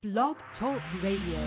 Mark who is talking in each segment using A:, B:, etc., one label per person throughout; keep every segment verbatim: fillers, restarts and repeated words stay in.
A: Blog Talk Radio.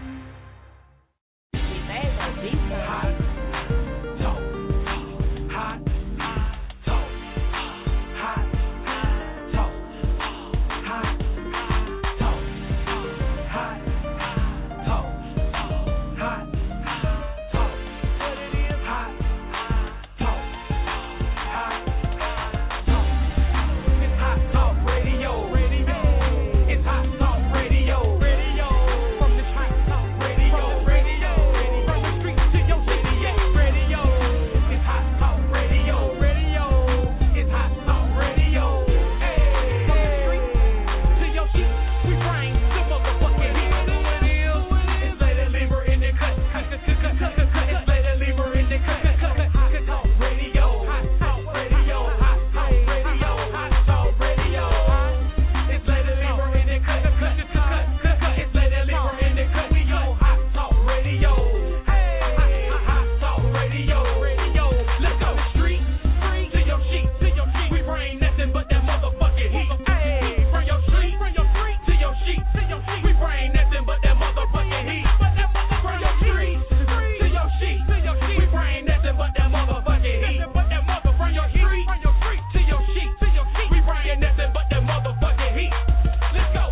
B: We made a beat. Hot talk. Hot talk. Hot talk. Hot talk. Hot talk. Hot talk. What it is? Hot talk. Hot talk. It's Hot Talk Radio. Radio. It's Hot Talk Radio. Radio. From the Hot Talk Radio. Radio. From the street to your city. Yeah. Radio. It's Hot Talk Radio. Radio. It's Hot Talk Radio. Hey. From the street to your sheet, we bring the motherfucking heat. Who it is? It's Lady Lieber in the cut. Cut, cut, cut, cut, cut, cut. It's Lady Lieber in the cut. Cut, cut, cut. Hot Talk Radio. Hot Talk Radio. Hot Talk Radio. Hot Talk Radio. It's Lady Lieber in the cut. Cut, cut, cut, cut, cut. It's Lady Lieber in the cut. We go Hot Talk Radio. Hey, Hot Hot Talk Radio. Radio. Let's go street to your sheet, to your sheet. We bring nothing but that motherfucking heat. Hey, from your street, from your street to your sheet, to your sheet. We bring nothing but that motherfucking heat. From your street to your sheet, to your sheet. We bring nothing but that motherfucking heat. From your street, from your street to your sheet, to your sheet. We bring nothing but that motherfucking heat. Let's go.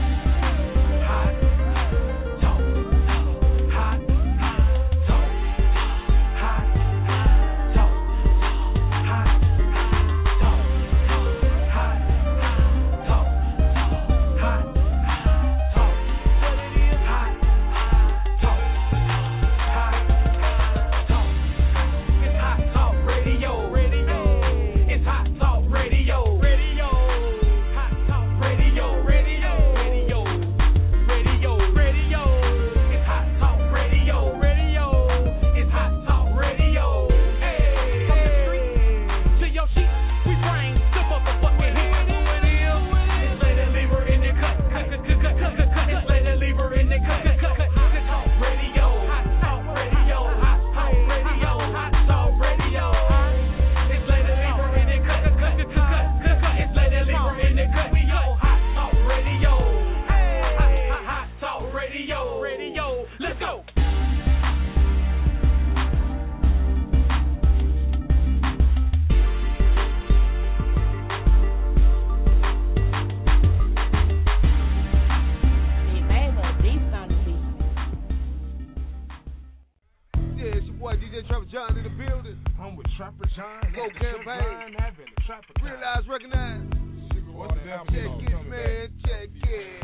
B: Hot talk. Hot talk. Hot talk. Hot talk. Hot talk. Hot talk. What it is? Hot talk. Hot talk. It's Hot Talk Radio. Radio. It's Hot Talk Radio. Radio. Hot Talk Radio. Radio. Radio. Radio. Radio. It's Hot Talk Radio. Radio. It's Hot Talk Radio. Hey. From the street to your sheet, we bring the motherfucking heat. Who it is? It's Lady Lieber in the cut. Cut, cut, cut, cut, cut, cut. It's Lady Lieber in the cut. Cut, cut, cut. Hot Talk Radio. Hot Talk Radio. Hot Talk Radio. Hot Talk Radio. It's Lady Lieber in the cut. Cut, cut, cut, cut, cut, cut. It's Lady Lieber in the cut. We go Hot Talk Radio. Hey, Hot, Hot, Hot Talk Radio. Radio. Let's go. We made a beat on the beat.
C: Yeah, it's your boy D J Trapper John in the building.
D: I'm with Trapper John.
C: Go
D: At the
C: campaign.
D: Sugar Line Avenue, Trapper John.
C: Realize, recognize.
D: What's the damn
C: Check
D: song?
C: it,
D: Tell me
C: man. Check it.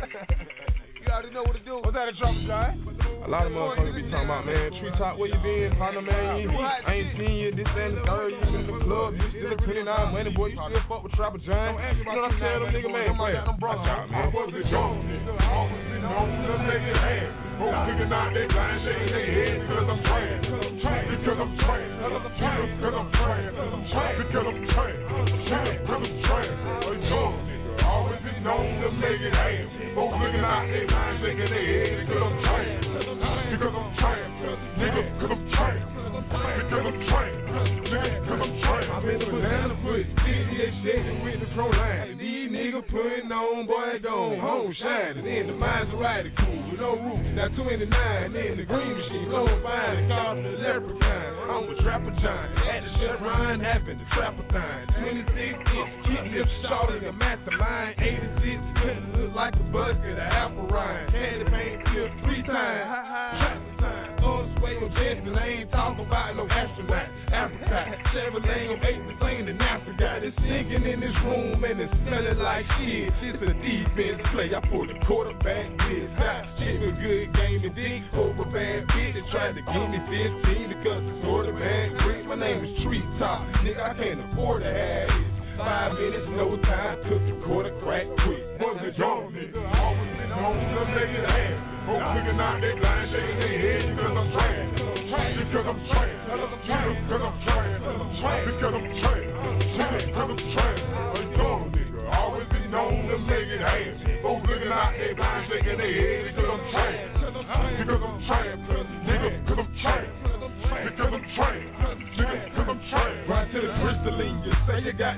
C: You already know what to do.
D: What's that, a Trapper John?
E: A lot of motherfuckers be talking about, man, Treetop, where you been? Partner, man, you ain't, I ain't seen you this and the third. You in the club, you still putting out money, boy. You still fuck with Trapper John. You know what I'm saying? Them nigga, man, play. Watch out, man.
F: Was it young nigga? Always been known to make it happen. Folks picking out their blind, shaking their head because I'm trash. Because I'm trash. Because I'm trash. Because I'm trash. Because I'm trash. Because I'm trash. A young nigga. Always been known to make it happen. Folks looking out their blind, shaking their head because I'm trash. Because I'm trash. Nigga, because I'm trash. Because I'm trash. Nigga, because I'm trash.
E: I'm in the banana foot, C D A shaking with the pro line. These niggas putting on, boy, gone home shining. In the Maserati cool with no roof. Now twenty-nine in the green machine, low fine, called the leprechaun. I'm with Trapper John. At the Chevron, happened the Trapper thine. twenty-six inch kick lift shorty, a mastermind. eighty-six couldn't look like a bucket of apple rind. Candy paint flip three times. Trapper time. Unsway on Jensen, I ain't talking about no astronaut. Apricot, Chevrolet on eight the thing the napkin got. It's sinking in this room and it's smelling like shit. It's a defense play. I put the quarterback this. Got shit a good game and dick over bad bitch that tried to give me fifteen because the quarterback great. My name is Treetop. Nigga, I can't afford to have this. Five minutes, no time, took the quarter crack quick.
F: Was it young nigga? Always been known to make it happen. Folks picking out their blind, shaking their head because I'm trash. Because I'm trash. Because I'm trash. Because I'm trash. Because I'm trash. A young nigga. Always been known to make it happen. Folks looking out their blind, shaking their head because I'm trash. Because I'm trash. Nigga, because I'm trash. Because I'm trash. Nigga, because I'm trash.
E: Right to the crystalline, you say you got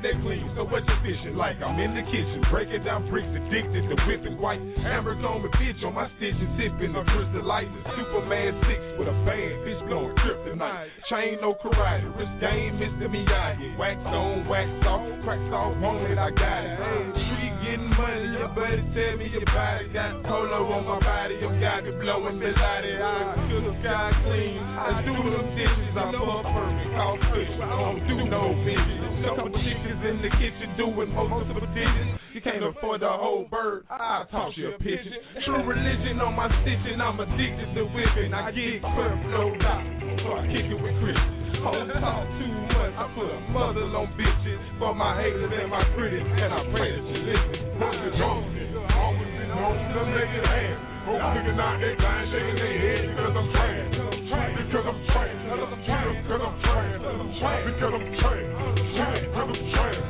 F: not that clean. So what you fishing like? I'm in the kitchen, breaking down bricks, addicted to whipping white. Amber on my bitch on my stitches, sipping the crystal light. Superman six with a bad bitch blowing kryptonite. Chain no karate, wrist game, Mister Miyagi. Wax on, wax off, cracks off, want it, I got it. Hey, street getting money, your buddy tell me about it. Got polo on my body, your guy be blowing me like it. I feel the sky clean, I do them dishes, I'm up perfect, call fish, I don't do no business. Couple chickens in the kitchen doing most of the dishes. You can't afford the whole bird, I'll toss you a pigeon. True religion on my stitching, I'm addicted to whipping. I get put flowed out, so I kick it with Chris. Hold talk too much, I put a muzzle on bitches for my haters and my critics, and I pray that you listen.
E: What's the drunk nigga? Always been known to make it happen. Folks niggas out there blind shaking their head because I'm trash. Because I'm trash. Because I'm trash. Because I'm trash. Because I'm trash. Because I'm trash.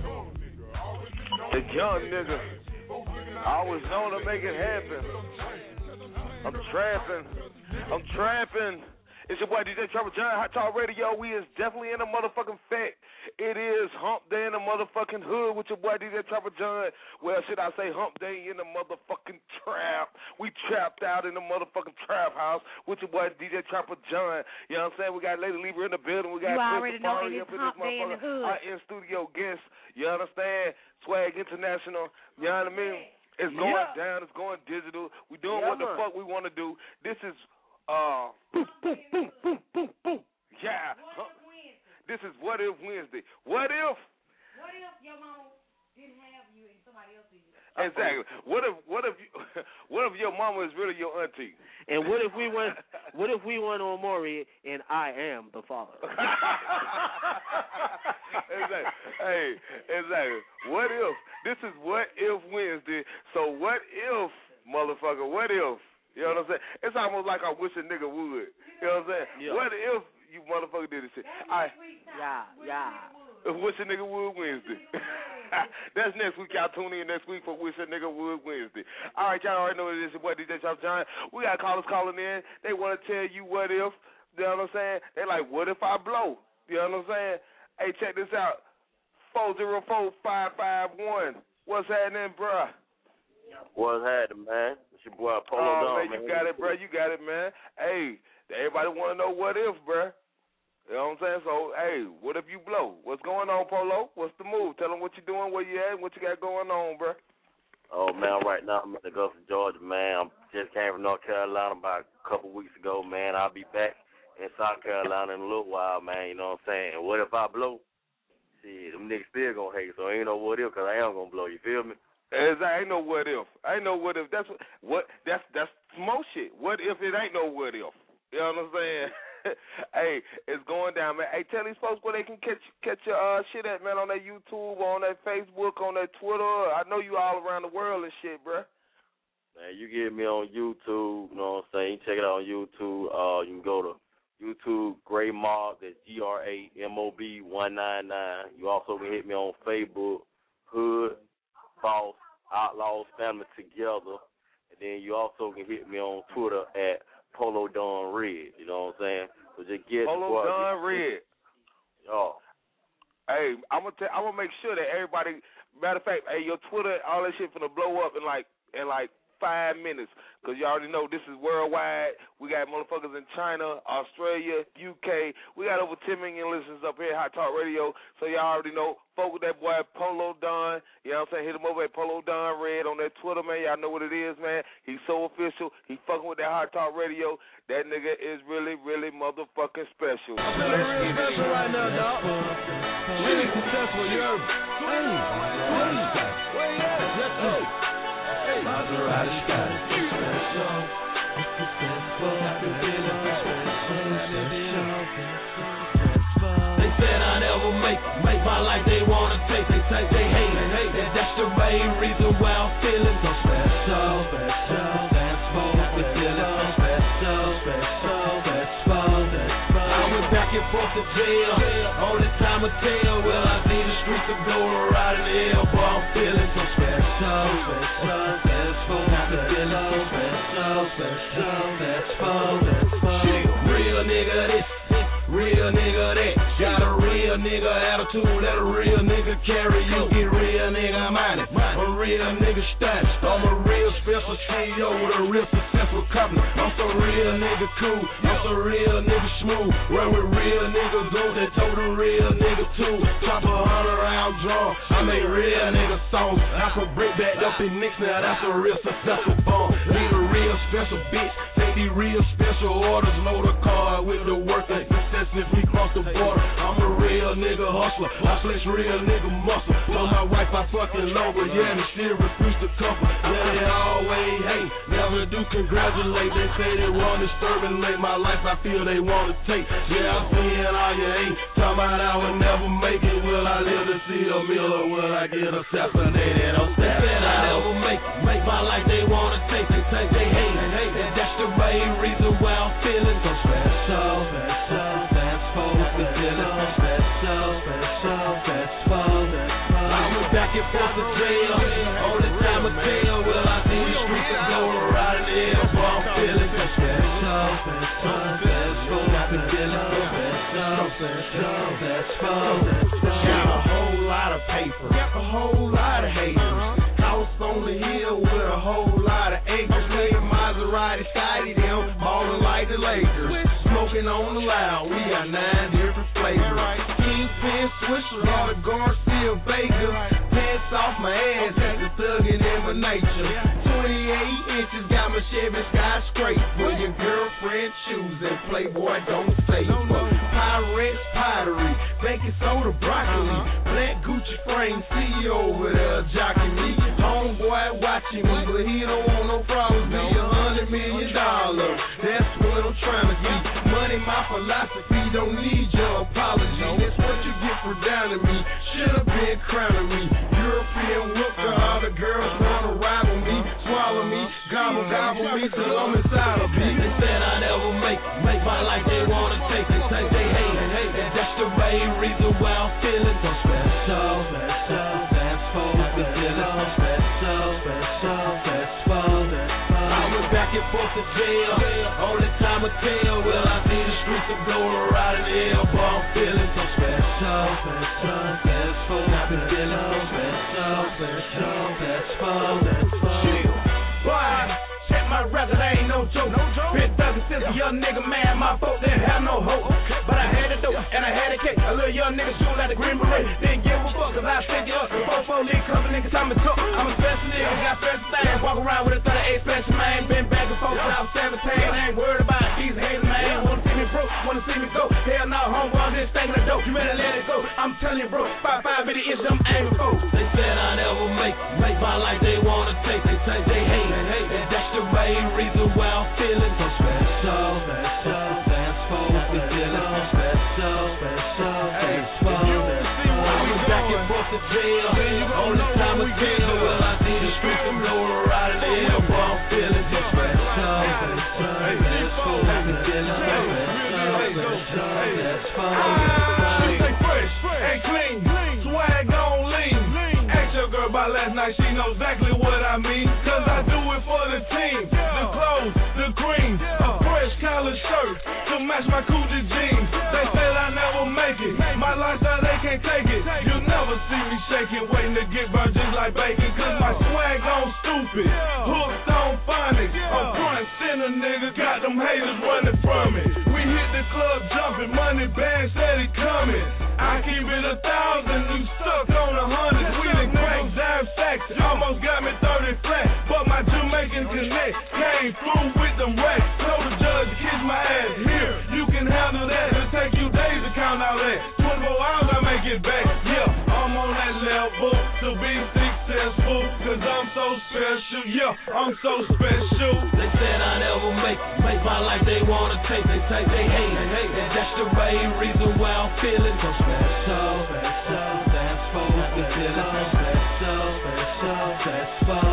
G: The young nigga, always known to make it happen. I'm trapping. I'm trapping. It's your boy D J Trapper John, Hot Talk Radio. We is definitely in the motherfucking fact. It is hump day in the motherfucking hood with your boy D J Trapper John. Well, should I say hump day in the motherfucking trap? We trapped out in the motherfucking trap house with your boy D J Trapper John. You know what I'm saying? We got Lady Libra in the building. We got
H: you
G: Chris
H: already know
G: Safari
H: it is
G: up in
H: hump
G: this
H: day in the hood.
G: Our in-studio guest. You understand? Swag International. You know what I mean? It's going
H: yeah.
G: down. It's going digital. We doing
H: yeah,
G: what the
H: man.
G: fuck we want to do. This is Uh, boom, boom, boom, boom, boom, boom. Yeah. Huh. This is What If Wednesday. What if?
H: What if your mama didn't have you and somebody else did?
G: Exactly. What if? What if? You, what if your mama is really your auntie?
I: And what if we went? What if we went on Maury and I am the father?
G: Exactly. Hey, exactly. What if? This is What If Wednesday. So what if, motherfucker? What if? You know what I'm saying? It's almost like I wish a nigga would. You know what I'm saying?
I: Yeah.
G: What if you motherfucker did this shit? I
I: Yeah, yeah.
G: Wish a nigga would Wednesday. That's next week. Y'all tune in next week for Wish a Nigga Would Wednesday. All right, y'all already know what it is. Your boy D J Trapper John. We got callers calling in. They want to tell you what if. You know what I'm saying? They like, what if I blow? You know what I'm saying? Hey, check this out. four zero four, five five one. What's happening, bruh?
J: What's happening, man? It's your boy Polo
G: Oh,
J: Don,
G: man, you got it, bro. You got it, man. Hey, everybody want to know what if, bro. You know what I'm saying? So, hey, what if you blow? What's going on, Polo? What's the move? Tell them what you doing, where you at, what you got going on, bro.
J: Oh, man, right now I'm in the Gulf of Georgia, man. I just came from North Carolina about a couple weeks ago, man. I'll be back in South Carolina in a little while, man. You know what I'm saying? And what if I blow? Shit, them niggas still gonna hate, so ain't no what if, because I am gonna blow. You feel me?
G: As I ain't no what if. I ain't no what if. That's what, what that's that's smoke shit. What if it ain't no what if? You know what I'm saying? Hey, it's going down, man. Hey, tell these folks where they can catch catch your uh, shit at, man, on their YouTube, on their Facebook, on their Twitter. I know you all around the world and shit, bro.
J: Man, you get me on YouTube, you know what I'm saying? You check it out on YouTube. Uh, you can go to YouTube, Gray Mob, that's G R A M O B one nine nine. You also can hit me on Facebook, Hood, Boss, Outlaws, Family Together. And then you also can hit me on Twitter at Polo Don Red. You know what I'm saying? So just get
G: Polo Don Red.
J: Oh.
G: Hey, I'm gonna tell, I'm gonna make sure that everybody. Matter of fact, hey, your Twitter, all that shit finna blow up in like in like five minutes, cause you already know this is worldwide. We got motherfuckers in China, Australia, U K. We got over ten million listeners up here at Hot Talk Radio. So y'all already know. Fuck with that boy Polo Don. You know what I'm saying? Hit him over at Polo Don Red on that Twitter, man. Y'all know what it is, man. He's so official. He fucking with that Hot Talk Radio. That nigga is really, really motherfucking special.
B: I'm feeling real special right now, dog. Really successful, you heard me? Hey, where you at? Where you at? Let's go. Hey, Maserati got it. Special. It's successful. Got the feeling special. They said I never make it. Make my life they wanna take. They take, they hate it. Hate it. That's the main reason why I'm feeling so special. Special. Successful. Got the feeling so special. Special. Special. I went back and forth to jail. Only time will tell. Will I see the streets of gold or ride in the hell? Boy, I'm feeling so special. Special. Special. Got the feeling so special. Special. Special. Special. Real nigga this. Real nigga that. Got a real
K: real nigga attitude, let a real nigga carry you. Get real nigga money, a real nigga status. I'm a real special C E O with a real successful company. I'm so real nigga cool, I'm so real nigga smooth. Run with real niggas go, they told a real nigga too. Top a hundred round drum, I make real nigga songs. I can break back up in Knicks now, that's a real successful bomb. Need a real special bitch, take these real special orders. Load a car with the work and success if we cross the border. I'm a real nigga hustler, I flex real nigga muscle. Told my wife I fucking love her, yeah, and she refused to comfort. Yeah, they always hate, never do congratulate. They say they want to exterminate my life, I feel they want to take. Yeah, I'm seeing all you ain't, talking about I would never make it. Will I live to see a meal or will I get assassinated? I'm they said I never make it, make my life they want to take. They take, they hate, they hate. And that's the main reason why I'm feeling so special, special, special, feeling so special, special, special. I went back and forth to jail, only time I tell, will I see the streets and go right in the air, but I'm feeling so special, special, special, I've been feeling so special, special, special. Got a whole lot of paper, got a whole lot of haters, house on the hill with a whole lot of acres, playing Maserati, Scotty, them ballin' like the Lakers, smoking on the loud, we got nine different flavors, Kingpin, Swisher, all the Garcia, Baker, pants off my ass, that's the thuggin' in my nature, twenty-eight inches, got my Chevy skyscraper, your girlfriend choosing, Playboy don't say so, Pyrex pottery, baking soda broccoli, black Gucci frame, C E O over there jocking me, homeboy watching me, but he don't want no problems, be a hundred million dollars, that's what I'm trying to get, money my philosophy, don't need your apology, that's what you get for downing me, should've been crowning me, European whooper, all the girls wanna rival me, swallow me, gobble gobble me till I'm inside of me. They said I never make, make my life they wanna take, they take, they hate, they hate, and that's the main reason why I'm feeling so special, special, special, I've been feeling so special, special, special. I went back and forth to jail, only time I tell, will I see the streets of gold right in the air, but I'm feeling so special, special, special, I've been feeling so special, special, special, special. Boy, check my record, I ain't no joke. No joke. Been thuggin' since a young nigga, man, my folks didn't have no hope. Okay. But I had it though, and I had a cake. A little young nigga shooting at the Green Beret. Didn't give a fuck, cause I pick it up. Four-four league cover niggas, I'm a talk. I'm a special nigga, got special things. Walk around with a thirty-eight special, man. Been back and forth since I was seventeen. I ain't worried about these haters, man. Wanna see me broke, wanna see me go. Hell no, homeboy, I'm just thinking of dope. You better let it go. I'm telling you, bro, five five bitty inches, I'm aiming for. They said I never make, make my life they wanna take. They take, they hate, they hate. And that's the main reason why I'm feeling so special, special, special. I've been feeling so special, special, special. I was back and forth to jail, only time I tell, will I see the streets and go right in the air, but I'm feeling so special, special, special. I've been feeling so special, special, special.
E: Stay fresh and clean, swag on lean. Ask your girl about last night, she knows exactly what I mean. Cause I do it for the team, the clothes, the cream, a fresh collar shirt to match my Coogi jeans. They said I never make it, my lifestyle they can't take it. You'll never see me shaking, waiting to get burned just like bacon. Cause my swag on stupid, hooked on phonics. I'm front center, nigga, got them haters running from it. We hit the club jumping, money bag steady coming. I keep it a thousand, you stuck on a hundred. We done cracked dime sacks, almost got me thirty flat. But my Jamaican connect came through with them racks. Told the judge to kiss my ass here. You can handle that, it'll take you days to count all that. twenty-four hours I make it back. Yeah, I'm on that level to be successful. Cause I'm so special, yeah, I'm so special.
K: They said I never make, make my life they wanna take. They take, they hate, they hate. And that's the main reason why I'm feeling so special, special, special. I've been feeling so special, special, special.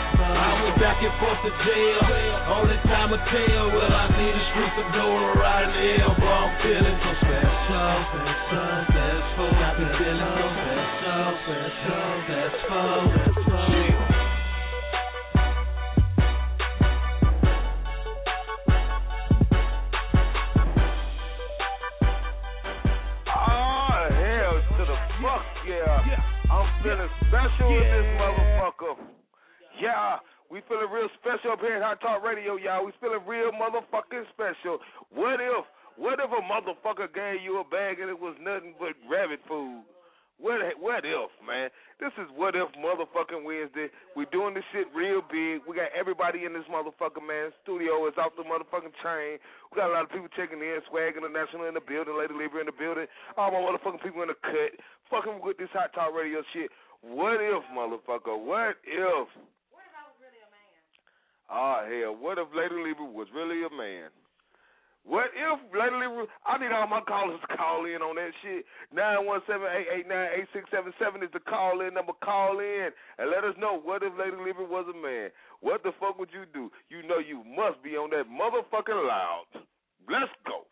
K: I went back and forth to jail, only time I tell, will I see the streets of gold right in the air, but I'm feeling so special, special, special. I've been feeling so special, special, special, special.
G: Oh, hell special up here at Hot Talk Radio, y'all. We feeling real motherfucking special. What if, what if a motherfucker gave you a bag and it was nothing but rabbit food? What, what if, man? This is What If motherfucking Wednesday. We doing this shit real big. We got everybody in this motherfucking, man. Studio is off the motherfucking chain. We got a lot of people checking in. Swag International in the building. Lady Libra in the building. All my motherfucking people in the cut. Fucking with this Hot Talk Radio shit. What if, motherfucker? What if?
H: What if I was really a man?
G: Oh, hell. What if Lady Libra was really a man? What if Lady Libra, I need all my callers to call in on that shit. nine one seven, eight eight nine, eight six seven seven is the call-in number. Call in and let us know, what if Lady Libra was a man? What the fuck would you do? You know you must be on that motherfucking loud. Let's go.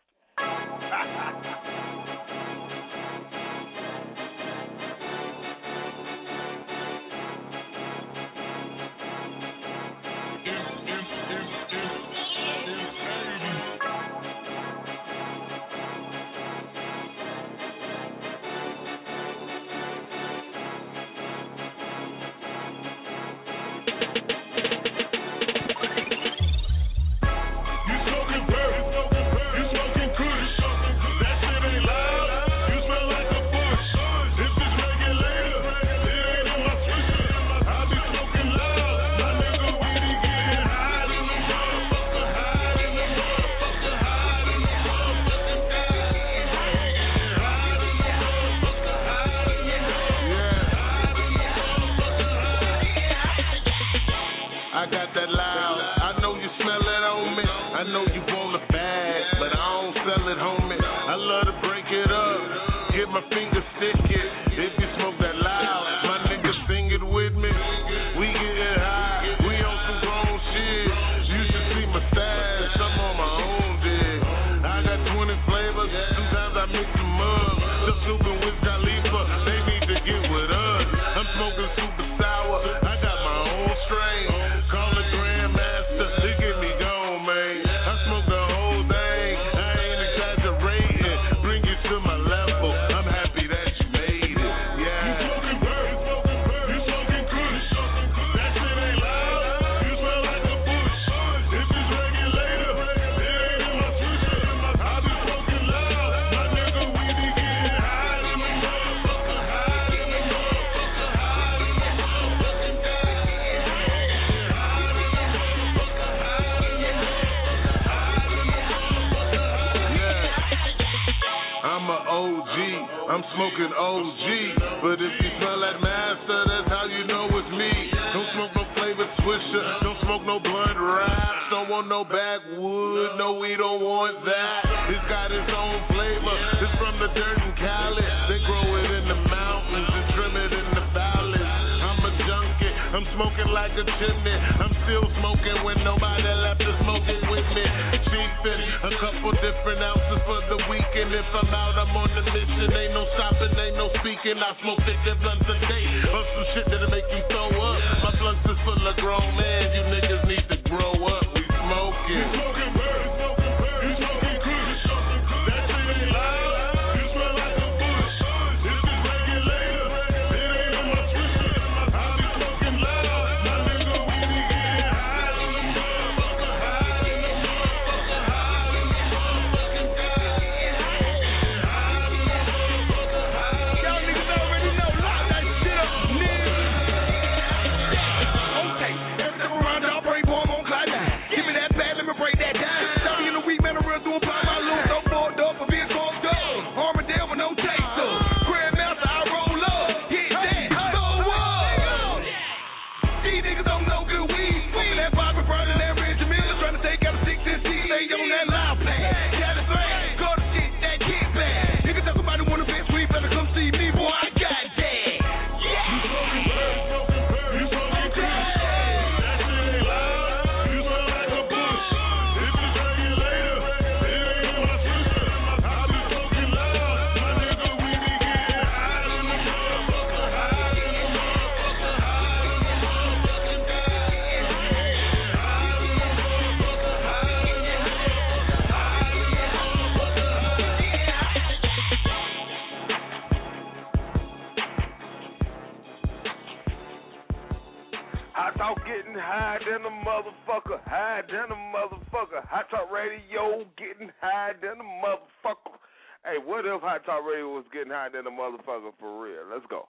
G: than a motherfucker. Hot Talk Radio getting high than a motherfucker. Hey, what if Hot Talk Radio was getting high than a motherfucker for real? Let's go.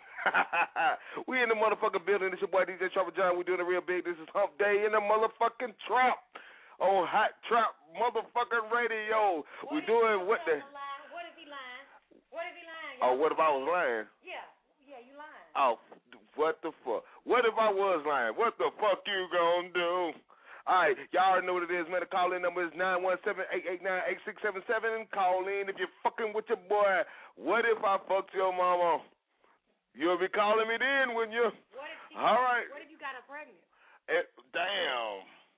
G: We in the motherfucking building. This your boy D J Trapper John. We doing it real big. This is Hump Day in the motherfucking trap on Hot Trap motherfucking Radio.
H: What
G: We doing what the?
H: What if he lying? What if he lying?
G: Oh, what if I was lying?
H: Yeah, yeah, you lying.
G: Oh, what the fuck? What if I was lying? What the fuck you gonna do? All right, y'all already know what it is, man. The call-in number is nine one seven, eight eight nine, eight six seven seven. Call in if you're fucking with your boy. What if I fucked your mama? You'll be calling me then, wouldn't you?
H: What if she,
G: all right.
H: What if you got her pregnant?
G: Eh, damn.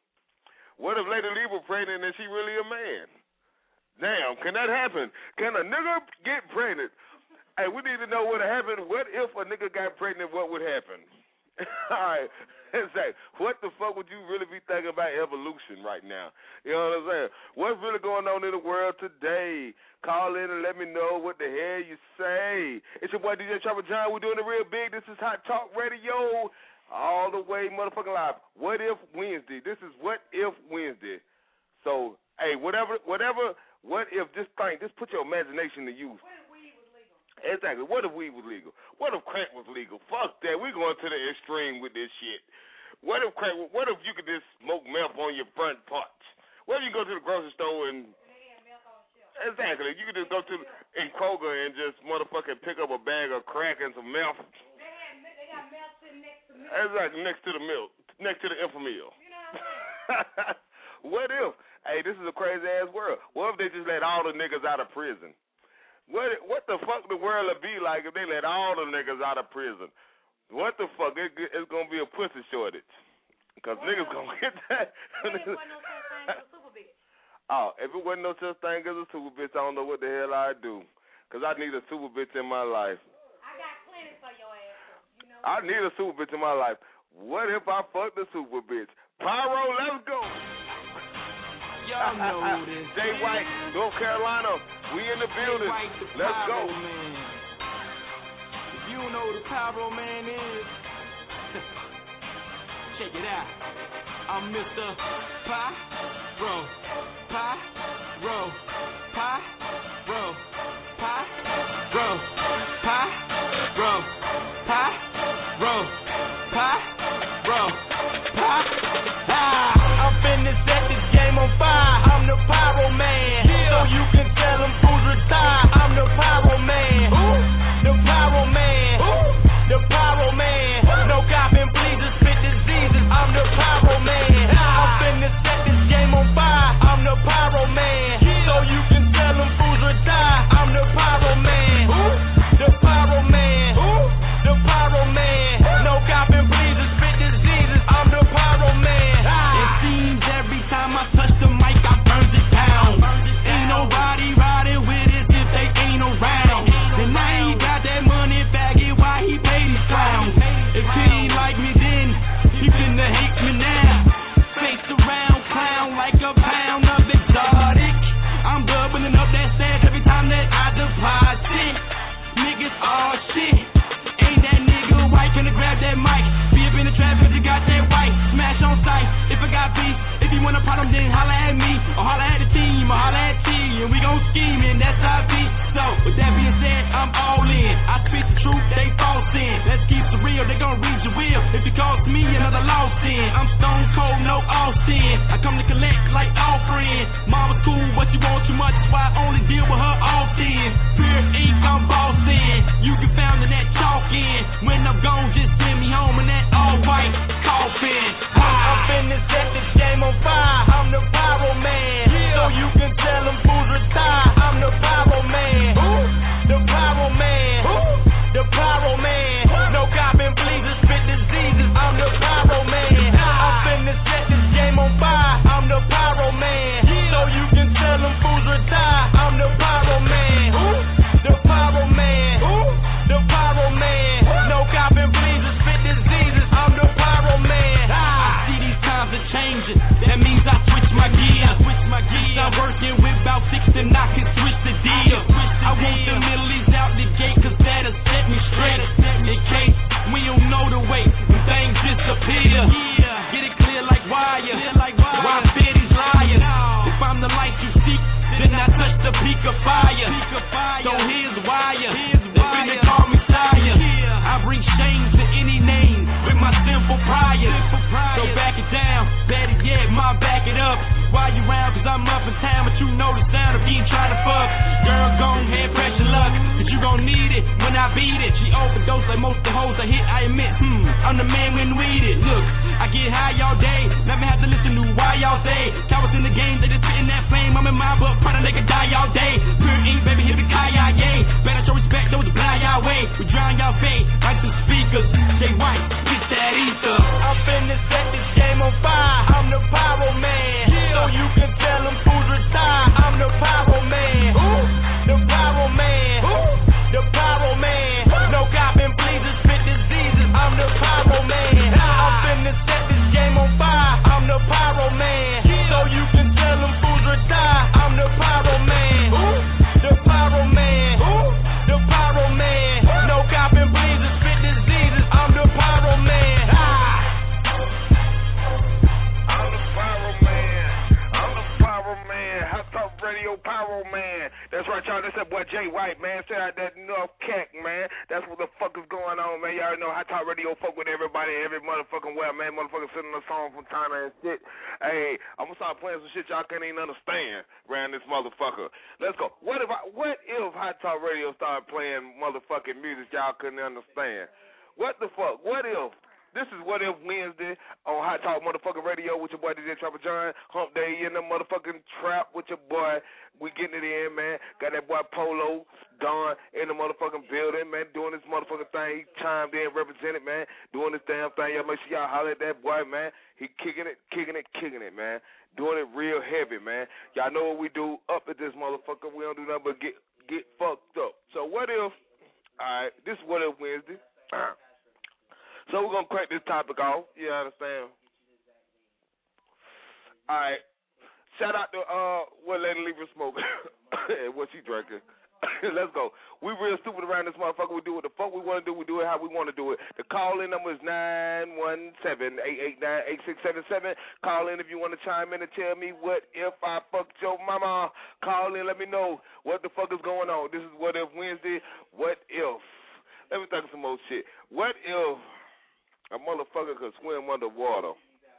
G: What if Lady Lee was pregnant and she really a man? Damn, can that happen? Can a nigga get pregnant? Hey, we need to know what happened. What if a nigga got pregnant? What would happen? All right. It's like, what the fuck would you really be thinking about evolution right now? You know what I'm saying? What's really going on in the world today? Call in and let me know what the hell you say. It's your boy D J Trapper John. We're doing it real big. This is Hot Talk Radio, all the way motherfucking live. What if Wednesday? This is What If Wednesday. So, hey, whatever, whatever, what if, just think, just put your imagination to use.
H: What if weed was legal?
G: Exactly. What if weed was legal? What if crack was legal? Fuck that. We going to the extreme with this shit. What if crack? What if you could just smoke meth on your front porch? What if you go to the grocery store and exactly you could just go to in Kroger and just motherfucking pick up a bag of crack and some meth.
H: They had they got meth sitting next to milk.
G: Exactly next to the milk, next to the Infamil.
H: You know what I'm saying?
G: What if? Hey, this is a crazy ass world. What if they just let all the niggas out of prison? What what the fuck the world would be like if they let all the niggas out of prison? What the fuck? It, it's gonna be a pussy shortage because niggas gonna get that.
H: What if it wasn't no such thing as a super bitch?
G: Oh, if it wasn't no such thing as a super bitch, I don't know what the hell I'd do. Because I need a super bitch in my life.
H: I got plenty for your ass, you know.
G: I need a super bitch in my life. What if I fucked a super bitch? Pyro, let's go.
K: Y'all know this.
G: Jay White, North Carolina. We in the building.
K: White, the
G: let's go.
K: Man. If you don't know who the Pyro Man is, check it out. I'm Mister Pyro. Pyro. Pyro. Pyro. Pyro. Pyro. Pyro. Pyro. I'm finna set this game on fire. I'm the Pyro Man. So you can tell them fools retire. I'm the Pyro Man. The Pyro Man. The Pyro Man. No copping, please just spit diseases. I'm the Pyro Man. I'm finna set this game on fire. I'm the Pyro Man. So you can tell them fools retire. I'm the Pyro Man. The Pyro Man. The Pyro Man. No copping, please just spit diseases. I'm the Pyro Man. It seems every time I touch the mic, I burn it down. Ain't nobody riding with it if they ain't around. And I ain't got that money faggot, why he pay these clowns? If he ain't like me then, he finna hate me now. Face around, clown like a pound of exotic. I'm bubbling up that stash every time that I deposit. Niggas all shit. Ain't that nigga white, finna grab that mic. Be up in the trap if you got that white. Smash on sight, if I got beef. If you want a problem, then holla at me. Or holla at the team, or holla at T. And we gon' scheme, and that's how I be. So, with that being said, I'm all in. I speak the truth, they false in. Let's keep it real, they gon' read your will. If it costs me another lost in. I'm stone cold, no Austin. I come to collect like all friends. Mama's cool, but you want too much, that's why I only deal with her often. Pure ink, I'm bossing. You can found in that chalk in. When I'm gone, just send me home in that all white coffin. I'm finna set this game on fire. I'm the Pyro Man. So you can tell them fools retire. I'm the Pyro Man. The Pyro Man. The Pyro Man. No copping, please, just spit diseases. I'm the Pyro Man. I'm finna set this game on fire.
L: Ma, back it up. Why you round? Cause I'm up in town, but you know the sound if you ain't trying to fuck. Girl, gon' head, press your luck, cause you gon' need it when I beat it. She overdose like most of the hoes I hit, I admit, hmm, I'm the man when we eat it. Look, I get high all day, never have to listen to why y'all say. Cowards in the game, they just spitting that flame. I'm in my book, probably they could die all day. Pure ink, baby, hit the kaya, yay. Better show respect, those blind y'all way. We drown y'all fate, like some speakers. Jay White, get that ether.
B: I'm finna set this game on fire. I'm the pyro man, so you can tell them fools retire. I'm the pyro man, Ooh. the pyro man, Ooh. the pyro man. No copping, please, spit diseases. I'm the pyro man. I'm finna set this game on fire. I'm the pyro man, so you can tell them fools retire. I'm the pyro man, Ooh. the pyro man, Ooh. the pyro man. No copping, please, spit diseases. I'm the pyro man.
G: I'm the pyro man. I'm the pyro man. Hot Talk Radio Pyro man. That's right, y'all. That's that boy Jay White, man. Say out that North Cack, man. That's what the fuck is going on, man. Y'all know Hot Talk Radio fuck with everybody, every motherfucking well, man. Motherfuckers sitting on a song from China and shit. Hey, I'm gonna start playing some shit y'all can't even understand around this motherfucker. Let's go. What if I, what if Hot Talk Radio started playing motherfucking music y'all couldn't understand? What the fuck? What if? This is What If Wednesday on Hot Talk Motherfucking Radio with your boy D J Trapper John. Hump Day in the motherfucking trap with your boy. We getting it in, man. Got that boy Polo, Don in the motherfucking building, man. Doing this motherfucking thing. He chimed in, represented, man. Doing this damn thing. Y'all make sure y'all holler at that boy, man. He kicking it, kicking it, kicking it, man. Doing it real heavy, man. Y'all know what we do up at this motherfucker. We don't do nothing but get, get fucked up. So what if, all right, this is What If Wednesday. So we're going to crack this topic off. You understand? All right. Shout out to uh, what Lady Libra smoking and what she drinking. Let's go. We real stupid around this motherfucker. We do what the fuck we want to do. We do it how we want to do it. The call-in number is nine one seven, eight eight nine, eight six seven seven. Call in if you want to chime in and tell me what if I fucked your mama. Call in. Let me know what the fuck is going on. This is What If Wednesday. What if? Let me think of some more shit. What if a motherfucker could swim underwater?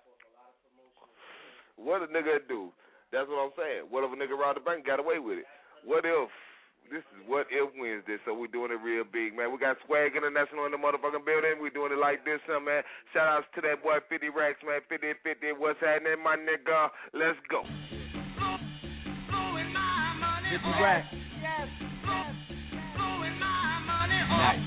G: What a nigga do? That's what I'm saying. What if a nigga robbed the bank and got away with it? What if? This is What If Wednesday, so we're doing it real big, man. We got Swag International in the motherfucking building. We're doing it like this, huh, man. Shout outs to that boy fifty Racks, man. fifty fifty, what's happening, my nigga? Let's go.
B: fifty Racks. Yes, yes.
L: Nice.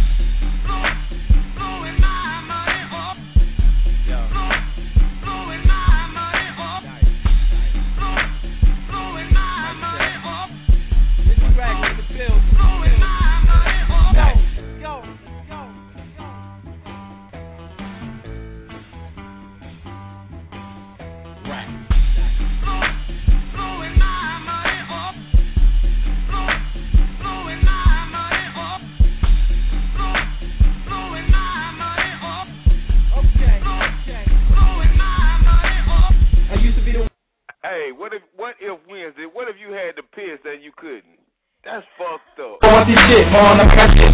G: Hey, what if what if Wednesday? What if you had to piss and you couldn't? That's fucked up.
B: I want this shit, man. I'm got shit.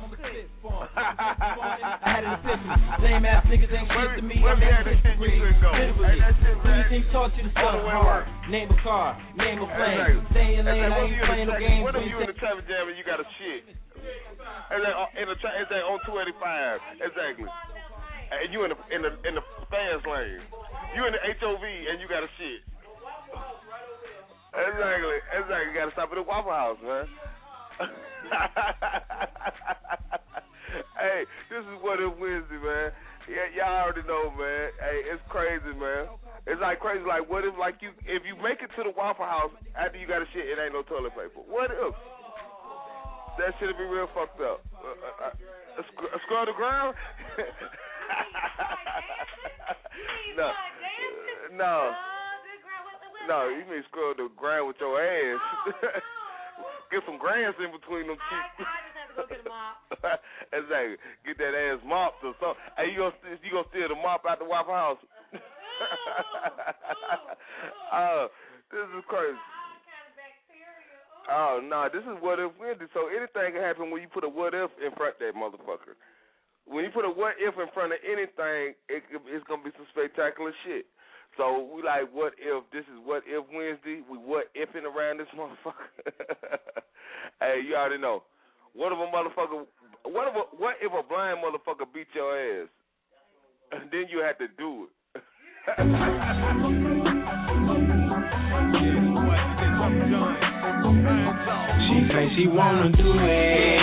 B: I had an epiphany. Same ass niggas ain't shit to me. I'm that shit free. Literally. Who you think taught you to stuff hard? Name a car, name a plane. Stay in lane, I ain't playing no games.
G: What if you in the traffic jam and you got a shit? It's like in the tra- it's like on two eighty-five. Exactly. And you in the in the in the fast lane. You in the H O V and you got a shit. Exactly, exactly. You gotta stop at the Waffle House, man. Hey, this is What If Wednesday, man. Yeah, y'all already know, man. Hey, it's crazy, man. It's like crazy. Like, what if, like, you, if you make it to the Waffle House after you got a shit, it ain't no toilet paper. What if? That shit'd be real fucked up. Uh, uh, uh, sc- scroll the ground? no, no. No, you may scrub the ground with your ass. Get some grass in between them cheeks.
H: I, I just have to go get a mop.
G: Exactly. Get that ass mopped or something. Hey, you gonna you gonna steal the mop out the Waffle House? Oh, this is crazy. Oh no, this is What If Wednesday. So anything can happen when you put a what if in front of that motherfucker. When you put a what if in front of anything, it, it's gonna be some spectacular shit. So we like, what if this is what if Wednesday? We what ifing around this motherfucker? Hey, you already know. What if a motherfucker? What if a, what if a blind motherfucker beat your ass? And then you have to do it.
K: She say she wanna do it.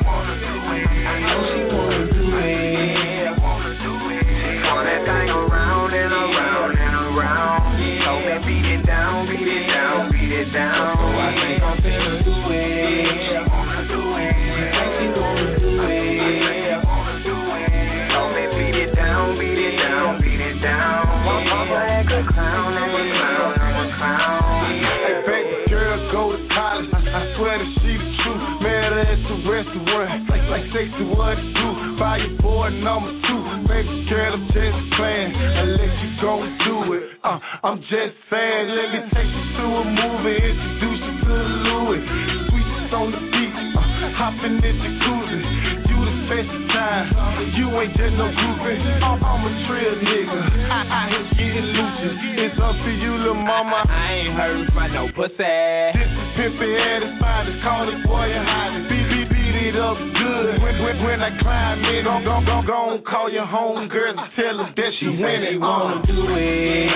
K: I know she wanna do it. Turn that thing around and around and around. Told me beat it down, beat it down, beat it down. So I think I'm finna do it. She say she wanna do it. Told me beat it down, beat it down, beat it down. I'm like a clown, I'm a clown, I'm a clown.
M: Hey, baby girl, go to college. I swear that she the truth. Met her at the restaurant, like like sixty-one to do. Buy your boy number two. Baby girl, I'm just playing. I let you go and do it. Uh, I'm just saying, let me take you to a movie, introduce you to the Louis. Sweetest on the beach, uh, hopping in the jacuzzi. You the special time, you ain't just no groupie. I'm, I'm a trill nigga, I, I ain't getting loose. It's up to you, little mama.
K: I ain't heard from no pussy.
M: This is pimpin' at its finest, call it boy and hide. Beat, beat, beat it up good. When, when, when I climb in, gon' gon' gon' gon' call your home girl and tell her that she winning.
K: She wanna do it.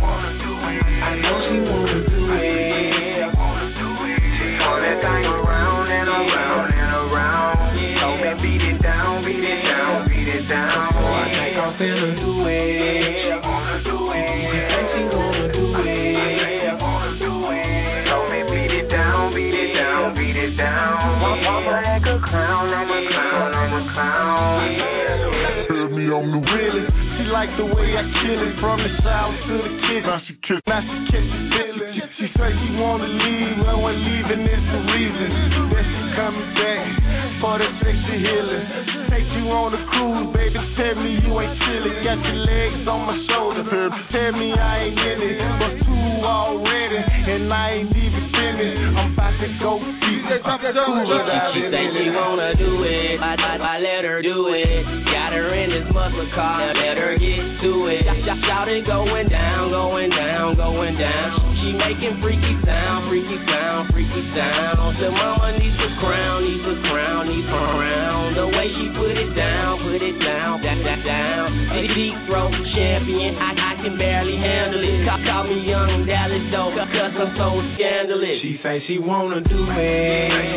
K: I know she wanna do it. She turn that thing around and around and around. Told me beat it down, beat it down, beat it down. So I think I'm finna do it. She think she wanna do it. Told me beat it down, beat it down, beat it down. I'm like a clown, I'm a clown, I'm a clown.
M: Heard me on the really. She like the way I kill it from the south to the kitchen. Now she kill, now she catches feeling. She, she say she wanna leave, well when leaving is the reason that she coming back for the sexy healing. Take you on a cruise, baby. Tell me you ain't chillin'. Got your legs on my shoulder. Tell me I ain't in it, but two already, and I ain't even finished. I'm about to go see.
K: She say she wanna do it. I, I, I let her do it. Got her in this muscle car. Let her get to it. Shout it going down, going down, going down. She making freaky sound, freaky sound, freaky sound. The mama needs a crown, needs a crown, needs a crown. The way she put it down, put it down, down, down, down. The deep throat champion, I, I can barely handle it. Call, call me Young Dallas though, cause I'm so scandalous.
M: She say she wanna do it.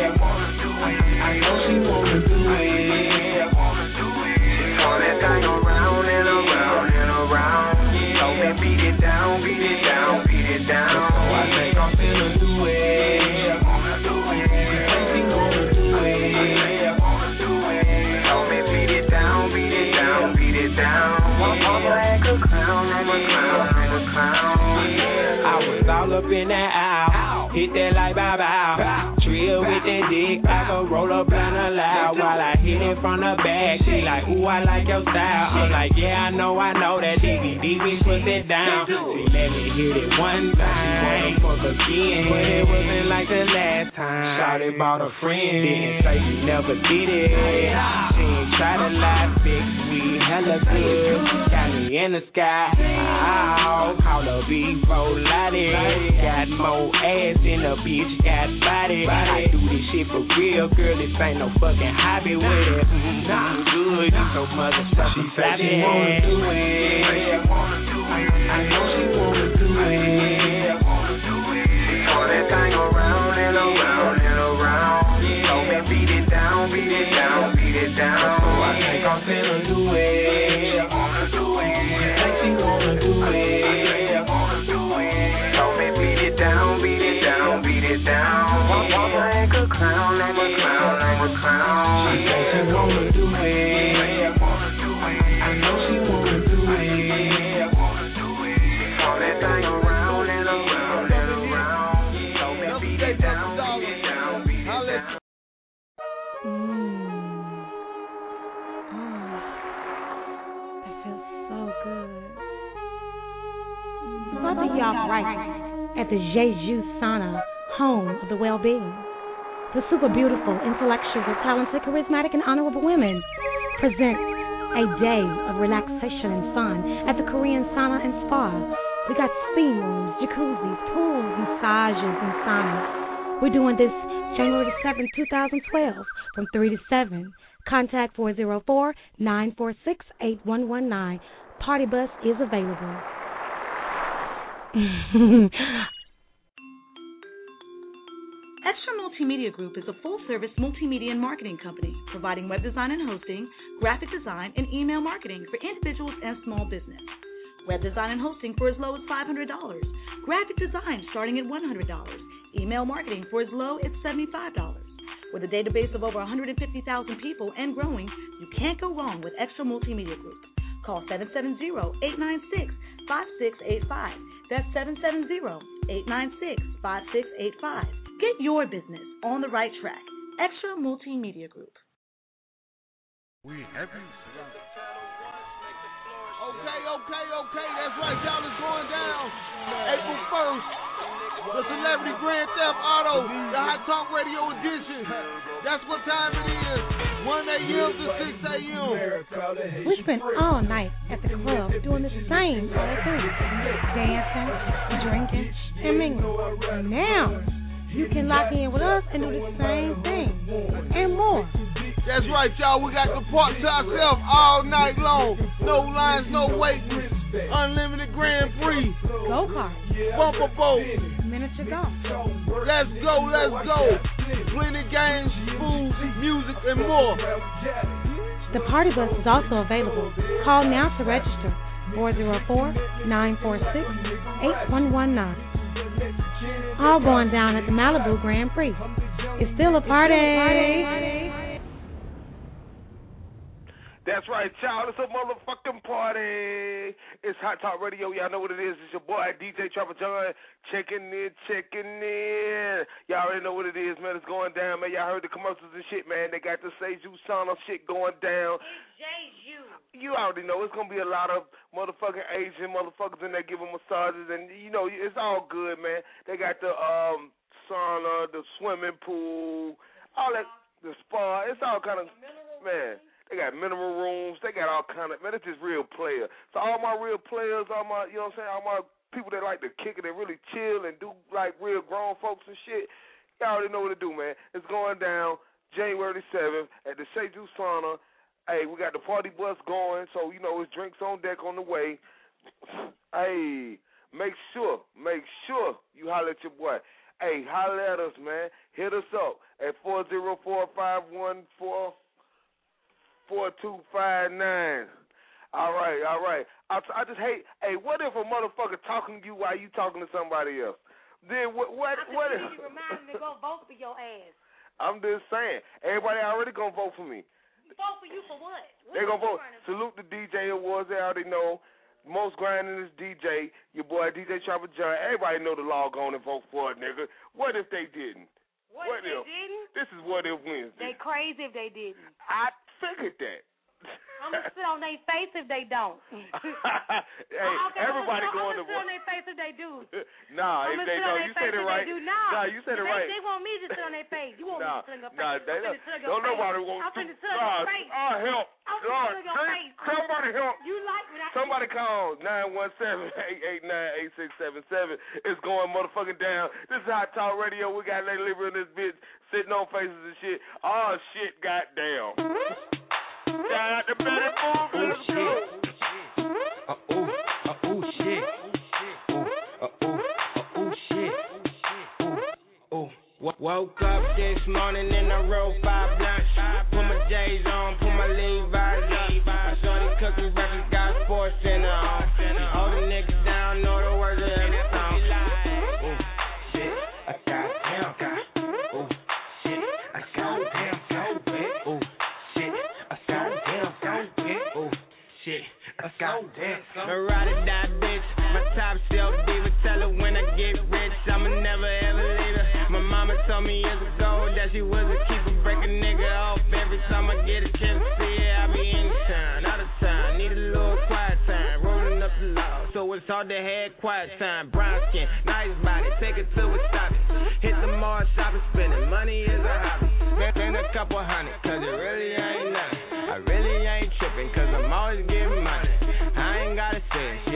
M: I know she wanna do it.
K: Turn that thing around and around and around. Told me beat it down, beat it down, beat it down. So I think I'm finna do it. She think she wanna do it. Told me beat it down, beat it down, beat it down. I'm like a clown, I'm a clown, I'm a clown. I was all up in that aisle, hit that like bow bow. Trill with that dick, I go roll up blunt aloud while I hit it from the back. She like, ooh, I like your style. I'm like, yeah, I know, I know that D V D, bitch, put it down. She let me hit it one time, fuck again, but it wasn't like the last time. Shawty bought a friend, didn't say she never did it. She ain't try to lie, fix we hella good. Got me in the sky, ow, call the beat Volati. Got more ass in the bitch, got body. I do this shit for real, girl, this ain't no fucking hobby with it. Mm-hmm, good, you so motherfucking
M: She say she wanna do it. I know she wanna do it.
K: Turn that thing around and around and around. Told me beat it down, beat it down, beat it down.
M: So I think I'm finna do it. She think she wanna do it.
K: Told me beat it down, beat it down, beat it down. I'm like a clown, I'm a clown, I'm a clown.
M: She say she wanna do it. I know she wanna do it.
K: Turn that thing around and around and around. Told me beat it down, beat it down, beat it down.
N: Mmm. Oh, that feels so good. Mother y'all right at the Jeju Sauna, home of the well-being. The super beautiful, intellectual, talented, charismatic, and honorable women present a day of relaxation and fun at the Korean Sauna and Spa. We got steam rooms, jacuzzis, pools, massages, and saunas. We're doing this January the seventh, twenty twelve, from three to seven. Contact four oh four, nine four six, eight one one nine. Party bus is available.
O: Extra Multimedia Group is a full-service multimedia and marketing company providing web design and hosting, graphic design, and email marketing for individuals and small business. Web design and hosting for as low as five hundred dollars. Graphic design starting at one hundred dollars. Email marketing for as low as seventy-five dollars. With a database of over one hundred fifty thousand people and growing, you can't go wrong with Extra Multimedia Group. Call seven seven zero, eight nine six, five six eight five. That's seven seven zero, eight nine six, five six eight five. Get your business on the right track. Extra Multimedia Group.
E: We happy.
C: Okay, okay, okay. That's right, y'all. It's going down April first. The Celebrity Grand Theft Auto, the Hot Talk Radio edition. That's what time it is. one a.m. to six a.m.
N: We spent all night at the club doing the same old thing. Dancing, drinking, and mingling. Now, you can lock in with us and do the same thing. And more.
C: That's right, y'all. We got the park to ourselves all night long. No lines, no waiting. Unlimited Grand Prix.
N: Go-kart.
C: Bumper boat.
N: Miniature golf.
C: Let's go, let's go. Plenty games, food, music, and more.
N: The party bus is also available. Call now to register. four oh four, nine four six, eight one one nine. All going down at the Malibu Grand Prix. It's still a party.
G: That's right, y'all. It's a motherfucking party. It's Hot Talk Radio. Y'all know what it is. It's your boy, D J Trapper John, checking in, checking in. Y'all already know what it is, man. It's going down, man. Y'all heard the commercials and shit, man. They got the Seju Sauna shit going down. You already know it's going to be a lot of motherfucking Asian motherfuckers in there giving massages, and, you know, it's all good, man. They got the um, sauna, the swimming pool, all that, the spa. It's all kind of, man. They got mineral rooms. They got all kind of, man, it's just real player. So all my real players, all my, you know what I'm saying, all my people that like to kick it and really chill and do like real grown folks and shit, y'all already know what to do, man. It's going down January seventh at the Seju Sauna. Hey, we got the party bus going, so, you know, it's drinks on deck on the way. Hey, make sure, make sure you holler at your boy. Hey, holler at us, man. Hit us up at four oh four, five one four, four two five nine. All right, all right. I, I just hate, hey, what if a motherfucker talking to you while you talking to somebody else? Then what, what,
H: I
G: what
H: if?
G: if?
H: You remind me to go vote for your ass.
G: I'm just saying, everybody already gonna vote for me.
H: Vote for you for what? what
G: they gonna vote. Salute the D J Awards. They already know. Most grinding is D J. Your boy D J Trapper John. Everybody know the law going to vote for it, nigga. What if they didn't?
H: What,
G: what
H: if
G: if
H: they didn't?
G: This is What If Wednesday.
H: They crazy if they didn't.
G: I figured that.
H: I'm gonna sit on their face if they don't.
G: Hey,
H: okay,
G: everybody
H: I'm
G: going
H: to. I'm gonna sit on their face if they do.
G: Nah,
H: I'm
G: if they don't, you said it right.
H: They do. Nah,
G: nah, you said it
H: they,
G: right.
H: They want me to sit on their face. You want
G: nah,
H: me to sit on your face?
G: Nah, they
H: I'm
G: don't.
H: don't
G: Nobody want
H: I'm
G: to.
H: finna sit on
G: Nah,
H: your face.
G: oh help!
H: I'm
G: God,
H: sit on your face.
G: Somebody help!
H: You like when I
G: Somebody call nine one seven, eight eight nine, eight six seven seven. It's going motherfucking down. This is Hot Talk Radio. We got Lady Libra in this bitch sitting on faces and shit. Oh shit, goddamn. Shout out to Betty Boop. Let's go.
P: Uh oh, uh oh shit. Uh oh, uh oh shit. Oh, oh. Woke up this morning and I rolled five blunts. Put my J's on, put my Levi's up. My shorty cooking breakfast, got sports in her on. All the niggas down, know the words of every song. Oh shit, I got him, got. Oh shit, I got him, so big. Oh shit, I got him, so big. Oh shit, I got him. My ride or die bitch, my top shelf diva. Tell her when I get rich, I'ma never ever leave her. My mama told me years ago that she was a keeper, break a nigga off every time I get a chance to see it. I be in town, out of town, need a little quiet time, rolling up the law, so it's hard to have quiet time. Brown skin, nice body, take it to a stop it. Hit the mall, shopping, spending money is a hobby. Spend a couple hundred, cause it really ain't nothing. I really ain't tripping, cause I'm always getting money. I ain't gotta say it, she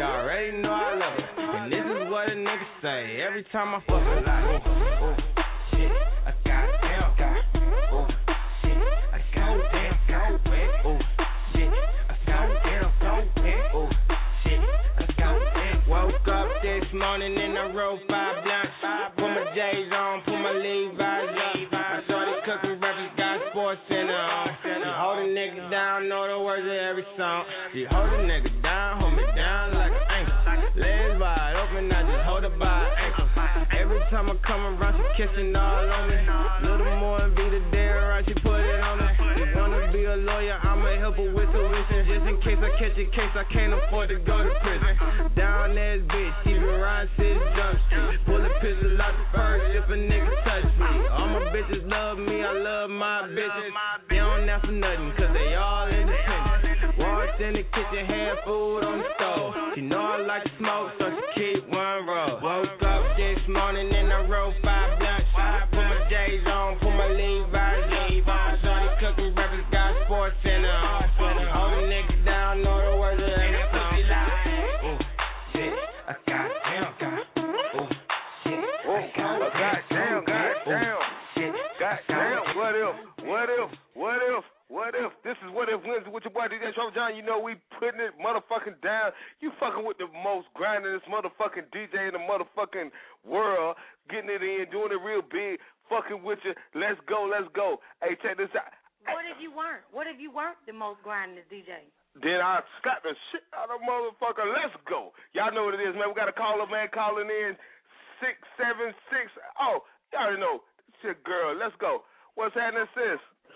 P: you already know I love her. And this is what a nigga say every time I fuck her like, oh, oh, shit, I got down, got, oh, shit, I got down, got, oh, shit, I got down, got, oh, shit, I got down. Woke up this morning and I rolled five blunts, put my J's on, put my Levi's up, I started cooking breakfast, got Sports Center on. She hold a nigga down, know the words of every song. She hold a nigga down, hold me down like an ankle. Legs wide open, I just hold her by an ankle. Every time I come around, she kissing all on me. Little more and be the dare right, she put it on me. She wanna be a lawyer, I'ma help her with tuition. Just in case I catch a case, I can't afford to go to prison. Down there, bitch, she been riding since Jump Street. Pull a pistol out the purse if a nigga touch me. All my bitches love me, I love my bitches. They don't ask for nothing, cause they all independent. Walked in the kitchen, had food on the stove. She know I like to smoke, so she keep one roll. Woke up this morning and I rolled five blunts. Put my J's on, put my Levi's on. Started cooking breakfast, got Sports Center on. Hold a nigga down, know the words of every song. Oh, shit, I got down, got, oh, shit, I got down, got down.
G: Shit, goddamn, what if, what if, what if, what if, this is What If Wednesday with your boy D J Trouble John. You know we putting it motherfucking down. You fucking with the most grindingest motherfucking D J in the motherfucking world, getting it in, doing it real big, fucking with you. Let's go, let's go. Hey, check this out.
H: What if you weren't? What if you weren't the most grindingest D J?
G: Then I slap the shit out of motherfucker. Let's go. Y'all know what it is, man. We got a caller, man, calling in six seven six. Oh, y'all already know. It's your girl. Let's go. What's happening, sis?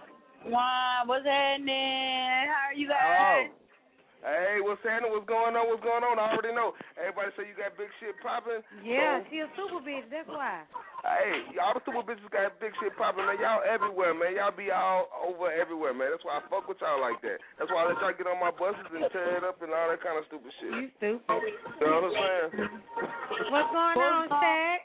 Q: Juan, what's happening? How are you guys?
G: Oh. Hey, what's happening? What's going on? What's going on? I already know. Everybody say you got big shit popping.
H: Yeah,
G: so,
H: she a super bitch. That's why.
G: Hey, y'all the super bitches got big shit popping, man. Y'all everywhere, man. Y'all be all over everywhere, man. That's why I fuck with y'all like that. That's why I let y'all get on my buses and tear it up and all that kind of stupid shit.
H: You stupid.
G: You know what I'm saying?
H: What's going on, Shaq?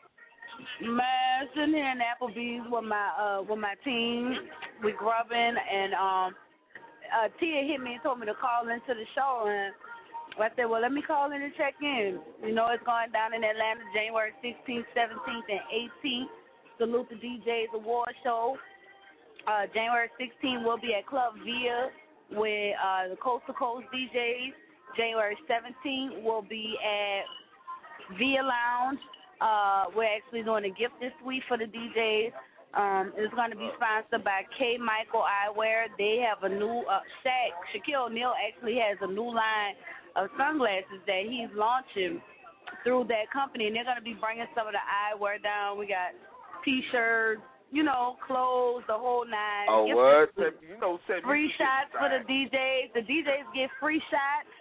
Q: Man, sitting here in Applebee's with my uh with my team. We grubbing, and um, uh, Tia hit me and told me to call into the show, and I said, well, let me call in and check in. You know, it's going down in Atlanta, January sixteenth, seventeenth, and eighteenth. Salute the D Js Award Show. Uh, January sixteenth will be at Club Via with uh, the Coast to Coast D Js. January seventeenth will be at Via Lounge. Uh, we're actually doing a gift this week for the D Js. Um, it's going to be sponsored by K. Michael Eyewear. They have a new, uh, Shaq, Shaquille O'Neal actually has a new line of sunglasses that he's launching through that company, and they're going to be bringing some of the eyewear down. We got T-shirts, you know, clothes, the whole nine.
G: Oh,
Q: gift
G: what? You know,
Q: free shots for the D Js. The D Js get free shots.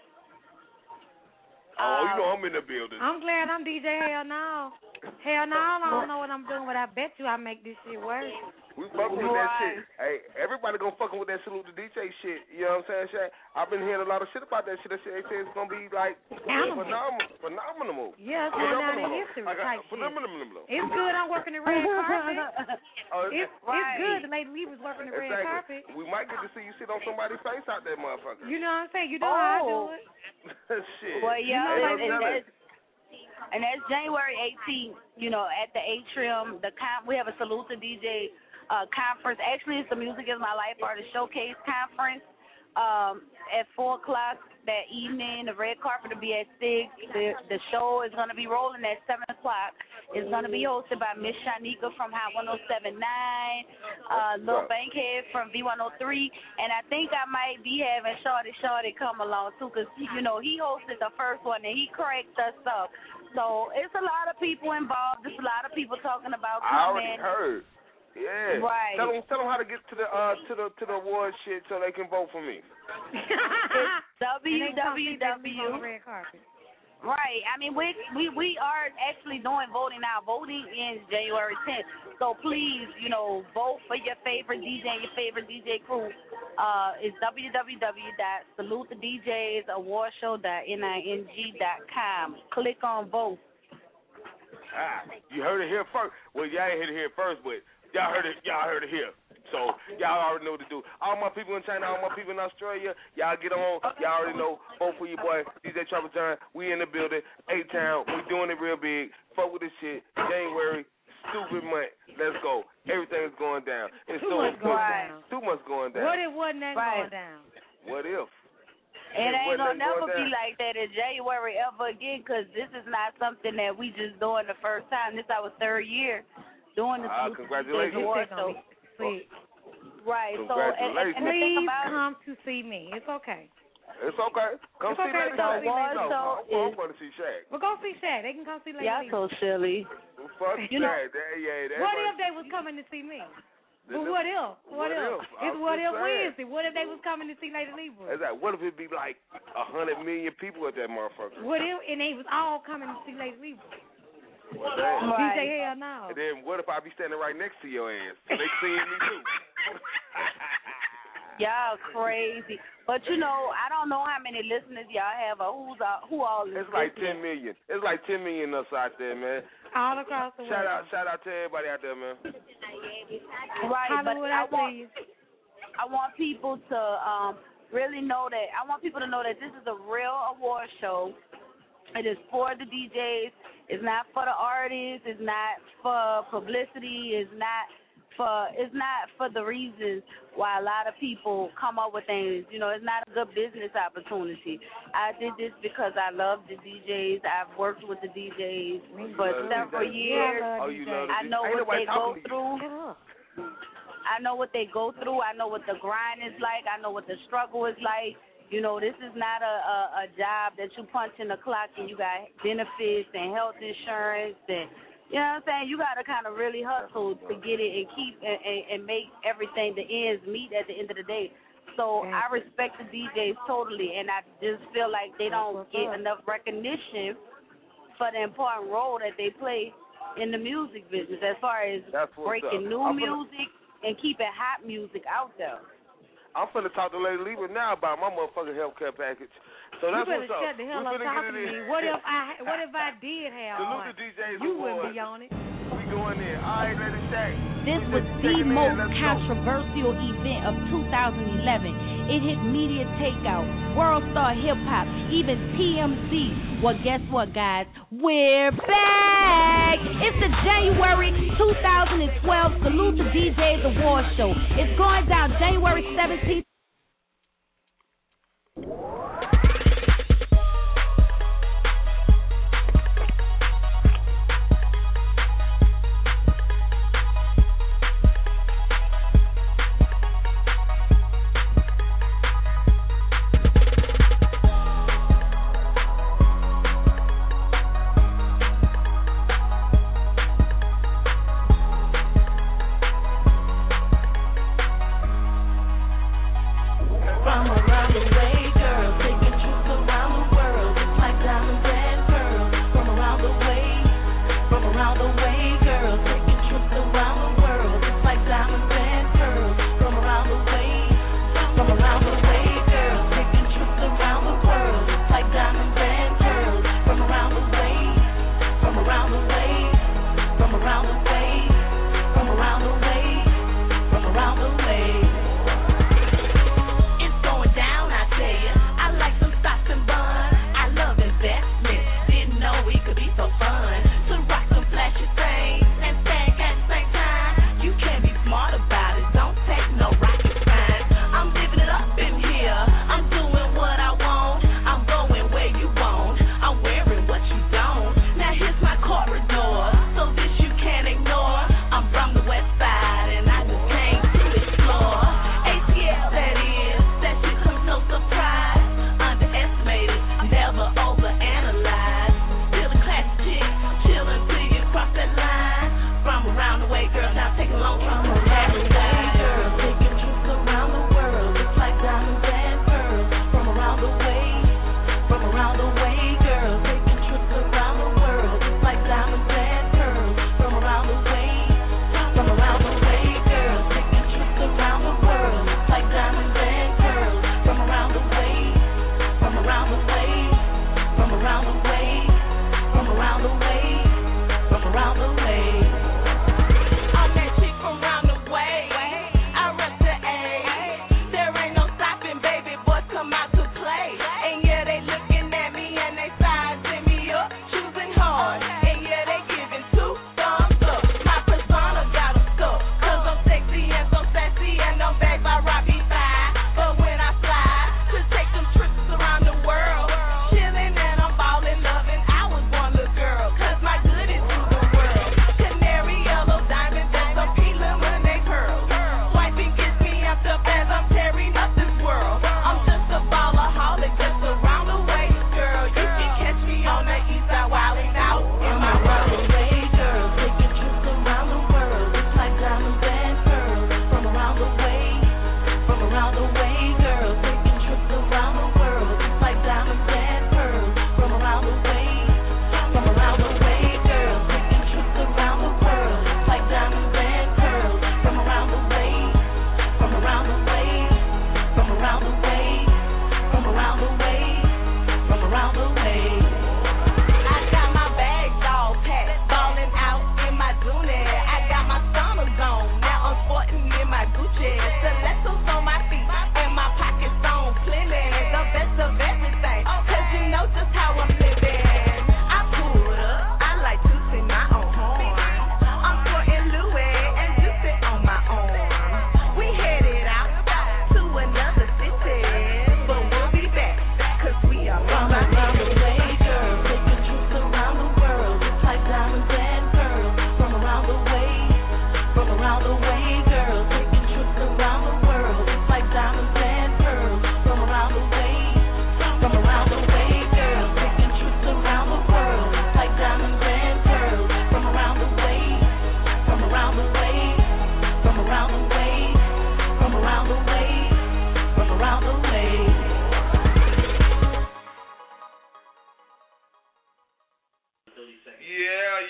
G: Oh, you know I'm in the building.
H: I'm glad I'm D J. Hell no. Hell no, I don't know what I'm doing, but I bet you I make this shit work.
G: We fucking with that shit. Hey, everybody gonna fucking with that Salute the D J shit. You know what I'm saying, Shaq? I've been hearing a lot of shit about that shit. That shit they say it's gonna be like phenomenal, phenomenal.
H: Yeah, it's going down in history
G: like
H: type shit.
G: Phenomenal.
H: It's good. I'm working the red carpet.
G: Oh,
H: it's,
Q: right.
H: it's good. The lady Lee was working the red
G: exactly.
H: carpet.
G: We might get to see you sit on somebody's face out there, motherfucker.
H: You know what I'm saying? You know
Q: oh.
H: how I do it.
G: Shit.
Q: Well, yeah,
H: you know,
Q: and, and, that's, and that's January eighteenth. You know, at the Atrium, the com- we have a Salute to D J uh, conference. Actually, it's the Music Is My Life Artist Showcase Conference um, at four o'clock that evening. The red carpet will be at six. The, the show is going to be rolling at seven o'clock. It's going to be hosted by Miss Shanika from Hot one oh seven point nine, uh, Lil Bankhead from V one oh three, and I think I might be having Shorty Shorty come along too, because, you know, he hosted the first one and he cracked us up. So it's a lot of people involved. There's a lot of people talking about coming.
G: I already heard. Yeah.
Q: Right.
G: Tell them, tell them how to get to the uh to the to the award shit so they can vote for me.
Q: W W W. Right. I mean, we we we are actually doing voting now. Voting ends January tenth. So please, you know, vote for your favorite D J and your favorite D J crew. Uh, it's w w w dot salute the d js award show dot ning dot com. Click on vote.
G: Ah, you heard it here first. Well, y'all ain't heard it here first, but y'all heard it. Y'all heard it here. So y'all already know what to do. All my people in China, all my people in Australia, y'all get on. Y'all already know. Vote for your boy, D J Trapper John. We in the building. A-Town. We doing it real big. Fuck with this shit. January, stupid month. Let's go. Everything is going down. It's
H: Too
G: so
H: much going down.
G: Too much going down.
H: What if wasn't that
Q: Right.
H: going down?
G: What if?
Q: It ain't
G: What
Q: gonna
G: if
Q: never
G: going
Q: be
G: down?
Q: like that in January ever again, because this is not something that we just doing the first time. This our third year doing the
G: Ah, congratulations.
Q: award show.
H: Please,
Q: Right. So and, and, and the thing
H: please
Q: about
H: come to see me. It's okay.
G: It's okay. Come
H: It's
G: see
H: okay
G: Lady
H: to come
G: Shaq.
H: see Lady
G: No,
Q: Shaq.
G: I'm, I'm going to see Shaq.
H: Well, go see Shaq. They can come see Lady
Q: Y'all
H: Lee.
Q: so silly.
G: Fuck
Q: You know-
G: Shaq. That, yeah, that
H: What
G: was-
H: if they was coming to see me?
G: Then
H: Well,
G: the-
H: what if? What,
G: what
H: if?
G: if?
H: It's
G: I'm
H: what
G: just
H: if
G: saying.
H: Wednesday. What if they was coming to see Lady Libra?
G: It's like, what if it be like a hundred million people at that motherfucker?
H: What if and they was all coming to see Lady Libra?
G: Well, damn.
H: D J hell no.
G: And then what if I be standing right next to your ass? So they seeing me too.
Q: Y'all crazy. But you know, I don't know how many listeners y'all have or who's all, who all is
G: It's like
Q: listening.
G: ten million. It's like ten million of us out there, man.
H: All across the
G: Shout
H: world.
G: out, shout out to everybody out there, man.
Q: Right, but
H: Hollywood,
Q: I
H: I
Q: want
H: see you.
Q: I want people to um really know that I want people to know that this is a real award show. It is for the D Js. It's not for the artists. It's not for publicity. It's not for it's not for the reasons why a lot of people come up with things. You know, it's not a good business opportunity. I did this because I love the D Js. I've worked with the D Js for several years.
G: Oh, you love the
Q: I know
G: Ain't
Q: what they
G: nobody
Q: go
G: talking to you.
Q: through. I know what they go through. I know what the grind is like. I know what the struggle is like. You know, this is not a, a, a job that you punch in the clock and you got benefits and health insurance and, you know what I'm saying? You got to kind of really hustle to get it and keep and, and, and make everything, the ends meet at the end of the day. So I respect the D Js totally, and I just feel like they don't get enough recognition for the important role that they play in the music business as far as
G: That's what's
Q: breaking
G: up.
Q: new
G: I'm gonna-
Q: music and keeping hot music out there.
G: I'm finna talk to Lady Libra now about my motherfucking healthcare package. So
H: You
G: that's
H: better
G: what's up.
H: shut the hell
G: We
H: up
G: finna
H: talking
G: get
H: to
G: it
H: me.
G: in.
H: What if I what if I did have
G: Salute
H: one?
G: the D Js
H: You
G: Awards.
H: wouldn't be on it.
G: We going in. All right, Lady Shaq.
O: This was the most controversial event of two thousand eleven. It hit media takeout, World Star Hip Hop, even T M Z. Well, guess what, guys? We're back! It's the January two thousand twelve Salute the D Js Award Show. It's going down January seventeenth.
B: From around the way, girls, taking trips around the world, just like diamonds and pearls. From around the way, from around the way, girls, taking trips around the world, just like diamonds and pearls. From around the way, from around the way, girls, taking trips around the world, just like diamonds and pearls. From around the way, from around the way, from around the way, from around the way, from around the way. Going down, I tell ya. I like some stocks and bonds. I love investments. Didn't know it could be so fun to rock some flashy things and stank at the same time. You can be smart about it. Don't take no rocket science. I'm living it up in here. I'm doing what I want. I'm going where you want. I'm wearing what you don't. Now here's my corridor, so this you can't ignore. I'm from the west side and I just came to explore. A T L that is. That shit comes no surprise. Underestimated, never overanalyzed. Still a class chick, chillin' till you cross that line. From around the way, girl, now take a long trip from around the way, girl, taking trips around the world, just like diamonds and pearls. From around the way, from around the way, girl, taking trips around the world, just like diamonds and pearls. From around the way, from around the way, girl, taking trips around the world, just like diamonds and pearls. From around the way, from around the way, from around the way, from around the way, from around the way. I'm that chick from around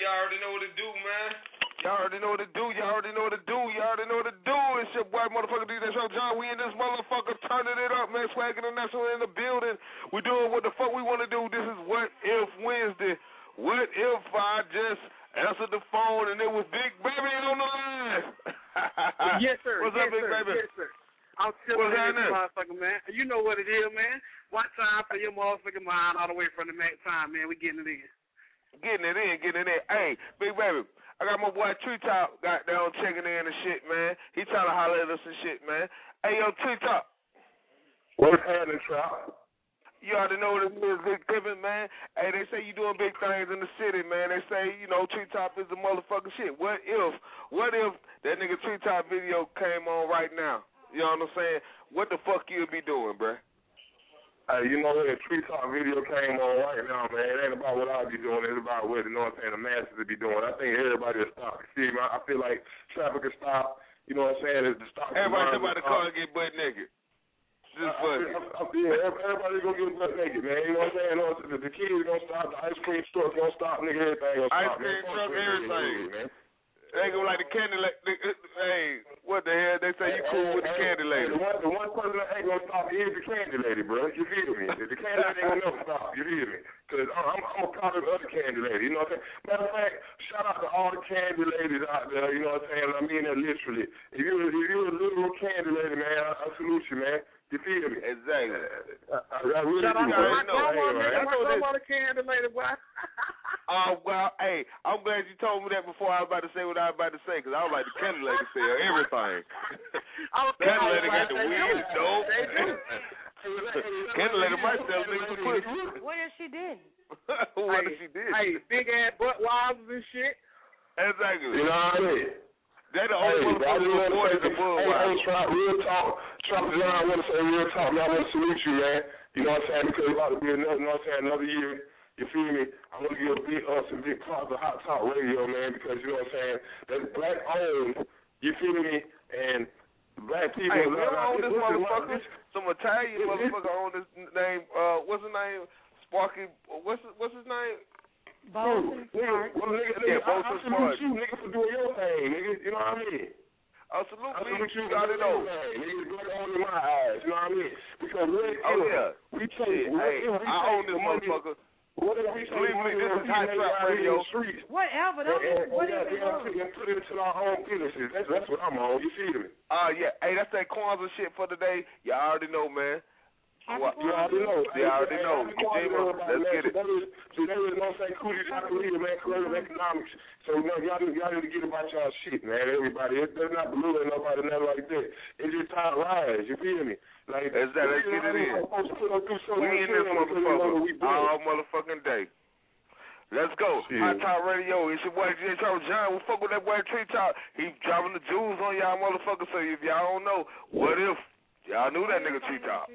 G: y'all already know what to do, man. Y'all already know what to do. Y'all already know what to do. Y'all already know what to do. It's your boy, motherfucker, D J Show John. We in this motherfucker turning it up, man. Swag International in the building. We doing what the fuck we want to do. This is What If Wednesday. What if I just answered the phone and it was Big Baby on the line?
R: Yes, sir.
G: What's
R: yes,
G: up, Big
R: sir.
G: Baby?
R: Yes, sir. I'm still
G: What's
R: in
G: happening?
R: this motherfucker, man. You know what it is, man. One time for your motherfucking mind all the way from the Mac time, man. We getting it in.
G: Getting it in, getting it in. Hey, Big Baby, I got my boy Treetop got down checking in and shit, man. He trying to holler at us and shit, man. Hey, yo, Treetop.
F: What's happening, Trap?
G: You already know what it is, Big Pippin, man. Hey, they say you doing big things in the city, man. They say, you know, Treetop is the motherfucking shit. What if, what if that nigga Treetop video came on right now? You know what I'm saying? What the fuck you be doing, bruh?
F: Hey, you know that Treetop video came on right now, man. It ain't about what I be doing. It's about what, you know what I'm saying, the masses will be doing. I think everybody will stop. See, man, I feel like traffic will stop. You know what I'm saying? It's the stop.
G: Everybody jump out the car and get butt naked. Just funny.
F: I, I, I, yeah, everybody's gonna get butt naked, man. You know what I'm saying? You know, the, the kids gonna stop. The ice cream stores gonna stop. Nigga, everything gonna stop.
G: Ice cream truck, everything.
F: Man.
G: They gonna like the candy lady. Hey, what the hell? They say you cool with the candy lady.
F: The one, the one person that ain't gonna stop is the candy lady, bro. You feel me? The candy lady ain't gonna never stop. You feel me? Cause I'm, I'm a part of the other candy lady. You know what I'm saying? Matter of fact, shout out to all the candy ladies out there. You know what I'm saying? I mean that literally. If you if you're a little candy lady, man, I, I salute you, man. You feel me?
G: Exactly.
F: I, I, I really
R: Shout out
F: do,
R: to
F: man.
R: my grandma,
F: Hey,
R: nigga.
F: man.
R: My grandma the candy lady, boy.
G: Oh, well, hey, I'm glad you told me that before I was about to say what I was about to say, because I was like, the candy lady sell everything. Candy lady got the weed, dope. Candy lady might sell niggas for pussy.
H: What if she didn't?
G: What
R: hey,
G: if she did?
R: Hey, big ass butt wobbles and shit.
G: Exactly.
F: You know what I mean?
G: They the only
F: hey,
G: motherfuckers who afford it to bull
F: Hey,
G: wild.
F: hey, try real talk. Trump John, I want to say real talk, man. I want to salute you, man. You know what I'm saying? Because it's about to be another, you know what I'm saying, another year. You feel me? I want to give a big ups and big props to Hot Talk Radio, man, because you know what I'm saying? That's black owned. You feel me? And black people.
G: Hey, we
F: like,
G: don't own this
F: listen,
G: motherfucker.
F: this-
G: Some Italian motherfucker own this name. Uh, what's his name? Sparky. What's his, what's his name?
H: Bolton Smart.
F: Well, nigga, nigga,
G: Yeah,
F: I, I
G: Bolton
F: salute
G: Smart.
F: you, nigga, for doing your thing, nigga. You know what I mean?
G: Oh, salute
F: I
G: me.
F: salute you
G: You
F: for
G: already
F: doing
G: know.
F: your thing, nigga. It's black owned in my eyes. You know what I mean? Because what
G: Oh,
F: if
G: yeah.
F: we take,
G: Shit,
F: what
G: hey,
F: if we
G: I
F: take
G: own this
F: the money-
G: motherfucker.
F: What if we take
G: Believe me,
F: money
G: this
F: that
G: is
F: we
G: Hot
F: make
G: Trap
F: out here in
G: Radio.
F: the streets?
H: Whatever. Don't,
F: And, and,
H: what
F: and,
H: is
F: and,
H: it?
F: and, and put it into our own businesses. That's, that's what I'm on. You feel me?
G: Uh, yeah. Hey, that's that Kwanzaa shit for today. Y'all already know, man. What?
F: You already know.
G: You already know.
F: Hey, hey,
G: Kojima, let's get it.
F: So that is, so that is, you know what I'm saying, Coogee Chocolate, man, creative economics. So, you know, y'all, y'all need to get about y'all shit, man, everybody. It, they're not belittling nobody, nothing like that. It's just time rise, you feel me? Like,
G: That's that. Let's get it in. We in this motherfucker all motherfucking day. Let's go.
F: Shit.
G: Hot Top Radio. It's your boy D J Charles John. We fuck with that boy Treetop. He dropping the jewels on y'all motherfuckers. So if y'all don't know, what if y'all knew that nigga Treetop?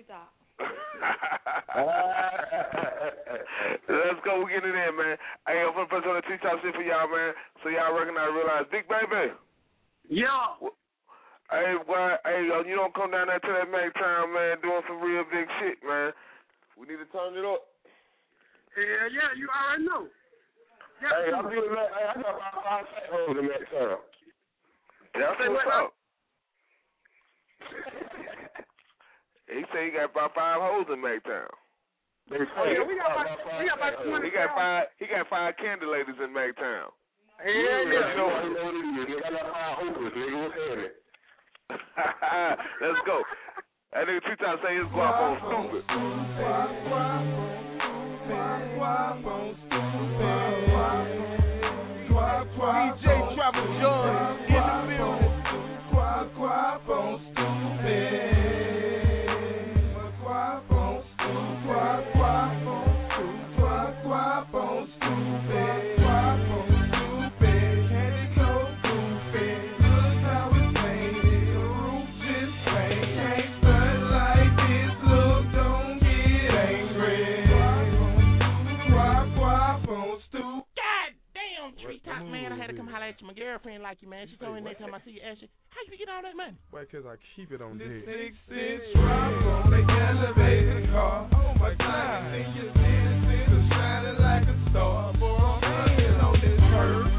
G: Let's go. We get it in, man. Hey, I'm gonna press on the Treetop shit for y'all, man. So y'all recognize, realize, Big Baby.
R: Yeah.
G: Hey, boy. Hey, yo, you don't come down there to that Mac Town, man, doing some real big shit, man. We need to turn it up.
R: Hell yeah, you already know. Yeah,
F: hey, I'm doing that. Hey, I got about five fat holes in that town.
G: That's
R: Say
G: what's
R: what
G: up. He said he got about five hoes in MacTown.
F: They
R: Oh yeah, we got about we got about twenty.
G: He got five. He got five candy ladies in MacTown.
R: Hell yeah.
F: You know what it is, nigga. I got five hoes, nigga. What's happening?
G: Let's go. That nigga two times say his guap on stupid.
C: D J Travel John in the building. Quack, quack, on stupid. Quack, on stupid. Quack, quack, on stupid. Quack, quack, on stupid. Quack, on stupid. Candy coat goofy. Look how it's painted. The roof just painted. Can't stunt like this. Look, don't get angry. Quack, quack, on stupid.
S: God damn, Treetop, man. I had to come holler at you. My girlfriend like you, man. She told me next time I see you, ask you, how you get all that money?
D: Why, because I keep it on
C: This
D: deck.
C: six inch drop on the elevator car. Oh my God! See your citizen shining like a star. Boy, I'm running on this curve.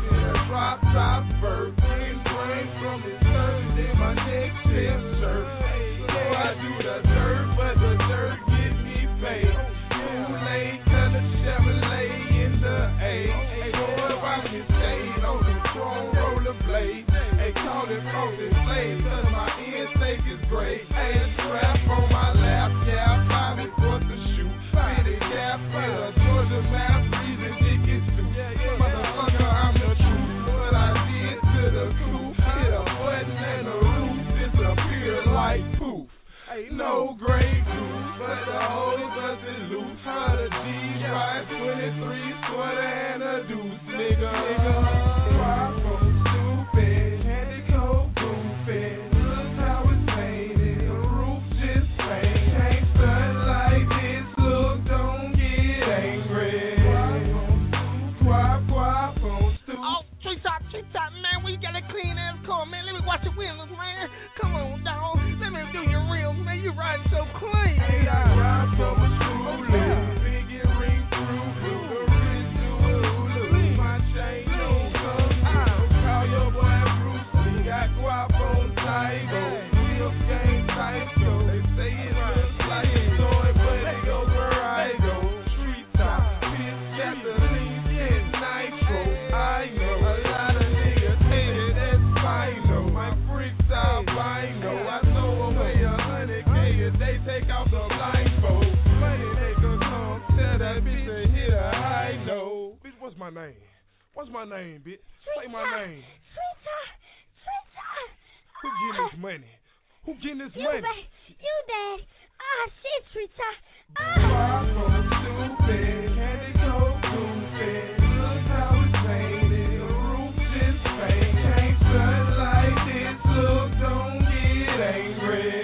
M: strong rollerblade. Hey, call it funky slave, cause my end steak is great. Hey, a strap on my lap, yeah, five and fourth to shoot. Fitted cap, with a Georgia map, reason Dick is too. Motherfucker, I'm the truth. What I did to the coupe, hit a button and the roof disappeared like poof. Ain't no gray goose, but the whole bus is loose. For the G's, ride twenty-three, sweater and a deuce, nigga. Nigga, rock on stupid, candy coat goofy. Look how it's painted, the roof just painted. Can't stunt like this, look, don't get angry. Quap, quap on stupid.
C: Oh, tree top, tree top, man, we got a clean ass car, man. Let me watch the windows, man. Come on, dog. Let me do your rims, man. You riding so clean.
M: Hey, I ride so much cool, big ring through, the wrist do a hula. My chain don't come out. Call your boy Bruce, we got guap on Tygo. Wheels game Tygo. They say it looks like a toy, but it go where I go. Street top, bitch, gasoline, and nitro. I know a lot of niggas hate it, that's fine, though. My freaks out, fine, though. I know away a hundred K if they take off the blindfold. Money they could come, tell that bitch to hit a high note.
E: Bitch, what's my name? What's my name, bitch? Say my name.
T: Sweetheart, sweetheart.
E: Who getting this money? Who getting this
T: You,
E: money?
T: babe. You, dad. Ah, shit, sweetheart.
M: Quap on stupid, candy coat goofy. Look how it's painted, the roof just painted. Can't stunt like this, look, don't get angry.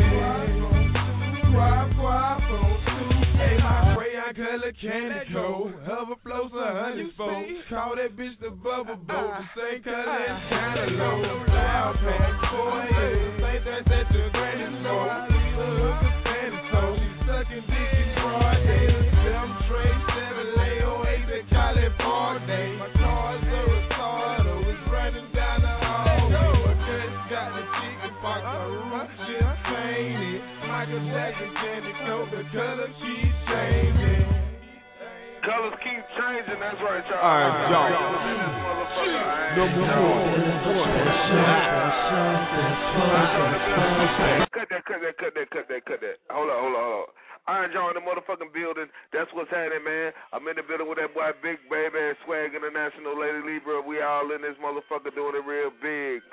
M: Quap, quap on stupid. Hey, my crayon color candy coat. Hover floats a hundred fold. Call that bitch the bubble boat. The same color as cantaloupe. Loud pack, four years. Think that's at your granny's store. Look at Sandy soul. She sucking dick in broad day. Seven tray, seven lay, oh eight to California. My car's a retardo. It's running down the hallway. My cousin got the chicken pox. My roof just painted. Michael Jackson candy coat. The color keeps changing.
G: Colors keep changing, that's right, y'all.
C: All right, y'all. Number four.
G: Cut that, cut that, cut that, cut that, cut that. Hold on, hold on, hold on. Iron John in the motherfucking building. That's what's happening, man. I'm in the building with that boy Big Baby and Swag International, Lady Libra. We all in this motherfucker doing it real big.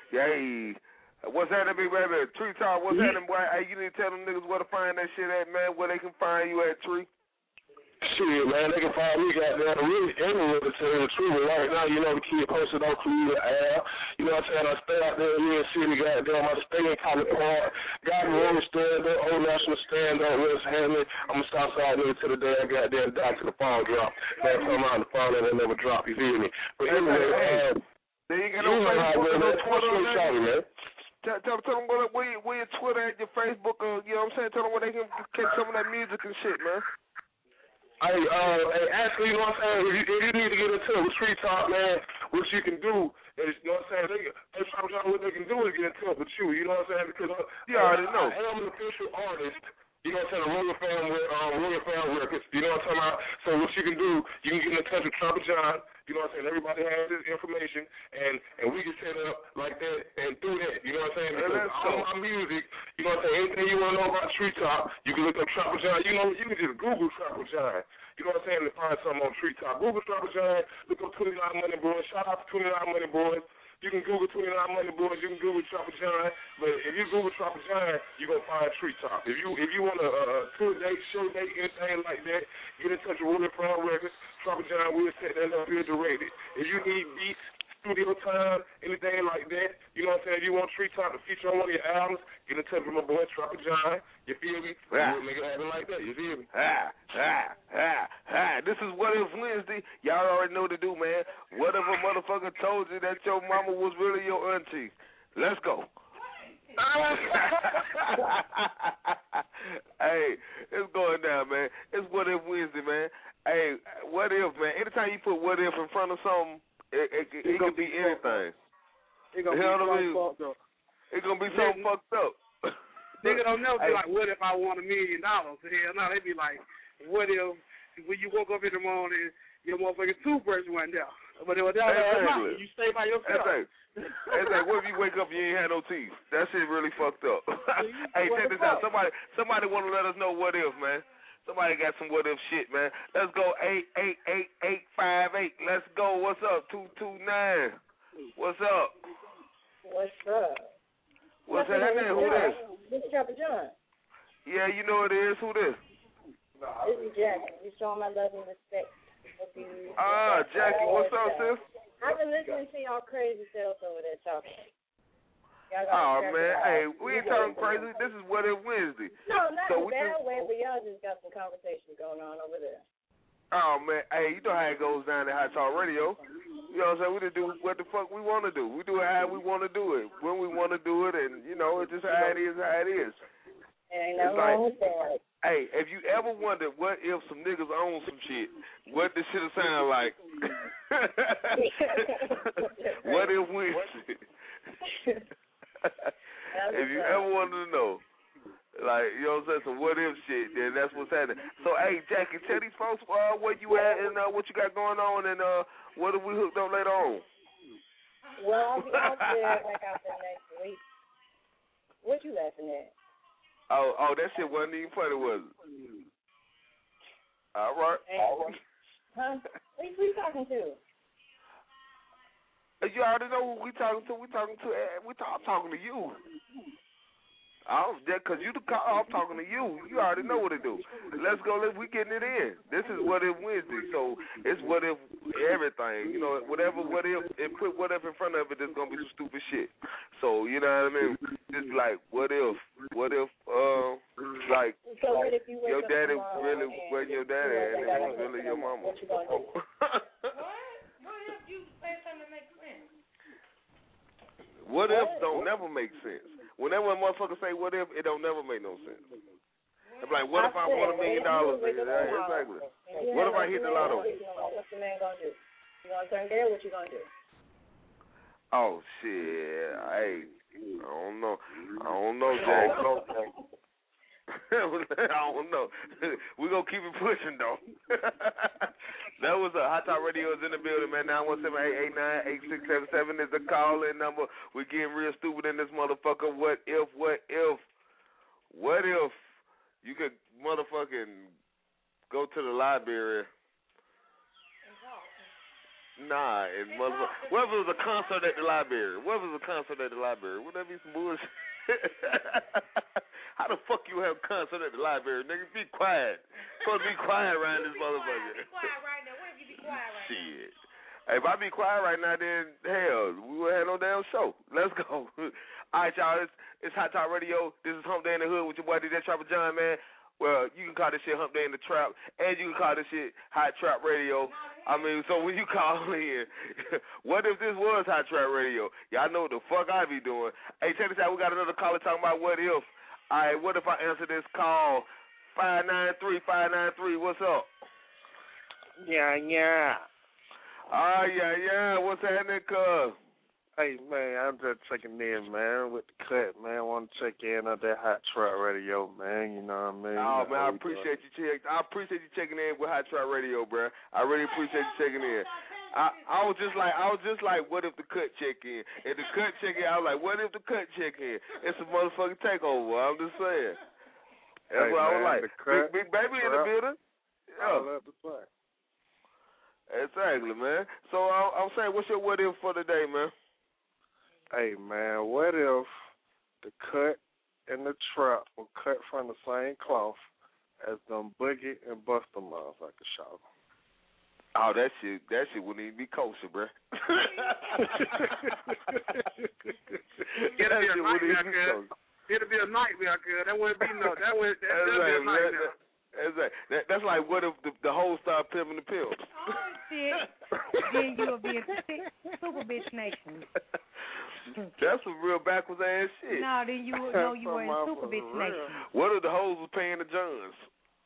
G: Yay. What's happening, Big Baby? Tree Talk, what's happening, boy? Hey, you need to tell them niggas where to find that shit at, man, where they can find you at, Tree.
J: Shit, man, they can find me goddamn really anywhere to tell you the truth. But right now, you know, the kid posted on Cleveland Ave. You know what I'm saying? I stay out there in New York City, goddamn. I stay in College Park. Got me on the stand up, Old National stand up, West Hamlin. I'm a Southside nigga to the day I goddamn die to the phone drop. Last time I on the phone, and they never drop. You feel me? But anyway, um,
G: they ain't got no Facebook or no Twitter on that.
J: Man.
G: Tell, tell, tell them where, where, where your Twitter and your Facebook, uh, you know what I'm saying? Tell them where they can catch some of that music and shit, man.
J: Hey, uh, hey, actually, you know what I'm saying? If you, if you need to get into it with Street Talk, man, what you can do is, you know what I'm saying? They, they try to what they can do is get into it with you. You know what I'm saying? Because uh,
G: you already know.
J: I am an official artist. You know what I'm saying? A Royal Fan, um, Royal Fan Records. You know what I'm talking about? So what you can do, you can get in touch with Trumpet John. You know what I'm saying? Everybody has this information, and, and we can set up like that and do that. You know what I'm saying? Because all my music, you know what I'm saying? Anything you want to know about Street Talk, you can look up Trumpet John. You know, you can just Google Trumpet John. You know what I'm saying? To find something on Street Talk. Google Trumpet John. Look up twenty-nine Money Boys. Shout out to twenty-nine Money Boys. You can Google twenty-nine Money Boys. You can Google Trumpet John. But if you Google Trumpet John, you're going to find Street Talk. If you if you want to uh, tour date, show date, anything like that, get in touch with Willie Brown Records. Trumpet John will set that up here directed. If you need beats, studio time, anything like that, you know what I'm saying? If you want Street Talk to feature on one of your albums, get in touch with my boy Trumpet John. You feel me?
G: Ah.
J: We'll make it happen like that. You feel me?
G: Ah, ah, ah, ah. This is What If Wednesday. Y'all already know what to do, man. What if a motherfucker told you that your mama was really your auntie? Let's go. Hey, it's going down, man. It's What If Wednesday, man. Hey, what if, man? Anytime you put what if in front of something, it, it, it, it could be anything.
R: It gonna
G: you
R: be
G: know what I
R: something
G: mean?
R: fucked up.
G: It gonna be something
R: Nigga,
G: fucked up.
R: Nigga don't never be
G: Hey.
R: like, what if I won a million dollars? Hell no, they be like, what if when you woke up in the morning, your motherfucking toothbrush went down? But it was down there at
G: Exactly.
R: night. You stay by yourself.
G: That's like, that's like, what if you wake up and you ain't had no teeth? That shit really fucked up. Hey, check this out. Somebody, somebody want to let us know what if, man. Somebody got some what if shit, man. Let's go eight eight eight eight five eight. Let's go. What's up? Two two nine. What's up?
U: What's up?
G: What's happening? Who this?
U: This is Trapper John.
G: Yeah, you know it is. Who this?
U: This is Jackie. You showing my love and respect.
G: Ah, Jackie. What's up, sis?
U: I've been listening to y'all crazy selves over there talking.
G: Oh man, hey, we ain't talking crazy. This is What If Wednesday.
U: No, not
G: so
U: in a
G: we
U: bad
G: just,
U: way, but y'all just got some conversation going on over there.
G: Oh man, hey, you know how it goes down at Hot Talk Radio. You know what I'm saying? We just do what the fuck we want to do. We do it how we want to do it, when we want to do it, and you know, it's just how it is, how it is.
U: Ain't
G: It's
U: no
G: like,
U: wrong with that.
G: hey, if you ever wondered what if some niggas own some shit, what this shit'll sound like? What if Wednesday? If you ever wanted to know, like, you know what I'm saying, some what if shit, then that's what's happening. So, hey, Jackie, tell these folks uh, where you at and uh, what you got going on, and uh, what if we hooked up later on?
U: Well, I'll be out there like out there next week. What you laughing at?
G: Oh, oh, that shit wasn't even funny, was it? All right. All right.
U: Huh? Who you talking to?
G: You already know who we talking to. We talking to. We talk, I'm talking to you. I'm just because you the call. I'm talking to you. You already know what to do. Let's go. Let's we getting it in. This is What If Wednesday. So it's what if everything. You know, whatever. What if and put what if in front of it. There's gonna be some stupid shit. So you know what I mean. Just like what if. What if. Uh, like
U: so what if you
G: your daddy really wasn't your daddy and it was really your mama.
U: What you gonna do?
H: What if you say something that makes sense?
G: What if don't never make sense. Whenever a motherfucker say what if, it don't never make no sense. It's like, what if I won a million dollars? Exactly. What if I hit the lotto?
U: What's the man gonna do? You gonna turn there? What you gonna do?
G: Oh shit! Hey, I don't know. I don't know, Jay. I don't know. We gonna keep it pushing though. That was a Hot Talk Radio is in the building, man. nine one seven, eight eight nine, eight six seven seven is the call-in number. We're getting real stupid in this motherfucker. What if, what if, what if you could motherfucking go to the library? Nah, and motherfucker. What if it was a concert at the library? What if it was a concert at the library? Wouldn't that be some bullshit? How the fuck you have a concert at the library? Nigga, be quiet. Supposed to be quiet around this motherfucker.
H: Be quiet right now. What if you be quiet right
G: Shit. Hey, if I be quiet right now, then hell, we would have no damn show. Let's go. All right, y'all. It's, it's Hot Talk Radio. This is Hump Day in the Hood with your boy D J Trapper John, man. Well, you can call this shit Hump Day in the Trap, and you can call this shit Hot Trap Radio. I mean, so when you call in, what if this was Hot Trap Radio? Y'all know what the fuck I be doing. Hey, check this out. We got another caller talking about what if. All right, what if I answer this call? five nine three, five nine three, what's up?
R: Yeah, yeah.
G: Oh, yeah, yeah. What's happening, cuz?
R: Hey, man, I'm just checking in, man, with the cut, man. I want to check in on that Hot Trap Radio, man. You know what I mean?
G: Oh,
R: you know,
G: man, I appreciate you check. I appreciate you checking in with Hot Trap Radio, bro. I really appreciate you checking in. I, I was just like, I was just like, what if the cut check in? And the cut check in, I was like, what if the cut check in? It's a motherfucking takeover. I'm just saying. That's
R: hey,
G: what
R: man,
G: I was like.
R: Big,
G: big baby in the building. Yeah.
R: I love the play.
G: Exactly, man. So I, I'm saying, what's your what if for today, man?
R: Hey, man, what if the cut and the trap were cut from the same cloth as them Boogie and Buster motherfuckers, y'all?
G: Oh, that shit, that shit wouldn't even be kosher, bro.
R: It'll be a nightmare, cuz. It'll be a nightmare, cuz. That wouldn't be no. That would. That would be a nightmare.
G: That's, that, that, that's like what if the, the hoes start pimping the pills?
H: Oh, shit. Then you'll be a super bitch nation.
G: That's some real backwards ass shit.
H: No, then you would know you were in super bitch nation.
G: What if the hoes was paying the Johns?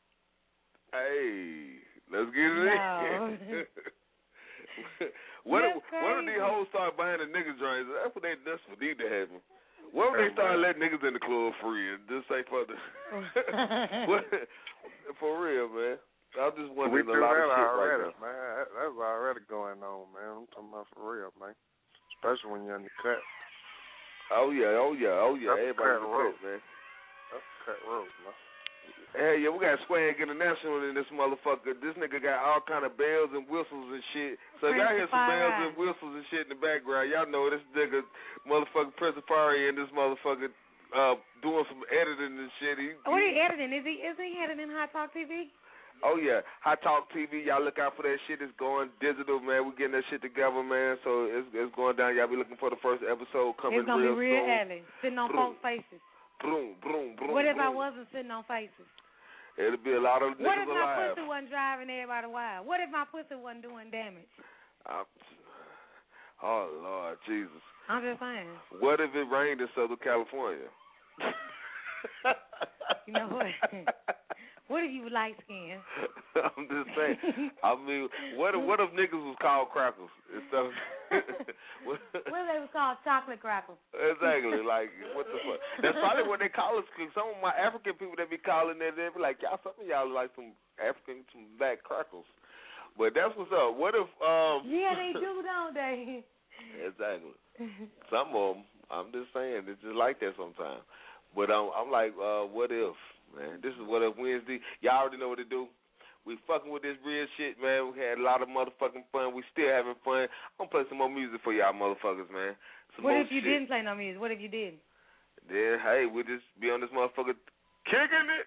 G: Hey. Let's get it
H: no.
G: in. what if, what if these hoes start buying the niggas drinks? That's what they that's what need to happen. What if they start letting niggas in the club free and just say for the what, for real, man. I'm just
R: We
G: wondering
R: do
G: a lot
R: that
G: of shit
R: already,
G: right now.
R: man. That, that's already going on, man. I'm talking about for real, man. Especially when you're in the cut.
G: Oh yeah, oh yeah, oh yeah.
R: That's
G: Everybody
R: cut
G: in the
R: rope.
G: cut, man.
R: That's cut rope, man.
G: Hell yeah, we got Swag International in this motherfucker. This nigga got all kind of bells and whistles and shit. So if y'all hear some bells and whistles and shit in the background, y'all know this nigga, motherfucker Prince of Fari and this motherfucker uh, doing some editing and shit. He,
H: what are you editing? Is he is he editing Hot Talk T V?
G: Oh yeah, Hot Talk T V. Y'all look out for that shit. It's going digital, man. We getting that shit together, man. So it's it's going down. Y'all be looking for the first episode coming
H: It's gonna
G: real
H: be real
G: soon.
H: early, sitting on
G: Boom.
H: folks' faces.
G: Boom, boom, boom.
H: What if I
G: boom.
H: wasn't sitting on faces?
G: It'll be a lot of
H: What
G: niggas
H: if my
G: alive.
H: pussy wasn't driving everybody wild? What if my pussy wasn't doing damage?
G: I, oh Lord Jesus.
H: I'm just saying.
G: What if it rained in Southern California?
H: You know what? What if you were light skinned?
G: I'm just saying. I mean, what if, what if niggas was called crackers instead of
H: What if they was called chocolate crackers?
G: Exactly. Like, what the fuck? That's probably what they call us. Cause some of my African people that be calling that, they be like, y'all, some of y'all like some African, some black crackers. But that's what's up. What if? um
H: Yeah, they do, don't they?
G: Exactly. Some of them. I'm just saying, it's just like that sometimes. But I'm, I'm like, uh, what if? Man, this is What If Wednesday. Y'all already know what to do. We fucking with this real shit, man. We had a lot of motherfucking fun. We still having fun. I'm gonna play some more music for y'all motherfuckers, man. Some
H: What
G: more
H: if you
G: shit.
H: didn't play no music? What if you did?
G: Then, hey, we just be on this motherfucker kicking it.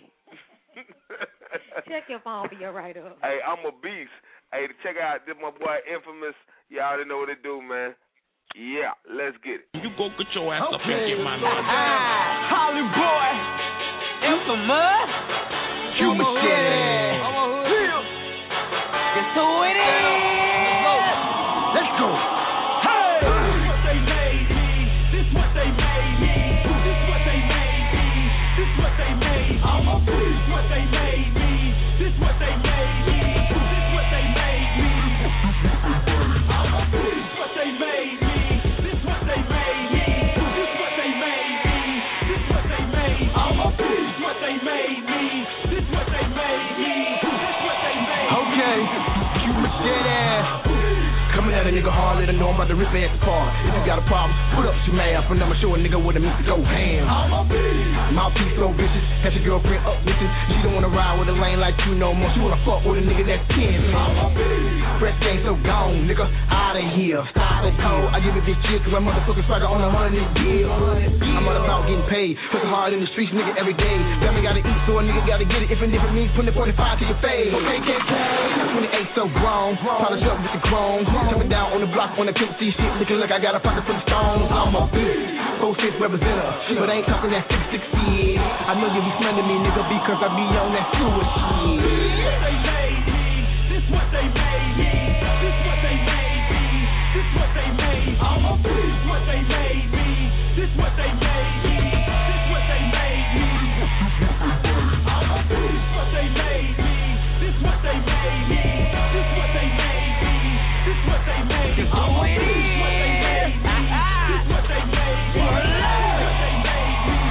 H: Check your phone for your write-up.
G: Hey, I'm a beast. Hey, check out this my boy Infamous. Y'all already know what to do, man. Yeah, let's get it.
L: You go get your ass up and get my
A: Holly boy, Infamous, Cuba City. Guess who it is? Let's go. Hey! This is what they made me. This is what they made me. This is what they made me. This is what they made me. I'm a this is what they made me. This is what they made me. This is what they made me. I'm a this is what they made me. This is what they made me. This is what they made me. This is what they made me. I'm a this is what they made me. This is what they made me. This is what they made me. Okay, Cuba City. Coming at a nigga hard, let her know I'm about to rip ass apart. If you got a problem, put up your math, and I'ma show a nigga what it means to go ham. Mouthpiece so vicious, has your girlfriend up missing. She don't wanna ride with a lane like you no more. She wanna fuck with a nigga that's ten. Fresh game so gone, nigga, out of here. Style so cold, I give a bitch shit, cause my motherfucking swagger on a hundred deal. I'm all about getting paid, working hard in the streets, nigga, every day. Family gotta eat, so a nigga gotta get it. If it never means putting the forty-five to your face. Okay, can't twenty-eight so grown, polish up with the chrome. Coming down on the block on the Pimp C shit, looking like I got a pocket full of stones. I'm a beast, four six representative, but I ain't talking that six six shit. I know you be smelling me, nigga, because I be on that sewer shit. This what they made me. This what they made me. This what they made me. I'm a this what they made me. This what they made me. This what they made me. I'm a this what they made me. This what they made me. This what they made me. This what they made me. I'm a this what they made me. This what they made me. What they made me.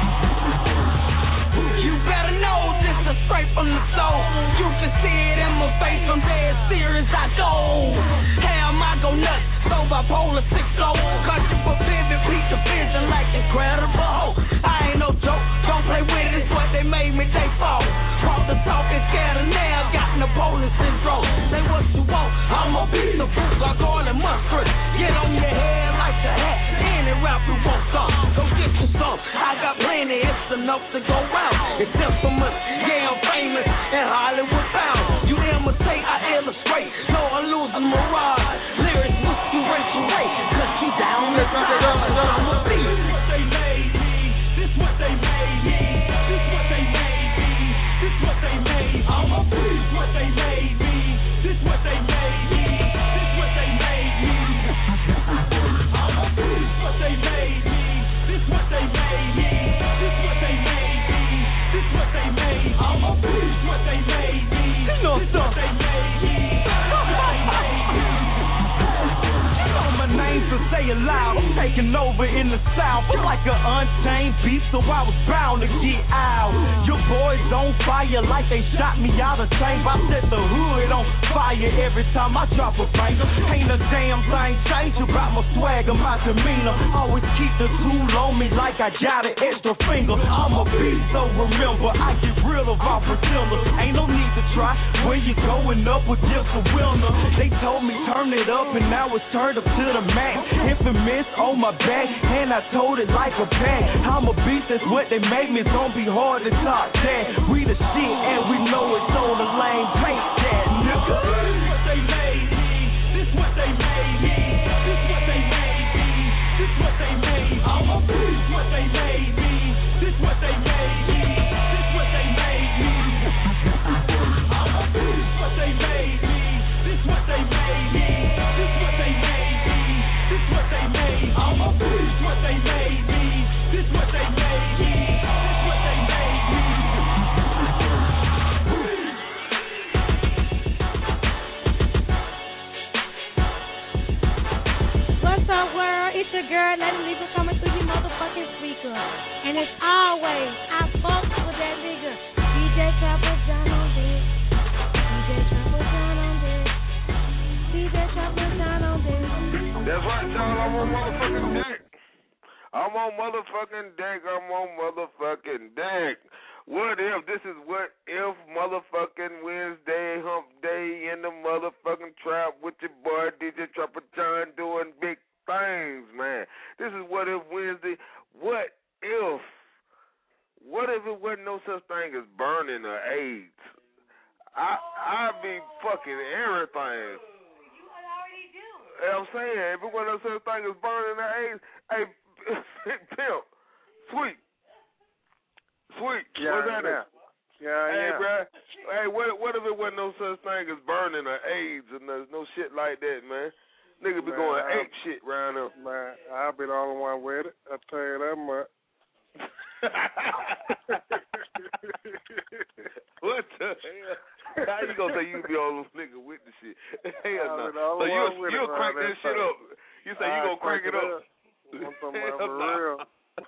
A: You better know this is straight from the soul. You can see it in my face, I'm dead serious, I go. Damn, I go nuts, so bipolar six oh. Cause you for pivot, beat the vision like Incredible. I ain't no joke, don't play with it, it's what they made me, they fall. Walk the talk and scared of now, got Napoleon syndrome. Say what you want, I'm a piece of fruit like oil and mustard. Get on your head like the hat, any rap you want some. Go get you some, I got plenty, it's enough to go round. It's infamous, yeah, I'm famous, and Hollywood bound. You imitate, I illustrate, no, I'm losing mirage. Lyrics, what's you racial rate, cause she down the side. I'm a beat. This what they made me, this what they made me, this what they made me, this what they made me. I'm a this what they made me, this what they made me, this what they made me. I'm a this what they made me, this what they made me, this what they made me, this what they made me. I'm a this what they made me.
L: gangsters say it loud. I'm taking over in the South. I'm like an untamed beast, so I was bound to get out. Your boys on fire like they shot me out of chamber. I set the hood on fire every time I drop a banger. Ain't a damn thing changed about my swagger, my demeanor. Always keep the tool on me like I got an extra finger. I'm a beast, so remember, I get real about pretenders. Ain't no need to try when you going up against a winner. They told me turn it up and now it's turned up to the max. Infamous on my back and I told it like a pack. I'm a beast, that's what they make me. It's gonna be hard to talk that. We the shit and we know it's on the lane. Paint that, nigga.
A: This is what they made me. This is what they made me. This is what they made me. This is what they made me. I'm a beast. This is what they made me. This is what they made me. This is what they made me. I'm a beast. This is what they made me. This is what they made me. This is what they made me. This is what they made me. I'm a beast. This is what they made me. This is what they made me. This is what they made me.
N: What's up, world? It's your girl, Lady Lisa, coming through your motherfucking speaker. And as always, I fuck with that nigga. D J Trapper John on this. D J Trapper John on this. D J Trapper John on this.
G: That's right, y'all. I'm on motherfucking deck. I'm on motherfucking deck. I'm on motherfucking deck. What if this is what if motherfucking Wednesday hump day in the motherfucking trap with your boy D J Trapper John doing big things, man. This is what if Wednesday. What if? What if it wasn't no such thing as burning or AIDS? I I'd be fucking everything. You know what I'm saying? If it wasn't no such thing as burning or AIDS, hey, pimp, sweet. Sweet.
R: Yeah,
G: What's that?
R: yeah. Yeah,
G: hey,
R: yeah.
G: bro. Hey, what what if it wasn't no such thing as burning or AIDS and there's no shit like that, man? Nigga be
R: Man,
G: going
R: I-
G: ape shit round up.
R: Man, I'll be the only one with it. I'll tell you that much.
G: What the hell? How you gonna say you be all those nigga with the shit? Hell
R: I'll be the
G: no.
R: only
G: So
R: one
G: you
R: with
G: you'll
R: it
G: crank
R: around
G: that
R: that
G: shit
R: thing.
G: up. You say you
R: I'll
G: gonna crank it up.
R: I'm talking about
G: Hell
R: for
G: no.
R: real.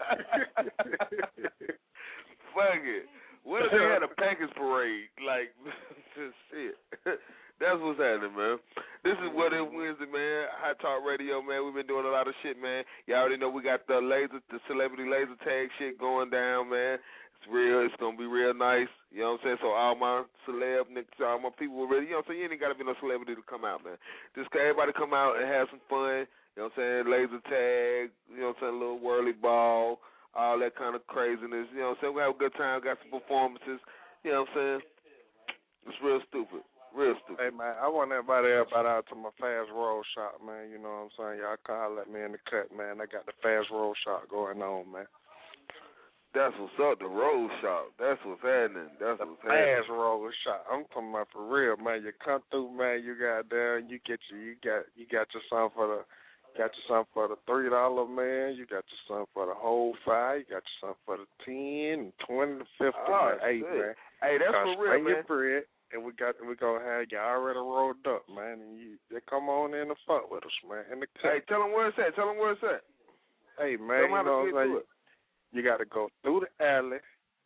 G: Fuck it. What if they had a package parade? Like, just shit. That's what's happening, man. This is What If Wednesday, man. Hot Talk Radio, man. We've been doing a lot of shit, man. Y'all already know we got the laser, the celebrity laser tag shit going down, man. It's real. It's gonna be real nice. You know what I'm saying? So all my celeb niggas, all my people ready. You know what I'm saying? You ain't gotta be no celebrity to come out, man. Just everybody come out and have some fun. You know what I'm saying? Laser tag. You know what I'm saying? A little whirly ball. All that kind of craziness. You know what I'm saying? We have a good time. Got some performances. You know what I'm saying? It's real stupid. Real stupid.
R: Hey, man, I want everybody everybody out to my fast roll shot, man. You know what I'm saying? Y'all can holler at me in the cut, man. I got the fast roll shot going on, man.
G: That's what's up, the roll shop. That's what's happening. That's
R: the
G: what's happening.
R: fast roll shot. I'm talking about for real, man. You come through, man. You got there, you get your, you got, you got your something for the, got your something for the three dollar, man. You got your something for the whole five. You got your something for the ten, and twenty, and fifty,
G: Oh,
R: man. Eight,
G: shit.
R: man.
G: Hey, that's
R: Cause
G: for real,
R: spring
G: man.
R: your bread, and we got, we gonna have you already rolled up, man. And you, they come on in and fuck with us, man. In the cut.
G: Hey, tell them where it's at. Tell them where it's at.
R: Hey,
G: Tell
R: man,
G: them how
R: you know
G: to
R: what I'm
G: get to
R: saying?
G: it.
R: You got to go through the alley,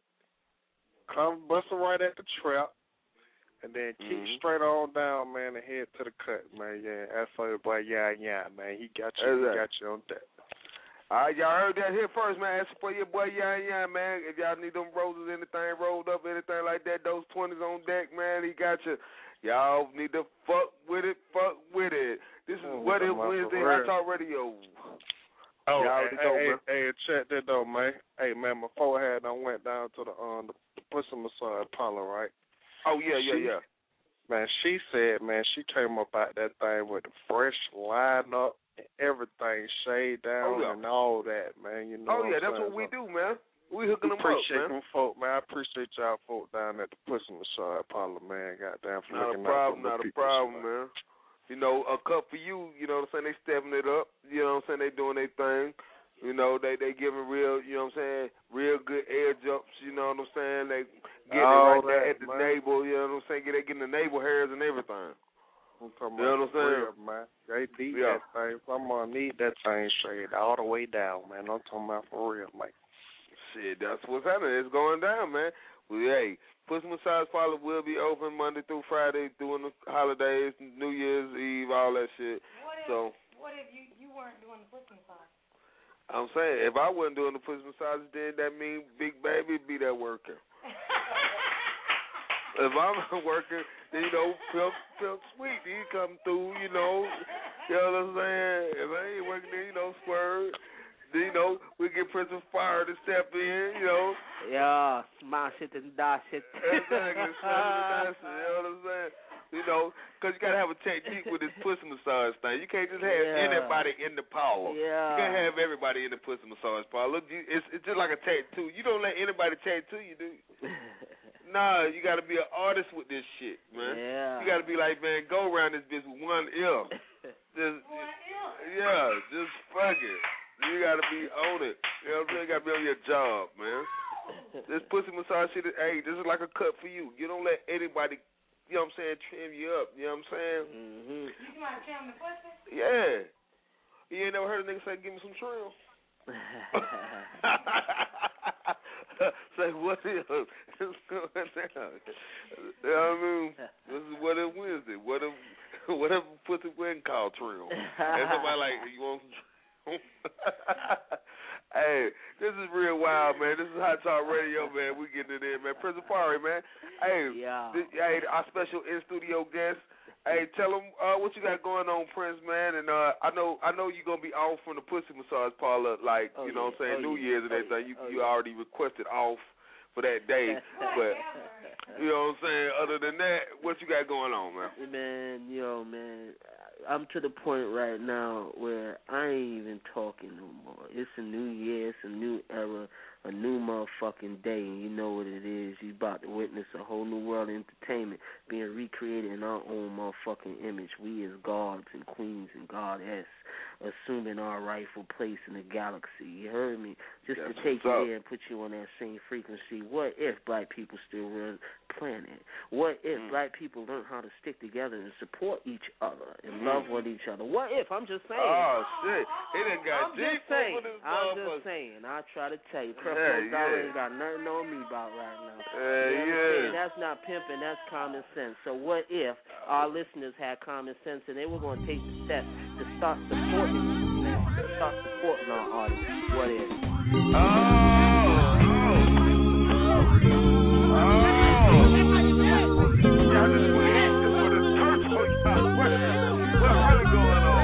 R: come busting right at the trap, and then keep
G: Mhm.
R: straight on down, man, and head to the cut, man. Yeah, that's for your boy, yeah, yeah, man. He got you, he
G: Exactly.
R: got you on that.
G: All right, y'all heard that here first, man. Ask for your boy, yeah, yeah, man. If y'all need them roses, anything rolled up, anything like that, those twenties on deck, man, he got you. Y'all need to fuck with it, fuck with it. This is
R: Mm,
G: What If
R: come on,
G: Wednesday,
R: for
G: Hot
R: real.
G: Talk Radio.
R: Oh,
G: Y'all
R: hey,
G: already know,
R: hey,
G: man.
R: hey, check that though, man. Hey, man, my forehead done went down to the um the, the pussy massage parlor, right?
G: Oh, yeah, yeah,
R: She-
G: yeah.
R: Man, she said, man, she came up out that thing with the fresh line up and everything, shade down
G: Oh, yeah.
R: and all that, man. You know
G: Oh,
R: what
G: yeah,
R: I'm
G: that's
R: saying?
G: what we
R: So-
G: do, man. We hooking
R: We
G: them up,
R: appreciate
G: man.
R: them folk, man. I appreciate y'all folk down at the Pussy Massage Parlor, man. Goddamn, for
G: Not a
R: looking
G: problem,
R: out for
G: not
R: the
G: a
R: people,
G: problem, man. You know, a cup for you, you know what I'm saying? They stepping it up. You know what I'm saying? They doing their thing. You know, they they giving real, you know what I'm saying, real good air jumps, you know what I'm saying? They getting
R: All
G: it right there
R: that,
G: at the
R: man.
G: navel, you know what I'm saying? They getting the navel hairs and everything.
R: I'm talking
G: You know
R: about
G: what I'm saying?
R: real, man. They need
G: Yeah.
R: that thing. I'm gonna need that thing straight all the way down, man. I'm talking about for real, man.
G: Shit, that's what's happening. It's going down, man. Well, hey, Pussy Massage Parlor will be open Monday through Friday during the holidays, New Year's Eve, all that shit.
H: What if,
G: So
H: what if you, you weren't doing the pussy massage?
G: I'm saying, if I wasn't doing the pussy massage, then that means Big Baby be there working. If I'm not working, then, you know, Pimp, Pimp Sweet, he come through, you know. You know what I'm saying? If I ain't working, then, you know, Swerve. Then, you know, we get Princess Fire to step in, you know.
I: Yeah, smash it and dash it.
G: Exactly, smash it and dash it, you know what I'm saying? You know, because you got to have a technique with this pussy massage thing. You can't just have
I: Yeah.
G: anybody in the parlor.
I: Yeah.
G: You can't have everybody in the pussy massage parlor. You, it's, it's just like a tattoo. You don't let anybody tattoo you, do you? Nah, you got to be an artist with this shit, man.
I: Yeah.
G: You got to be like, man, go around this bitch with one ear. Just, yeah, just fuck it. You got to be on it. You know what I'm saying? You got to be on your job, man. This pussy massage shit, is, hey, this is like a cut for you. You don't let anybody, you know what I'm saying, trim you up. You know what I'm saying?
I: Mm-hmm.
H: You might trim the pussy?
G: Yeah. You ain't never heard a nigga say, give me some trim? Say, what is what's going down? You know what I mean? This is what if Wednesday. What if, what if pussy wasn't called trim? And somebody like, you want some trim? Hey, this is real wild, man. This is Hot Talk Radio, man. We getting it in, man. Prince Pari, man. Hey,
I: yeah.
G: This, hey, our special in-studio guest. Hey, tell them uh, what you got going on, Prince, man. And uh, I know, I know you're gonna be off from the pussy massage parlor, like
I: oh,
G: you know,
I: yeah.
G: what I'm saying
I: oh,
G: New
I: yeah.
G: Year's and
I: oh,
G: everything.
I: yeah.
G: You
I: oh,
G: you
I: yeah.
G: already requested off for that day, but you know what I'm saying. Other than that, what you got going on, man?
I: Man, yo, man, I'm to the point right now where I ain't even talking no more. It's a new year, it's a new era, a new motherfucking day, and you know what it is. You about to witness a whole new world of entertainment being recreated in our own motherfucking image. We as gods and queens and goddess assuming our rightful place in the galaxy. You heard me? Just
G: That's
I: to take
G: what's
I: you
G: up.
I: there and put you on that same frequency. What if black people still run the planet? What if
G: Mm.
I: black people learn how to stick together and support each other and
G: Mm.
I: love one each other? What if? I'm just saying.
G: Oh shit, he done got
I: I'm
G: deep
I: just saying.
G: over this
I: I'm
G: motherfucker.
I: just saying. I try to tell you,
G: Yeah,
I: Creflo Dollar
G: yeah.
I: ain't got nothing on me about right now.
G: Uh,
I: You understand?
G: yeah.
I: That's not pimping. That's common sense. So what if our listeners had common sense and they were going to take the steps to start supporting, to start supporting our artists? What if?
G: Oh, oh, oh. Y'all just put it in for the church. What, what really going on?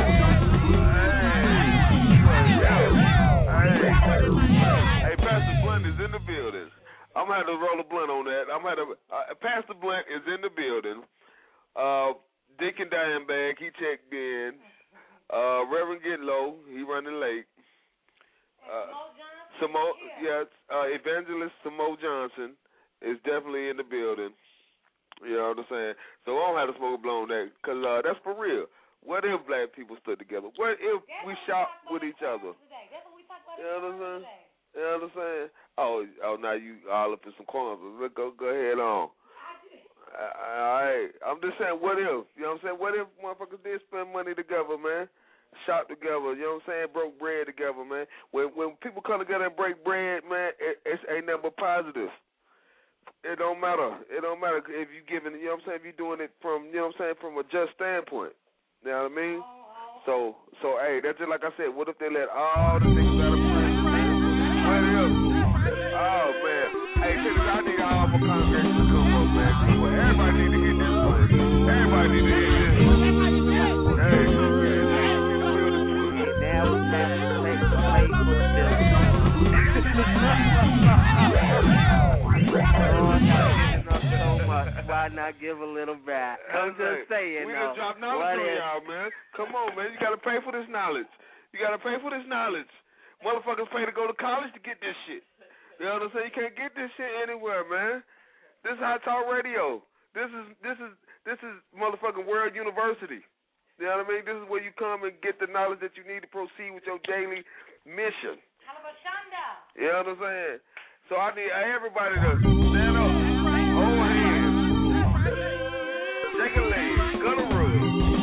G: Hey, hey, hey, Pastor Blunt is in the building. I'm gonna have to roll a blunt on that. I'm gonna have to, uh, Pastor Blunt is in the building. Uh, Deacon Dimebag, he checked in. Uh, Reverend Get Low, he running late. Uh, Samo, yes, uh, Evangelist Samo Johnson is definitely in the building. You know what I'm saying? So I don't have to smoke a blow on that, because uh, that's for real. What if black people stood together? What if we shop with each other? You know what I'm saying? You know what I'm saying? Oh, oh, now you all up in some corners. Let's go, go ahead on. All right. I'm just saying, what if? You know what I'm saying? What if motherfuckers did spend money together, man? Shop together, you know what I'm saying? Broke bread together, man. When when people come together and break bread, man, it, it's ain't nothing but positive. It don't matter. It don't matter if you giving, you know what I'm saying? If you doing it from, you know what I'm saying, from a just standpoint. You know what I mean? So, so hey, that's just like I said. What if they let all the niggas out of prison, man? What if? Oh man, hey, Dennis, I need all my congregation to come up, man. Come on, everybody need to get this one. Everybody need to get this one. Hey.
I: Now it's time to play, play for the building. Oh, I'm not giving up so much. Why not give a little back? I'm just saying,
G: we
I: though.
G: just dropped knowledge on y'all, man. Come on, man. You got to pay for this knowledge. You got to pay for this knowledge. Motherfuckers pay to go to college to get this shit. You know what I'm saying? You can't get this shit anywhere, man. This is Hot Talk Radio. This is this is this is motherfucking World University. You know what I mean? This is where you come and get the knowledge that you need to proceed with your daily mission. You know what I'm saying? So I need everybody to stand up, hold hands, shake a leg, gut a rub.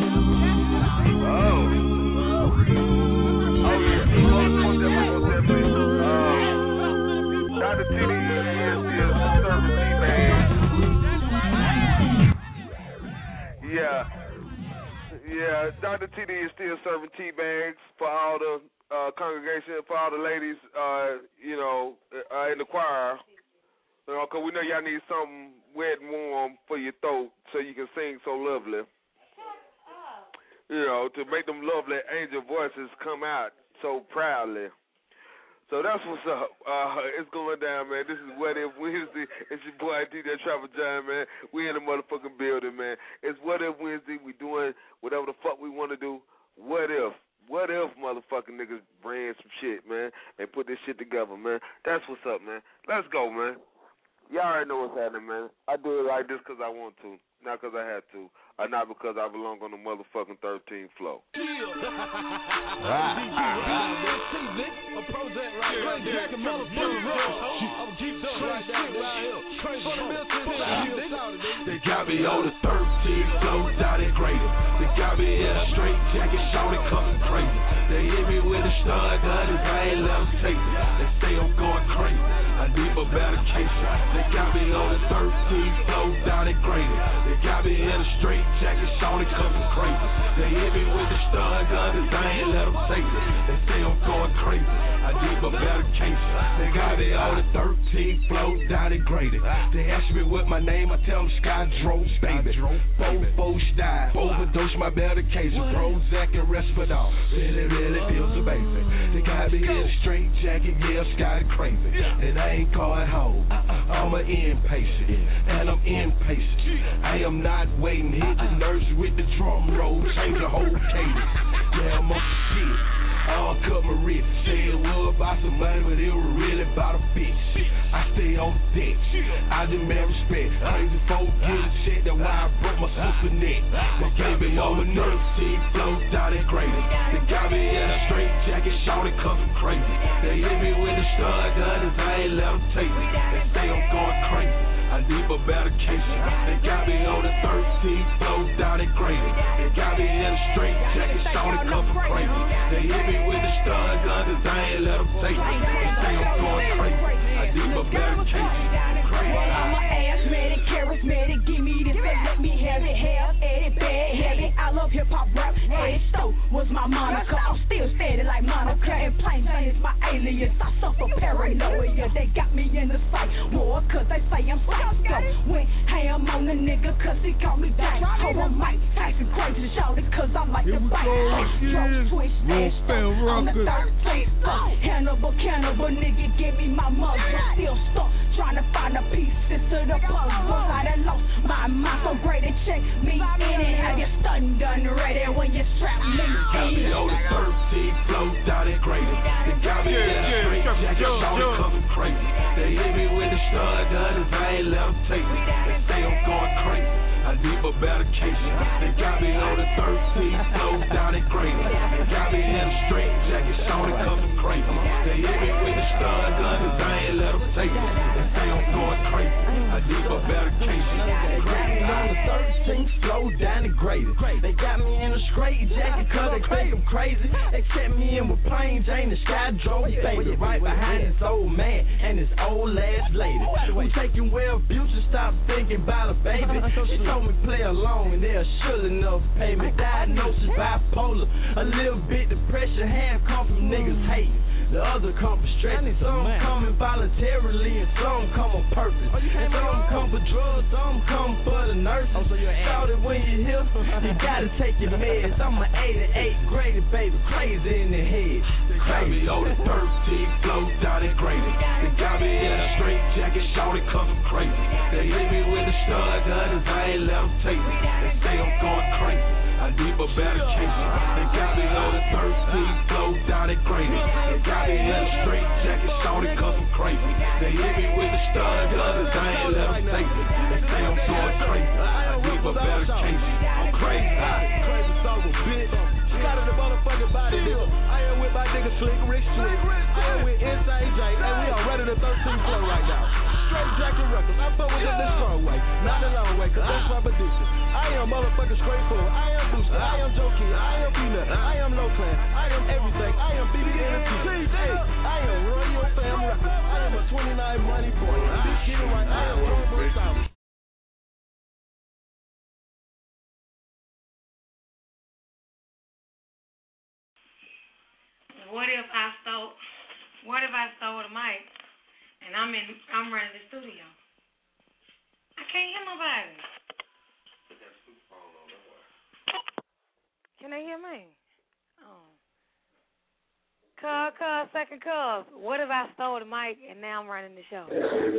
G: Doctor T D is still serving tea bags for all the uh, congregation, for all the ladies, uh, you know, uh, in the choir. You know, 'cause we know y'all need something wet and warm for your throat so you can sing so lovely. You know, to make them lovely angel voices come out so proudly. So that's what's up. Uh, it's going down, man. This is What If Wednesday. It's your boy D J Trapper John, man. We in the motherfucking building, man. It's What If Wednesday. We doing whatever the fuck we want to do. What if? What if motherfucking niggas bring some shit, man, and put this shit together, man? That's what's up, man. Let's go, man. Y'all already know what's happening, man. I do it like this because I want to, not because I had to, or not because I belong on the motherfucking thirteenth floor.
A: They got me on the thirteenth floor, down and greater. They got me in a straight jacket, shouting, coming crazy. They hit me with a stud gun, and I ain't let them take it. They say I'm going crazy. I need a better case. They got me on the thirteenth floor, down and greater. They got me in a straight jacket, shouting, coming crazy. They hit me with a stud gun, and I ain't let them take it. They say I'm going crazy. I need a better case. They got me on the thirteenth floor, down and greater. They ask me what my name, I tell them Sky Drove, baby. Four, four died, overdose my medication, Prozac and Risperdal. Really, really feels a baby. They got me in a straight jacket, yeah, Sky crazy. And I ain't going home. I'm an inpatient, and I'm impatient. I am not waiting. Hit the nurse with the drum roll, change the whole cadence. Yeah, I'm up to shit. I'll cut my wrist. Say it was about some money, but it was really about a bitch. I stay on deck. I demand respect. Crazy folk get a check. That's why I broke my sister neck. They gave me on the nerve, see flow down and crazy. They got me in a straight jacket, shouting, coming crazy. They hit me with a stud gun, and I ain't let them take it. They say I'm going crazy. I need a better case. They got me on the thirteenth floor, down and crazy. They got me in a straight jacket, shouting, coming crazy. They hit me with a stud gun, and I ain't let them take it. They say I'm going crazy. I need a better case. Crazy.
K: I'm an ass medic, charismatic, give me this, let me have it, have it, bad, have it. I love hip hop rap, Eddie Stowe was my moniker. I'm still steady like Monica, and plain Jane is my alias. I suffer paranoia, they got me in the psych war, cause they say I'm psycho. Went ham on the nigga, cause he called me back. Oh, I'm Mike Tyson, crazy shouted, cause I like to bite. Drop, twist, and stuff on the thirteenth floor. Hannibal, cannibal, nigga, give me my muzzle. Still stuck, trying to find the pieces to the puzzle. I done lost my mind, so great and check me in and have your stun done ready when you strap me in.
A: Got me on the thirteenth floor, down and crazy. They got me in a straight jacket, shouting, coming crazy. They hit me with a stud gun, and I ain't let them take it. They say I'm going crazy. I need a better case. They got me on the thirteenth floor, down and crazy. They got me in a straight jacket, shouting, coming crazy. They hit me with a stud gun, and I ain't let them take it. They say I'm going crazy. I need a better case.
V: Crazy on the thirteenth floor, down and graded. They got me in a straight jacket, cause they think I'm crazy. They set me in with plain Jane and Sky Drove, baby. Right behind this old man and this old ass lady. We taking well abuse and stop thinking about a baby. She told me play along and they're sure enough pay me. Diagnosis bipolar, a little bit depression, half come from niggas hating. The other come for stress. Some come involuntarily and some come on purpose. And some come for drugs, some come for the nurses. Shout it when you hear, you gotta take your meds. I'm an eighty-eight graded baby, crazy in the head.
A: They got me on the thirteenth floor, down and crazy. They got me in a straight jacket, shouting, coming crazy. They hit me with a stud gun, and I ain't let them take it. They say I'm going crazy. I need a better case. They got me on the thirteenth floor, down and crazy. They got me in a straight jacket, shouting, coming crazy. They hit me with a stud gun, and I ain't let them take it. They say I'm going crazy. I need a better case. I'm crazy.
V: Crazy son of a bitch. Got in the motherfucking body, nigga. I am with my nigga Slick Rick Slick. I am with Insane J, and we are ready to thirteenth floor right now. Straight jacket records. I fuck with them the strong way, not the long way, cause that's my prediction. I am motherfucking straightforward. I am Booster. I am Joe Kid. I am Peanut. I am Low Clan. I am everything. I am B B N T. Hey, I am Royal Fam Records. I am a twenty-nine money boy. Get it right. I am Royal Fam.
H: what if I stole? What if I stole the mic and I'm in? I'm running the studio. I can't hear nobody. Can they hear me? Oh. Cuz, cuz, second cuz. What if I stole the mic and now I'm running the show?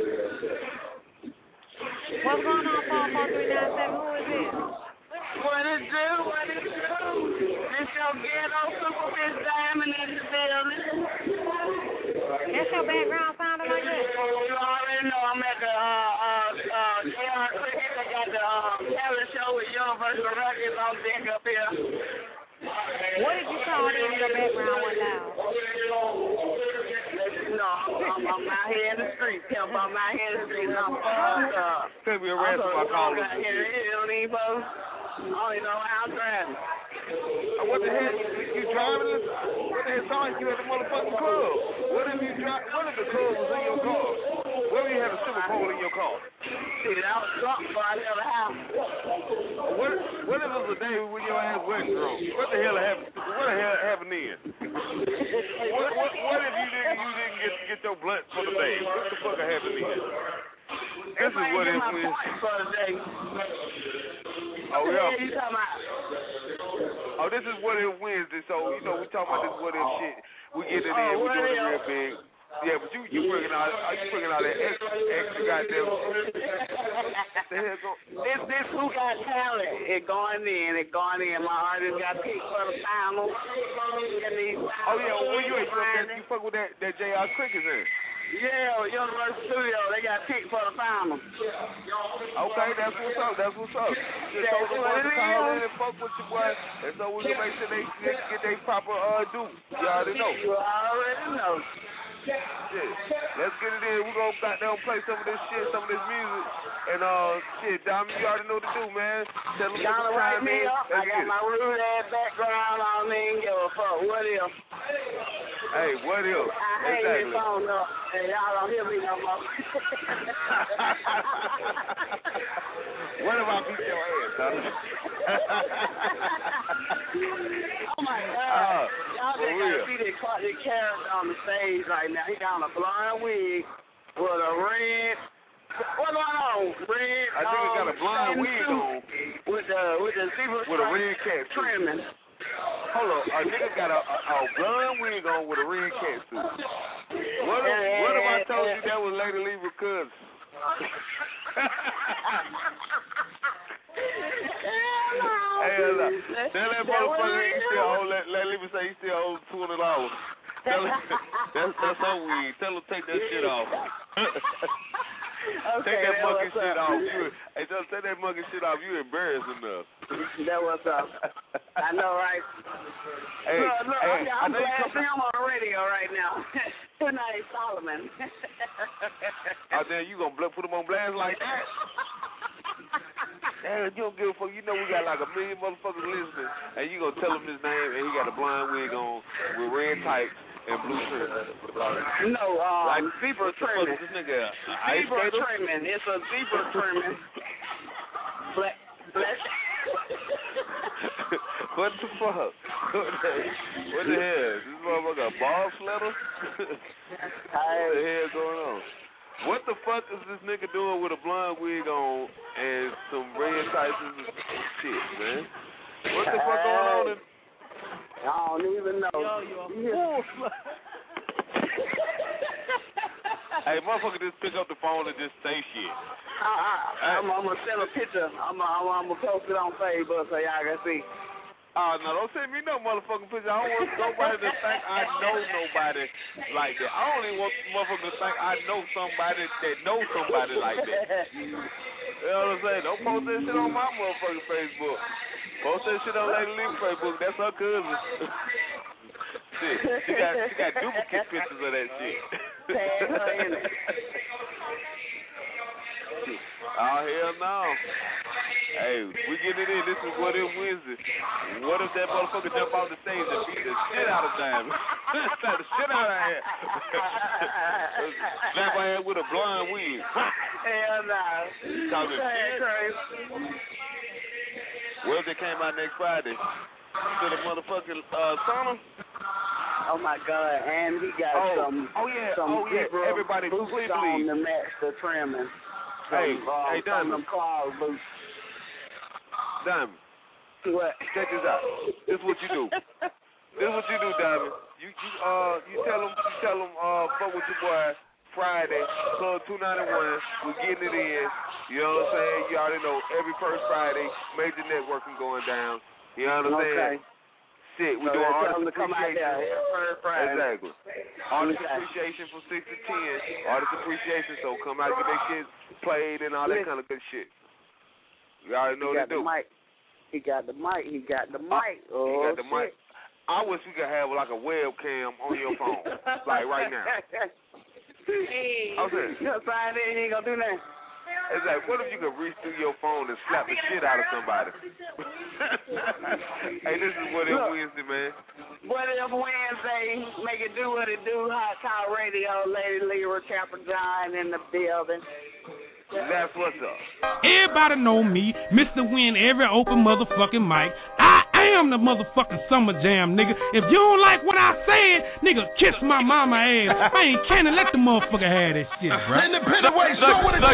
H: What's going on, four four three nine seven? Who is this?
P: What it do? What it do? It's your ghetto super bitch diamond in the building.
H: That's your background sounding like that?
P: You already know I'm at the uh uh uh J R Cricket. They got the um talent show with Universal Records on deck up here.
H: What did you call in your background one loud?
P: No, I'm, I'm out here in the streets. I'm out here in the streets. I'm fucked up.
G: Take me a rest of my call.
P: I'm out here. You don't even folks. I don't even know how I'm driving.
G: Uh, what the hell? You, you driving this? What the hell song you at the motherfucking club? What if you drive? What if the club was in your car? What if you had a super pole in your car?
P: Shit, I was drunk before I left the house.
G: What, what if it was a day when your ass wasn't drunk? What the hell happened? What the hell happened then? what, what, what if you didn't you didn't get get your blunt for the day? What the fuck happened then? This is what it was. Oh yeah.
P: You talking about?
G: Oh, this is what if Wednesday. So you know we talking about this what if shit. We get it in.
P: Oh,
G: We
P: what
G: doing it
P: if?
G: real big. Yeah, but you you bringing out you bringing out that extra extra goddamn. The hell go?
P: This this who got talent? It going in. It going in. My artist got picked for the final.
G: Oh yeah, where you at? You, up there, you fuck with that that J R Crickets in?
P: Yeah, Universal Studio. They got picked for the final.
G: Okay, that's what's up. That's what's up. Just
P: That's
G: told the
P: what
G: boys
P: it
G: to call
P: is.
G: in and fuck with your boy, and so we can make sure they get, get their proper uh due. You already know.
P: You already know.
G: Shit, let's get it in. We're gonna goddamn play some of this shit, some of this music, and uh, shit, Diamond, you already know what to do, man. Tell them
P: Y'all
G: what
P: write
G: time
P: me
G: is.
P: up. I
G: Let's
P: got
G: get
P: my
G: it.
P: rude ass background on me. Ain't give a fuck. What if?
G: Hey, what if?
P: I hang this
G: Exactly.
P: phone up and y'all don't hear me no more.
G: What if I beat your ass, huh?
P: Oh my God.
G: Uh,
P: Y'all
G: for
P: just
G: real.
P: gotta see this, this character on the stage right now. He got on a blonde wig with a red. What's going on? Red.
G: I think he got a
P: um,
G: blonde
P: satin
G: wig
P: suit
G: on.
P: With the with the zebra
G: With a
P: stripe
G: red cat suit.
P: trimming.
G: Hold on, a nigga got a, a, a blonde wig on with a red cat suit. What if, what if I told you that was Lady Lever's cousin? Hey, uh, tell that motherfucker he still owe, let, let Levy say he still owes two hundred dollars. Tell him, that's, that's her wig. Tell him take that shit off.
P: Okay,
G: take that
P: that
G: monkey
P: what's
G: shit
P: up.
G: off. You, hey, just take that monkey shit off. You embarrassed enough.
P: That what's up. I know, right?
G: Hey,
P: look, look,
G: hey,
P: I'm,
G: I
P: I'm
G: know you
P: blasting
G: come-
P: him on the radio right now. His name's Solomon.
G: Oh, then you gonna bl- put him on blast like that? Damn, you don't give a fuck. You know we got like a million motherfuckers listening, and you gonna tell him his name, and he got a blind wig on with red tights and blue trim.
P: No, um,
G: like,
P: zebra
G: what the fuck
P: trimming.
G: is this nigga? a ice
P: Zebra
G: skater?
P: trimming. It's a zebra trimming. Black, black.
G: What the fuck? What the, what the hell? This motherfucker a ball slitter? What the hell going on? What the fuck is this nigga doing with a blonde wig on and some red tights and shit, man? What the fuck going on? In-
P: I don't even know. Yo, yo.
G: Hey, motherfucker, just pick up the phone and just say shit.
P: I, I, I'm, I'm gonna send a picture. I'm, I'm, I'm gonna post it on Facebook so y'all can see.
G: Oh, no, don't send me no motherfucking picture. I don't want nobody to think I know nobody like that. I only want motherfuckers to think I know somebody that knows somebody like that. You know what I'm saying? Don't post that shit on my motherfucking Facebook. Post that shit on Lady Lee's Facebook. That's her cousin. Shit, she got, she got duplicate pictures of that shit.
P: Tag her in it.
G: Oh, hell no. Hey, we get it in. This is What If Wednesday. What if that motherfucker jump off the stage and beat the shit out of Diamond? Slap the shit out of her head. Slap her head with a blonde wig.
P: Hell no.
G: Talking
P: That's
G: shit.
P: crazy.
G: Well, if they came out next Friday to the motherfucking uh, sauna,
P: Oh my God! And he got
G: Oh,
P: some.
G: oh yeah,
P: some
G: oh yeah.
P: zebra
G: Everybody,
P: boots
G: please,
P: on
G: please.
P: to match the trimming.
G: Hey,
P: Some, uh,
G: hey,
P: some of
G: Diamond.
P: them Claws boots.
G: Diamond.
P: What?
G: Check this out. This is what you do. This is what you do, Diamond. You you uh you tell them you tell them uh fuck with your boy Friday Club two ninety-one. We're getting it in. You know what I'm saying? You already know every first Friday major networking going down. You know what I'm
P: Okay.
G: saying? Shit, we're
P: So
G: doing
P: tell
G: artist
P: them to come out
G: appreciation.
P: there every Friday.
G: Exactly. Artist
P: Okay.
G: appreciation from six to ten. Artist appreciation. So come out, get that shit played and all that kind of good shit. You already know
P: he
G: what
P: got
G: they
P: the
G: do.
P: mic. He got the mic. He got the mic.
G: He
P: Oh,
G: got the
P: shit.
G: mic. I wish we could have like a webcam on your phone, like right now.
P: Hey,
G: I'm saying,
P: you gonna sign in? You ain't gonna do nothing.
G: it's like, what if you could reach through your phone and slap the shit out of somebody? Hey, this is What If
P: Look.
G: Wednesday, man.
P: What If Wednesday? Make it do what it do. Hot Talk Radio. Lady Lyra Capper John in the building.
G: That's what's up.
L: Everybody know me, Mister Win every open motherfucking mic. I am the motherfucking Summer Jam, nigga. If you don't like what I said, nigga, kiss my mama ass. I ain't canning let the motherfucker have that shit, bro.
A: Independent way, show what it's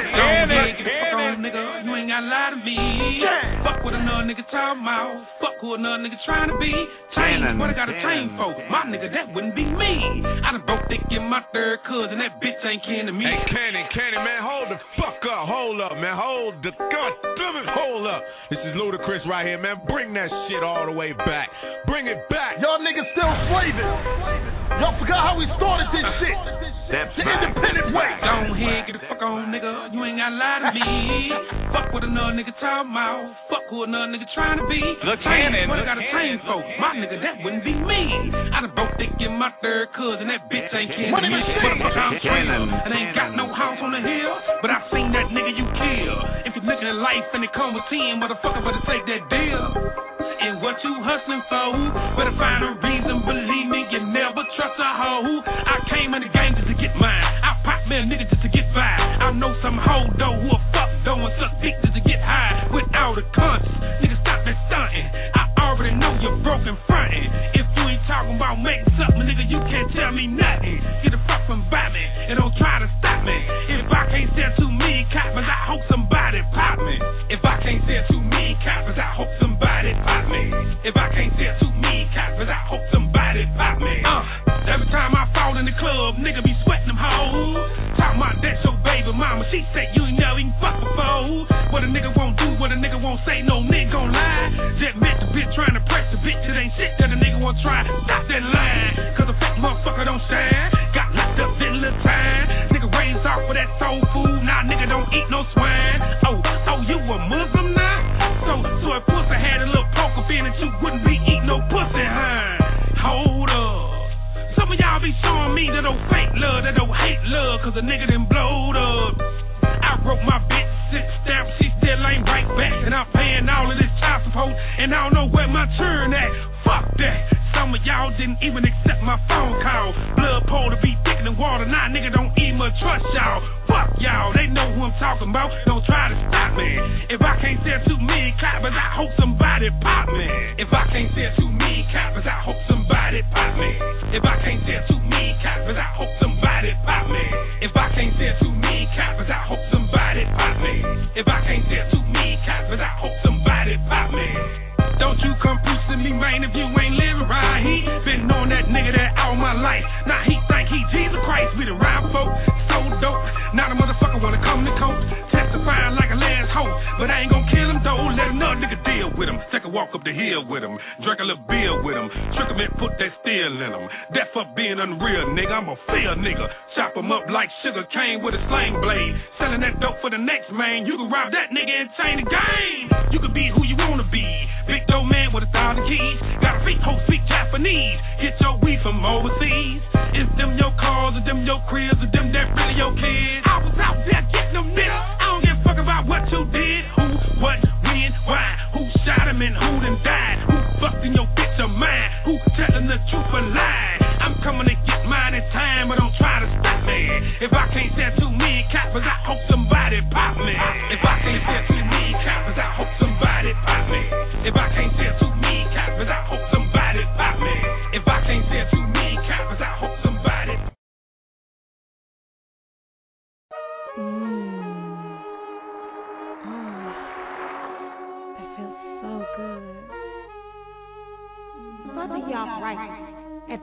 L: Don't nigga, you ain't gotta lie to me. Yeah. Fuck with another nigga talking about. Fuck who another nigga trying to be. Change what I got a chain for. My nigga, that wouldn't be me. I done broke dick in my third cousin. That bitch ain't kin to me.
O: Hey, Cannon, Cannon, man, hold the fuck up. Hold up, man. Hold the goddamn it. Hold up. This is Ludacris right here, man. Bring that shit all the way back. Bring it back.
A: Y'all niggas still slaving. Y'all forgot how we started this shit.
O: That's
A: the
O: right.
A: independent way.
L: Go ahead, get the fuck on, nigga. You ain't gotta lie to me. Fuck what another nigga talking about. Fuck who another nigga trying to be.
O: Look,
L: Change
O: Cannon,
L: what I
O: look,
L: got a chain for. My nigga, that wouldn't be me. I done broke dick in my third cousin. That bitch ain't kin to me. What the fuck I'm real. And ain't got no house on the hill, but I seen that nigga you kill. If you're looking at life and it come with ten, motherfucker better take that deal. And what you hustling for? Better find a reason. Believe me, you never trust a hoe. I came in the game just to get mine. I pop me a nigga just to get by. I know some hoe though who a fuck though and suck dick just to get high without a conscience. Nigga, stop that stunting. I already know you're broken fronting. If you ain't talking about making something, nigga, you can't tell me nothing. Get the fuck from by me and don't try to stop me. If I can't sell too many coppers, I hope somebody pop me. If I can't sell too many coppers, I hope somebody pop me. If I can't sell too many coppers, I hope somebody pop me. Uh, every time I fall in the club, nigga be sweating them hoes. Talking about that's your baby mama. She said you ain't never even fuck before. What a nigga won't do, what a nigga won't say, no nigga gon' lie. Just met the bitch trying to press the bitch, it ain't shit that a nigga won't try. Stop that line, cause a fake motherfucker don't shine. Got locked up in little time. Nigga raised off for that soul food, now nigga don't eat no swine. Oh, oh, you a Muslim now? So, so if pussy had a little poker fin that you wouldn't be eating no pussy, huh? Hold up. Some of y'all be showing me that old fake love, that old hate love, cause a nigga done blowed up. I wrote my bitch six stamp, she still ain't right back, and I'm paying all of this child support, and I don't know where my turn at. Fuck that. Some of y'all didn't even accept my phone call. Blood pole to be thicker than water, now nigga don't even trust y'all. Fuck y'all, they know who I'm talking about. Don't try to stop me. If I can't sell too many coppers, I hope somebody pop me. If I can't sell too many coppers, I hope somebody pop me. If I can't sell too many coppers, I hope somebody pop me. If I can't sell too many coppers, I hope somebody pop me. If I can't sell too many coppers, I hope somebody pop me. Don't you come preaching me, man, if you ain't living right. He been on that nigga that all my life. Now he think he Jesus Christ. We the rhyme folk, so dope. Now the motherfucker wanna come to court, testifying like a last hope. But I ain't gonna kill him though, let another nigga deal with him. Take a walk up the hill with him, drink a little beer with him, trick him and put that steel in him. That for being unreal, nigga, I'm a fair nigga. Chop him up like sugar cane with a sling blade. Selling that dope for the next man. You can rob that nigga and change the game. You can be who you wanna be. Big dope man with a thousand keys. Got a feet, whole speak Japanese. Get your weed from overseas. Is them your cars, or them your cribs, or them that really your kids? I was out there getting them niggas. I don't give a fuck about what you did. Who, what, when, why? Who shot him and who done died? Who fucked in your bitch of mine? Who telling the truth or lying? I'm coming to get mine in time, but don't try to stop me. If I can't sell too many coppers, I hope somebody pop me. If I can't sell too many coppers, I hope somebody pop me. If I can't sell too many coppers, I hope somebody pop me. If I can't sell too many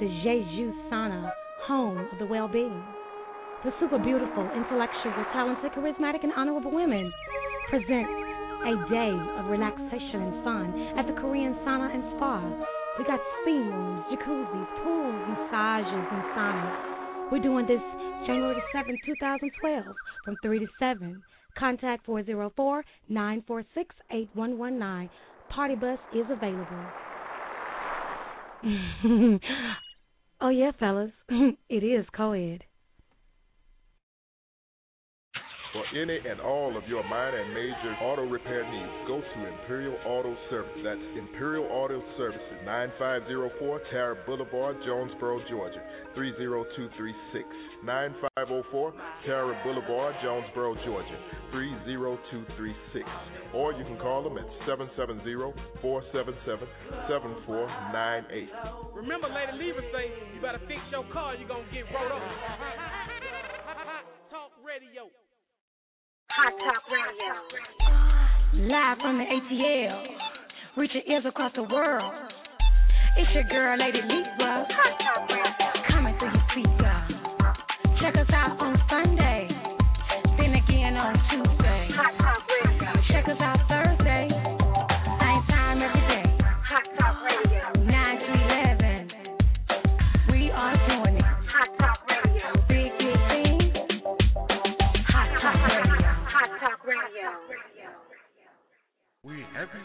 N: the Jeju Sauna, home of the well-being. The super beautiful, intellectual, talented, charismatic, and honorable women present a day of relaxation and fun at the Korean Sauna and Spa. We got steam rooms, jacuzzis, pools, massages, and saunas. We're doing this January the seventh, twenty twelve, from three to seven. Contact four zero four, nine four six, eight one one nine. Party bus is available. Oh, yeah, fellas. It is co-ed.
F: For any and all of your minor and major auto repair needs, go to Imperial Auto Service. That's Imperial Auto Services, nine five zero four Tara Boulevard, Jonesboro, Georgia, three zero two three six. nine five zero four Tara Boulevard, Jonesboro, Georgia, three zero two three six. Or you can call them at seven seven zero, four seven seven, seven four nine eight.
S: Remember, Lady Lever say, you better fix your car, you're going to get rolled up. Talk radio.
T: Hot Talk Radio.
N: Live from the A T L, reaching ears across the world. It's your girl, Lady Libra,
T: Hot Talk Radio.
N: coming through your speaker. Check us out on Sunday, then again on Tuesday.
T: Hot Talk Radio.
N: Check us out Thursday, same time every day.
T: Hot Talk Radio.
N: nine to eleven, we are doing it.
T: Hot Talk Radio.
N: Big, big things, Hot Talk Radio.
T: Hot Talk Radio.
F: We happy.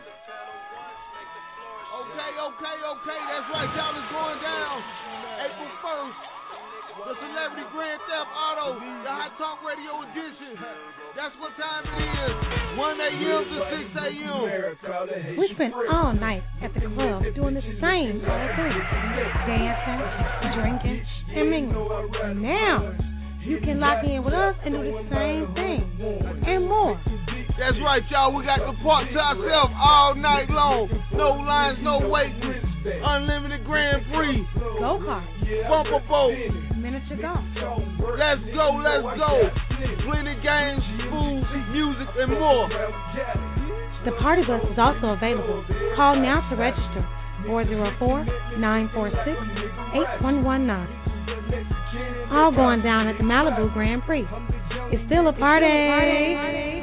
C: Okay, okay, okay. That's right, y'all. It's going down April first. The Celebrity Grand Theft Auto, the Hot Talk Radio edition. That's what time it is. one a.m. to six a.m.
N: We spent all night at the club doing the same old thing. Dancing, drinking, and mingling. Now, you can lock in with us and do the same thing. And more.
C: That's right, y'all. We got the park to ourselves all night long. No lines, no waiting. Unlimited Grand Prix.
N: Go-kart.
C: Bumper boat.
N: Miniature golf.
C: Let's go, let's go. Plenty games, food, music, and more.
N: The party bus is also available. Call now to register. four zero four, nine four six, eight one one nine. All going down at the Malibu Grand Prix. It's still a party.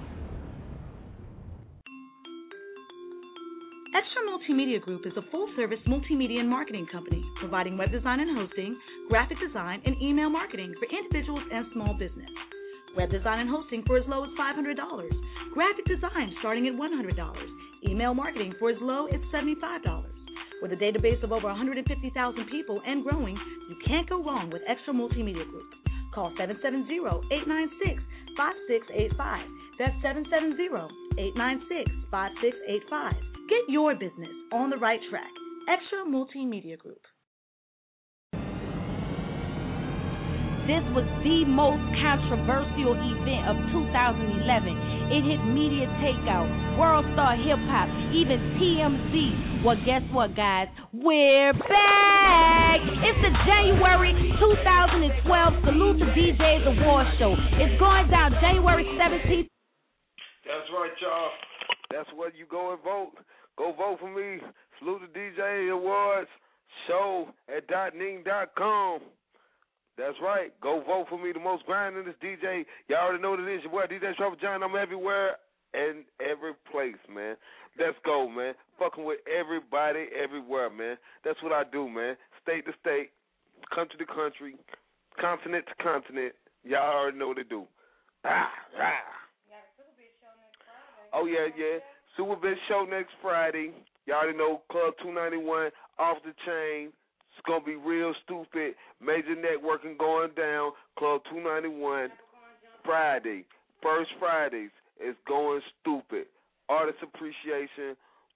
B: Extra Multimedia Group is a full-service multimedia and marketing company providing web design and hosting, graphic design, and email marketing for individuals and small business. Web design and hosting for as low as five hundred dollars. Graphic design starting at one hundred dollars. Email marketing for as low as seventy-five dollars. With a database of over one hundred fifty thousand people and growing, you can't go wrong with Extra Multimedia Group. Call seven seven zero, eight nine six, five six eight five. That's seven seven zero, eight nine six, five six eight five. Get your business on the right track. Extra Multimedia Group.
Q: This was the most controversial event of two thousand eleven. It hit media takeout, World Star Hip Hop, even T M Z. Well, guess what, guys? We're back. It's the January two thousand twelve Salute to D Js Award Show. It's going down January seventeenth.
G: That's right, y'all. That's what you go and vote. Go vote for me. Salute the D J Awards show at dot ning dot com. That's right. Go vote for me, the most grindingest D J. Y'all already know what it is. Your boy, D J Trouble John. I'm everywhere and every place, man. Let's go, man. Fucking with everybody everywhere, man. That's what I do, man. State to state, country to country, continent to continent. Y'all already know what to do. Ah, ah. Oh, yeah, yeah. Super Big Show next Friday. Y'all already know Club two ninety-one, Off the Chain. It's going to be real stupid. Major networking going down. Club two ninety-one, Friday. First Fridays is going stupid. Artist appreciation.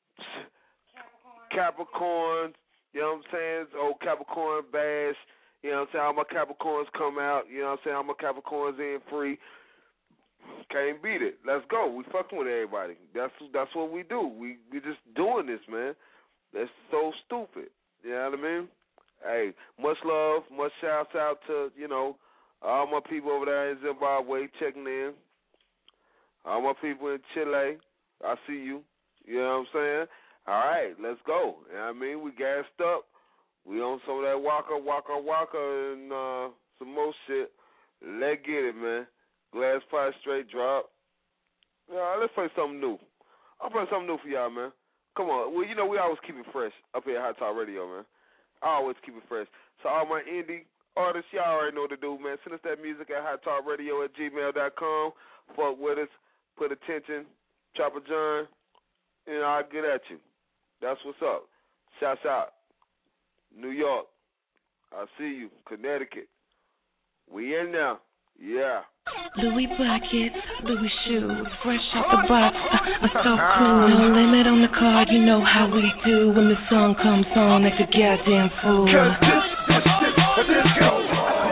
G: Capricorns. You know what I'm saying? Old Capricorn bash. You know what I'm saying? All my Capricorns come out. You know what I'm saying? All my Capricorns in free. Can't beat it. Let's go. We fucking with everybody. That's that's what we do. We we just doing this, man. That's so stupid. You know what I mean? Hey, much love, much shouts out to, you know, all my people over there in Zimbabwe checking in. All my people in Chile, I see you. You know what I'm saying? All right, let's go. You know what I mean? We gassed up. We on some of that Waka, Waka, Waka, and uh, some more shit. Let's get it, man. Glass Pie straight drop. Yeah, let's play something new. I'll play something new for y'all, man. Come on. Well, you know, we always keep it fresh up here at Hot Talk Radio, man. I always keep it fresh. So all my indie artists, y'all already know what to do, man. Send us that music at hot talk radio at gmail dot com. Fuck with us. Put attention. Chopper John. And I'll get at you. That's what's up. Shouts out. New York. I see you. Connecticut. We in now. Yeah.
D: Louis buckets, Louis shoes, fresh off the box, uh, uh, so cool. No limit on the card, you know how we do. When the song comes on, it's a goddamn fool.
A: Cause this, this, this, this goes hard.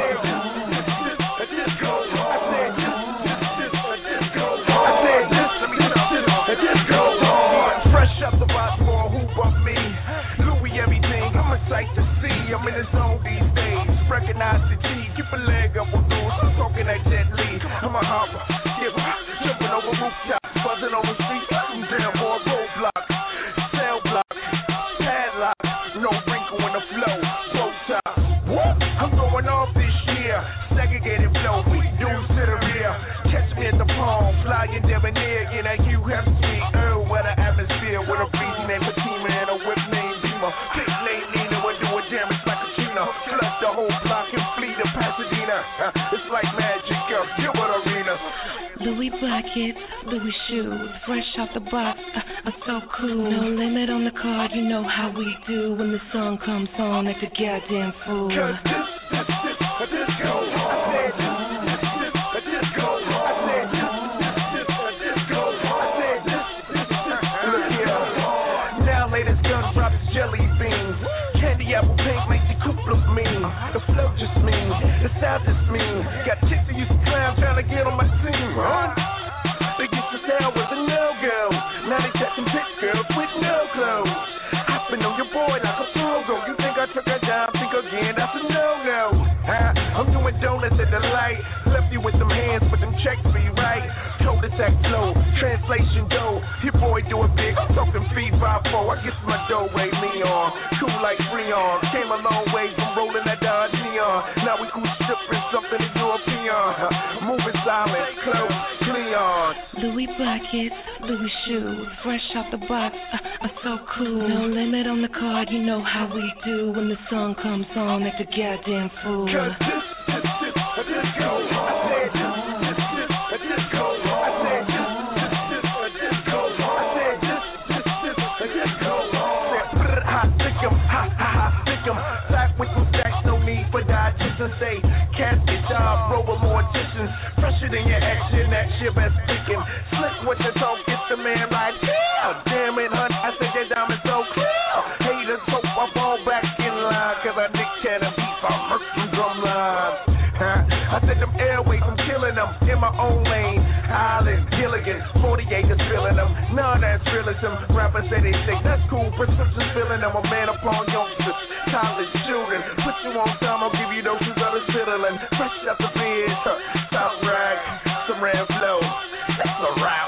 A: This goes hard. I said this, this, this goes hard. I said this, this, this goes hard. Fresh off the box for a hoop of me. Louis everything, I'm a sight to see. I'm in the zone these days. Recognize the G, keep a leg up on those. I'm talking that Jet Li. I'm a hopper, giver, jumping over rooftops, buzzing over streets, I'm down for a roadblock, cell block, padlock, no wrinkle in the flow, bow tie. What? I'm going off this year, segregated flow, we do to the rear. Catch me at the palm, flying debonair in a U F C, Earl weather atmosphere with a breezy named Fatima and a whip named Beamer. Big name Nina, we're doing damage like a Gina. Flood the whole block and flee to Pasadena. It's like magic, girl, you what arena.
D: Louis buckets, Louis shoes, fresh off the box, uh, uh, so cool. No limit on the card, you know how we do. When the song comes on, it's a goddamn fool.
A: Cause this, this, this, this goes hard. I said this, this, this, this goes hard. I said this, this, this, this goes hard. I said this, this, this, look here. Now latest gun drops jelly beans. Candy apple pink makes you coop look mean. The flow just mean, the sound just mean. Got chicks that used to clown trying to get on my team, huh? They used to say I was a no-go. Now they catching pitch girls with no clothes. Hopping on your boy like a pogo. You think I took a dime, think again, that's a no-no. Huh? I'm doing donuts at the light. Left you with some hands, but them checks be right. Told us that flow, translation dough. Your boy do it big, I'm talking feed by four. I guess my dough way Leon, cool like Freon. Came a long way from rolling that Dodge Neon. Now we cool stripping something European. Moving silent, close, Cleon.
D: Louis buckets, Louis shoes, fresh off the box, uh, uh, so cool. No limit on the card, you know how we do. When the song comes on, it's a goddamn fool.
A: Cause this, this, this, this goes hard. I said this, this, this, this goes hard. I said this, this, this, this goes hard. I said this, this, this, this goes hard. Said hot victim, ha ha ha victim. Back with some stacks, no need for dietitians. Say casket job, robo morticians. Fresher than your action, that shit best speaking. Slick what you talk, it's the man right here. Damn it, hun, I said that diamond so clear. Haters hope I fall back in line, cause I nick can and beef, I murk some drum lines. I said them airways, I'm killing them in my own lane. Island, Gilligan, forty acres filling them. None that's realism. Rappers say they sick, that's cool. Prescriptions filling them. A man upon youngsters, college children. Put you on time, I'll give you those who got a fiddling. Fresh up the beard, top rag, some ram flow. That's a rap.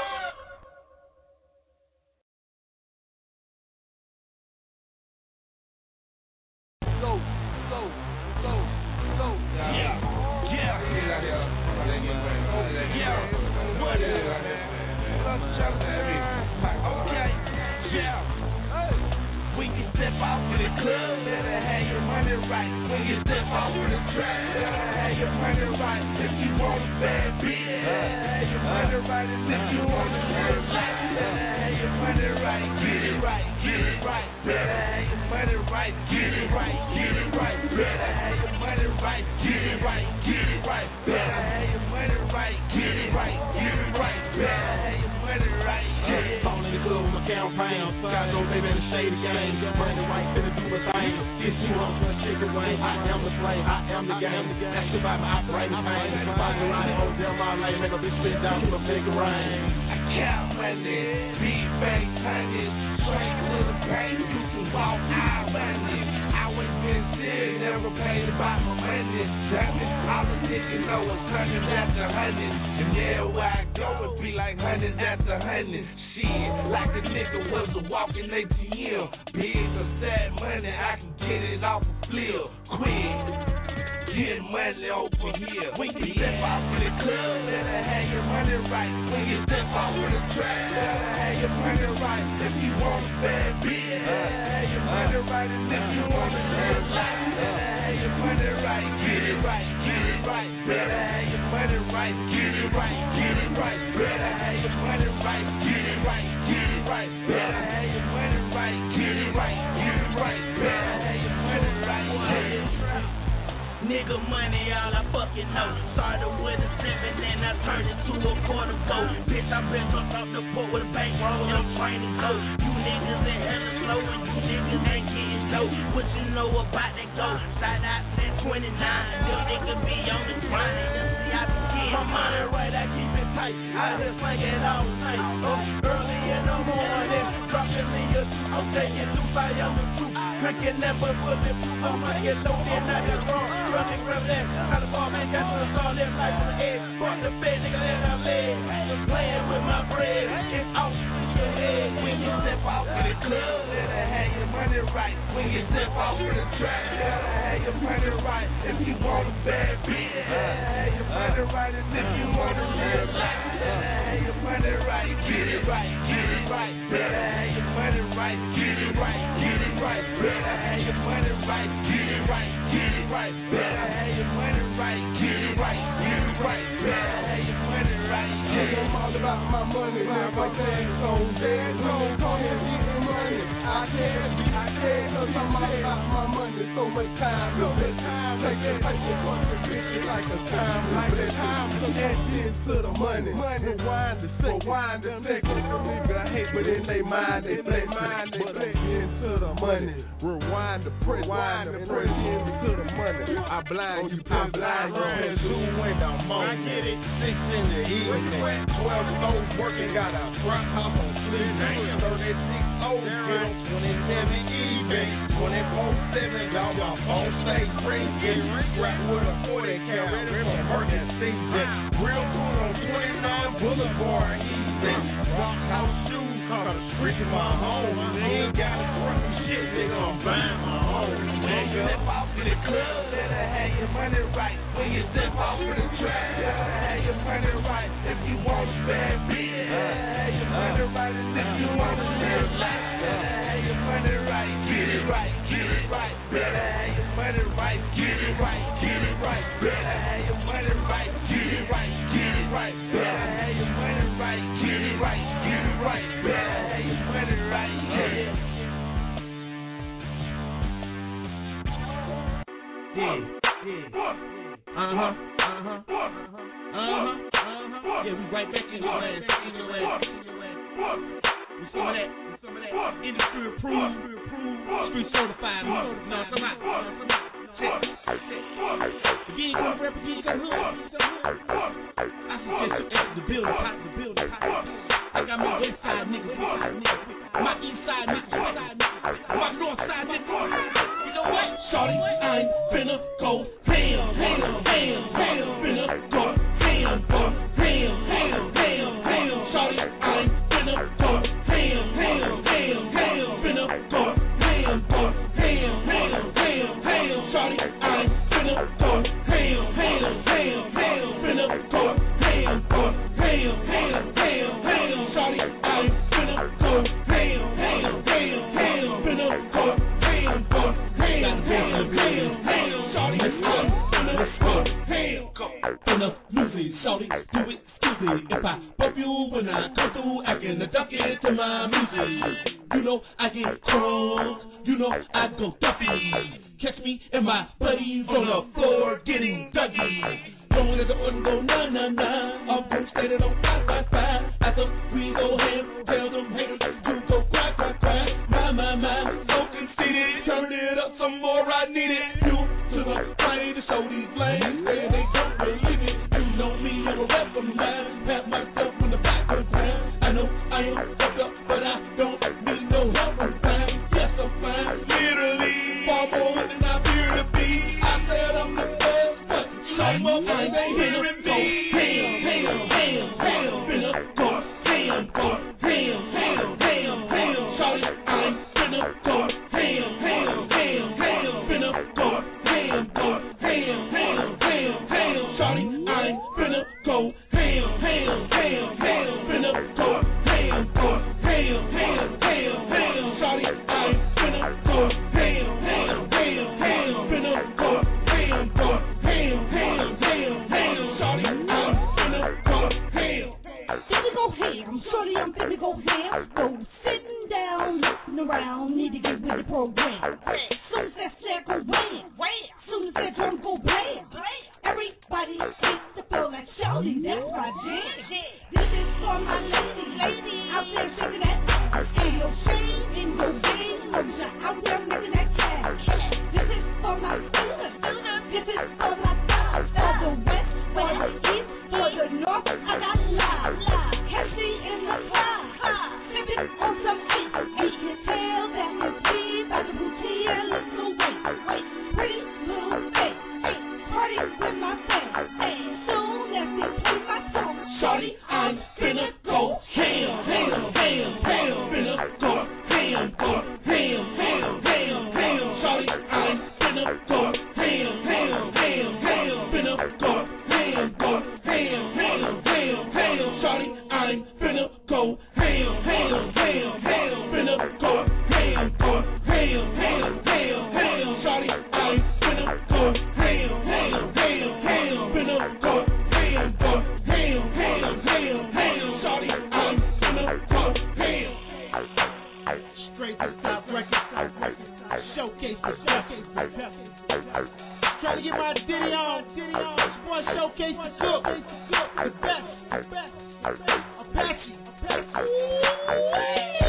E: Go, go, go, go. Yeah. Yeah. Yeah. What is it? Okay. Yeah. When you step out to the club, better have your money right. When you step out to the track, better have your money right. If you want a bad bitch, better have your money right. And if you want a bad life, better have your money right. Get it right, get it right. Better have your money right. Get it right, get it right. Better have your money right. Get it right, get it right. Better have your money right. Get it right, get it right. Better have your money right. Yeah. Fall in the club with my campaign. Got no baby in the shady game. Bring the right finna do a thing. Get you on some chicken wing. I am the flame, I am the game. That's the vibe I operate the pain. Find the line, hold down my lane. Make a bitch spit down to a big rain. I count money, big bank honey. Straight to the bank, you can walk out money. I went been shit, never paid about my money. Damn it, all the niggas know it's hundreds after hundreds. And yeah, where I go, it be like hundreds after hundreds. Shit, like a nigga was a walking A T M. Big or sad money, I can get it off a flip. Quick, get money over here. When you step off in the club, better have your money right. When you step off in the track, better have your money right. If you want a bad bitch, better have your money right. And if you want a live life, better have your money right. Get it right, get it right. Better have your money right. Get it right, get it right. Better have your money right. Get it right, get it right. Better have your money right. Get it right, get it right. Better have your money right. Get it right.
L: Nigga money, all I fucking know. Started with a seven and I turned it to a quarter four. Bitch, I been jumped off the port with a bankroll and I'm trying to go. You niggas in hella slow and you niggas ain't getting low. What you know about that go? Side out at twenty-nine. Them niggas be on the grind. You see, I be getting my money right, I keep it tight. I just like it all night. Oh, early in the morning, dropping me a two. I'm taking two by on the two. Drinking that but bulletproof. I'ma get loaded, not that wrong. Running, grab that, how the ball man got us all that life on the edge. Brought the bed, nigga, that I led. Just playing with my bread. It's out your head. When you step out for the club, better have your money right. When you step out for the track, better have your money right. If you want a bad bitch, better have your money right. And if you want to live life, better have your money right. Get it right, get it right. Better have your money right. Get it right, get it right. Better have your money right. Get it right, get it right. Better have your money right. Get it right, get it right. Better have your money right.
V: I'm all about my money, my thing so dead. Don't call me getting money. I can't be, I can't, cause I'm all about my money. So much time, so much time. Take that paper, fuck the bitches like a time, like a time. Some action to the money. Rewind the second, rewind the second. The nigga hate, but in they mind, they flex mind, they flex into the money. Rewind the press, rewind the press into the money. I blind you, I blind you. Press who went down morning. I get it, six in the evening. Twelve lows working, got a front hop on sleep. Thirty-six O's, get them twenty-seven even. Twenty-four seven, y'all my phone stay ringing. Rap with a forty cal, ready for hurricane season. Real cool on twenty-nine Boulevard, easy. Rock house shoes, cause the streets in my home. Ain't got a front shit, nigga, I'm buying my own.
E: When you step off in the club, better have your money right. When you step off in the track, better have your money right. If you want a bad bitch, better have your money right. And if you want to live life, better have your money right. Get it right, get it right. Better have your money right. Get it right, get it right. Better have your money right. Get it right, get it right. Better have your money right. Get it right, get it right. Better have your money right. Yeah.
L: Yeah, yeah. Uh-huh, uh-huh, uh-huh, uh-huh, uh-huh. Yeah, we right back in your ass, in your ass, in your ass. With some of that, with some of that industry approved, street certified music. No, come out, come out. Check, check. If you ain't gonna represent your hood, I suggest you enter the building, pop the building, pop. I got my west side niggas, my east side niggas, my north side niggas. You know what? Shorty, I ain't finna go damn, damn, damn, damn, finna go damn, go damn, damn, damn, damn. Shorty, I ain't finna go damn, damn, damn, damn, finna go damn, go damn, damn, damn, damn. Shorty, I ain't finna go damn, damn, damn, damn, finna go damn, go damn, damn, damn, damn. Shorty, I ain't finna go damn, damn, damn, damn, finna go damn, go damn, damn, damn, damn. Shorty, I'm finna go damn, go. Finna lose it, shorty, do it, excuse me. If I bump you when I come through, acting a duck into my music. You know I get crunk, you know I go duffy. Catch me and my buddies on the floor getting duggy. Don't let the one go na na na. I'm gonna stay it on five five five. After we go ham, tell them haters to go cry cry cry. My my my, so conceited, turn it up some more. I need it. You to the plane to show these lanes, saying they don't believe it. You know me, I'm a rap from mine. Pat myself from the back of time. I know I am fucked up, but I don't need no help from time. Yes, I'm fine, literally far more than I've
E: I'm up, I'm finna go ham, ham, ham, ham. Finna go ham, go ham, ham, ham, ham. Shawty, I'm finna go ham, ham, ham, ham. Finna go ham, go ham, ham, ham, ham. Shawty, I'm finna go ham, ham, ham, ham. Finna go ham, go ham, ham, ham, ham. Shawty, I'm finna go ham, ham, ham, ham. Finna go ham, go ham, ham, ham, ham. Shawty, I'm finna go ham.
K: Finna go ham, shorty, I'm finna go ham. So sitting down, looking around, need to get with the program. Soon as that snare go wham, soon as that drum go blam, everybody seems to feel like shouting. That's my jam. This is for my lady, lady out there shaking that ass. Ain't no shame in no game, no shot out there making that cash. This is for my students, this is for my thugs, for the west, for the east, for the north. I got live, catch me in the cloud, sipping on some heat. You can tell that it's me by the boutique and little weight, pretty little face, party with my friends. Soon as they play my song,
E: Shawty, I'm finna go ham, ham, ham, ham. Finna go ham, go ham, ham, ham, ham. Shawty, I'm finna go ham, ham, ham, ham. Finna go ham, go ham, ham, ham, ham. Shawty, I'm finna go ham, ham, ham, ham. Finna go ham, go ham, ham, ham, ham. Shawty, I'm finna go ham, ham, ham, ham. Finna go ham, go ham, ham, ham, ham. Shawty, I'm finna go ham.
C: Straight to South Records, showcase the showcase the pepper. Trying to get my ditty on, ditty on. Boy, showcase the cook, the best, the best. Apache, Apache.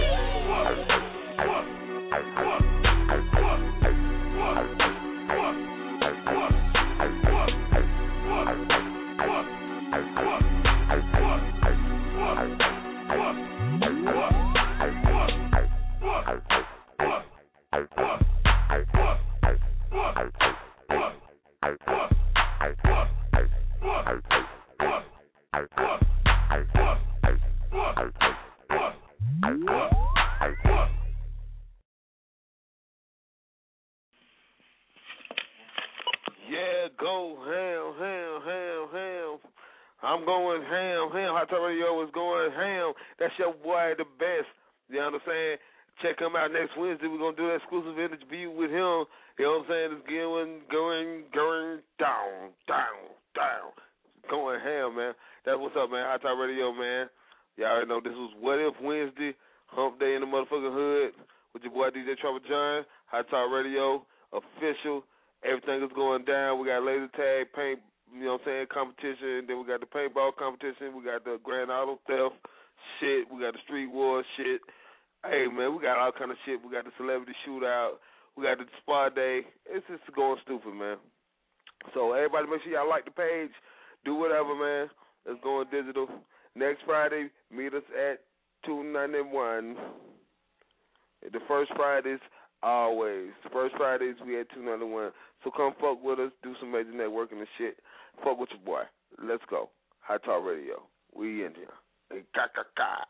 G: Yeah, go ham, ham, ham, ham. I'm going ham, ham. Hot Top Radio is going ham. That's your boy, the best. You know what I'm saying? Check him out next Wednesday. We're going to do an exclusive interview with him. You know what I'm saying? It's going, going, going down, down, down. Going ham, man. That's what's up, man. Hot Top Radio, man. Y'all already know this was What If Wednesday, Hump Day in the motherfucking hood with your boy D J Trouble John. Hot Top Radio, official. Everything is going down. We got laser tag, paint, you know what I'm saying, competition. Then we got the paintball competition. We got the grand auto theft shit. We got the street war shit. Hey, man, we got all kind of shit. We got the celebrity shootout. We got the spa day. It's just going stupid, man. So everybody make sure y'all like the page. Do whatever, man. Let's go on digital. Next Friday, meet us at two ninety-one. The first Fridays, always. The first Fridays, we at two ninety-one. So come fuck with us. Do some major networking and shit. Fuck with your boy. Let's go. Hot Talk Radio. We in here. Hey, ka ka ka.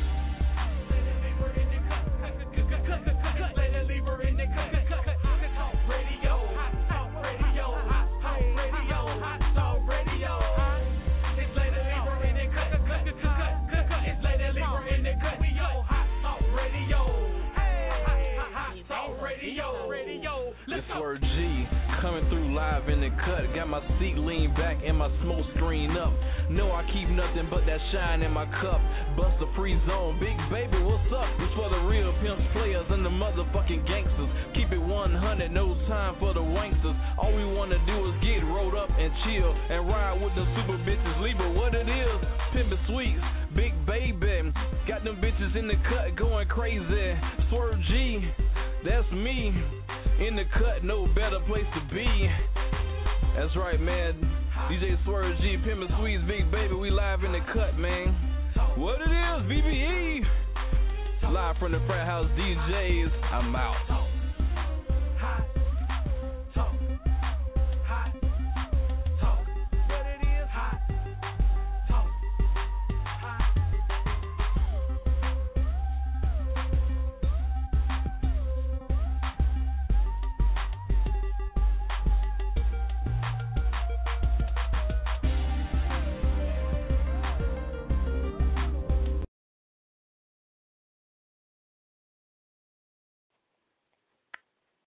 L: It's Swerve G, coming through live in the cut. Got my seat leaned back and my smoke screen up. No, I keep nothing but that shine in my cup. Bust a free zone, big baby, what's up? This for the real pimps, players, and the motherfucking gangsters. Keep it one hundred, no time for the wanksters. All we wanna do is get rolled up and chill and ride with the super bitches. Leave it what it is, pimpin' sweets, big baby. Got them bitches in the cut going crazy. Swerve G, that's me. In the cut, no better place to be. That's right, man. D J Swerve G, Pimpin' Sweets, Big Baby, we live in the cut, man. What it is, B B E. Live from the Frat House D Js, I'm out.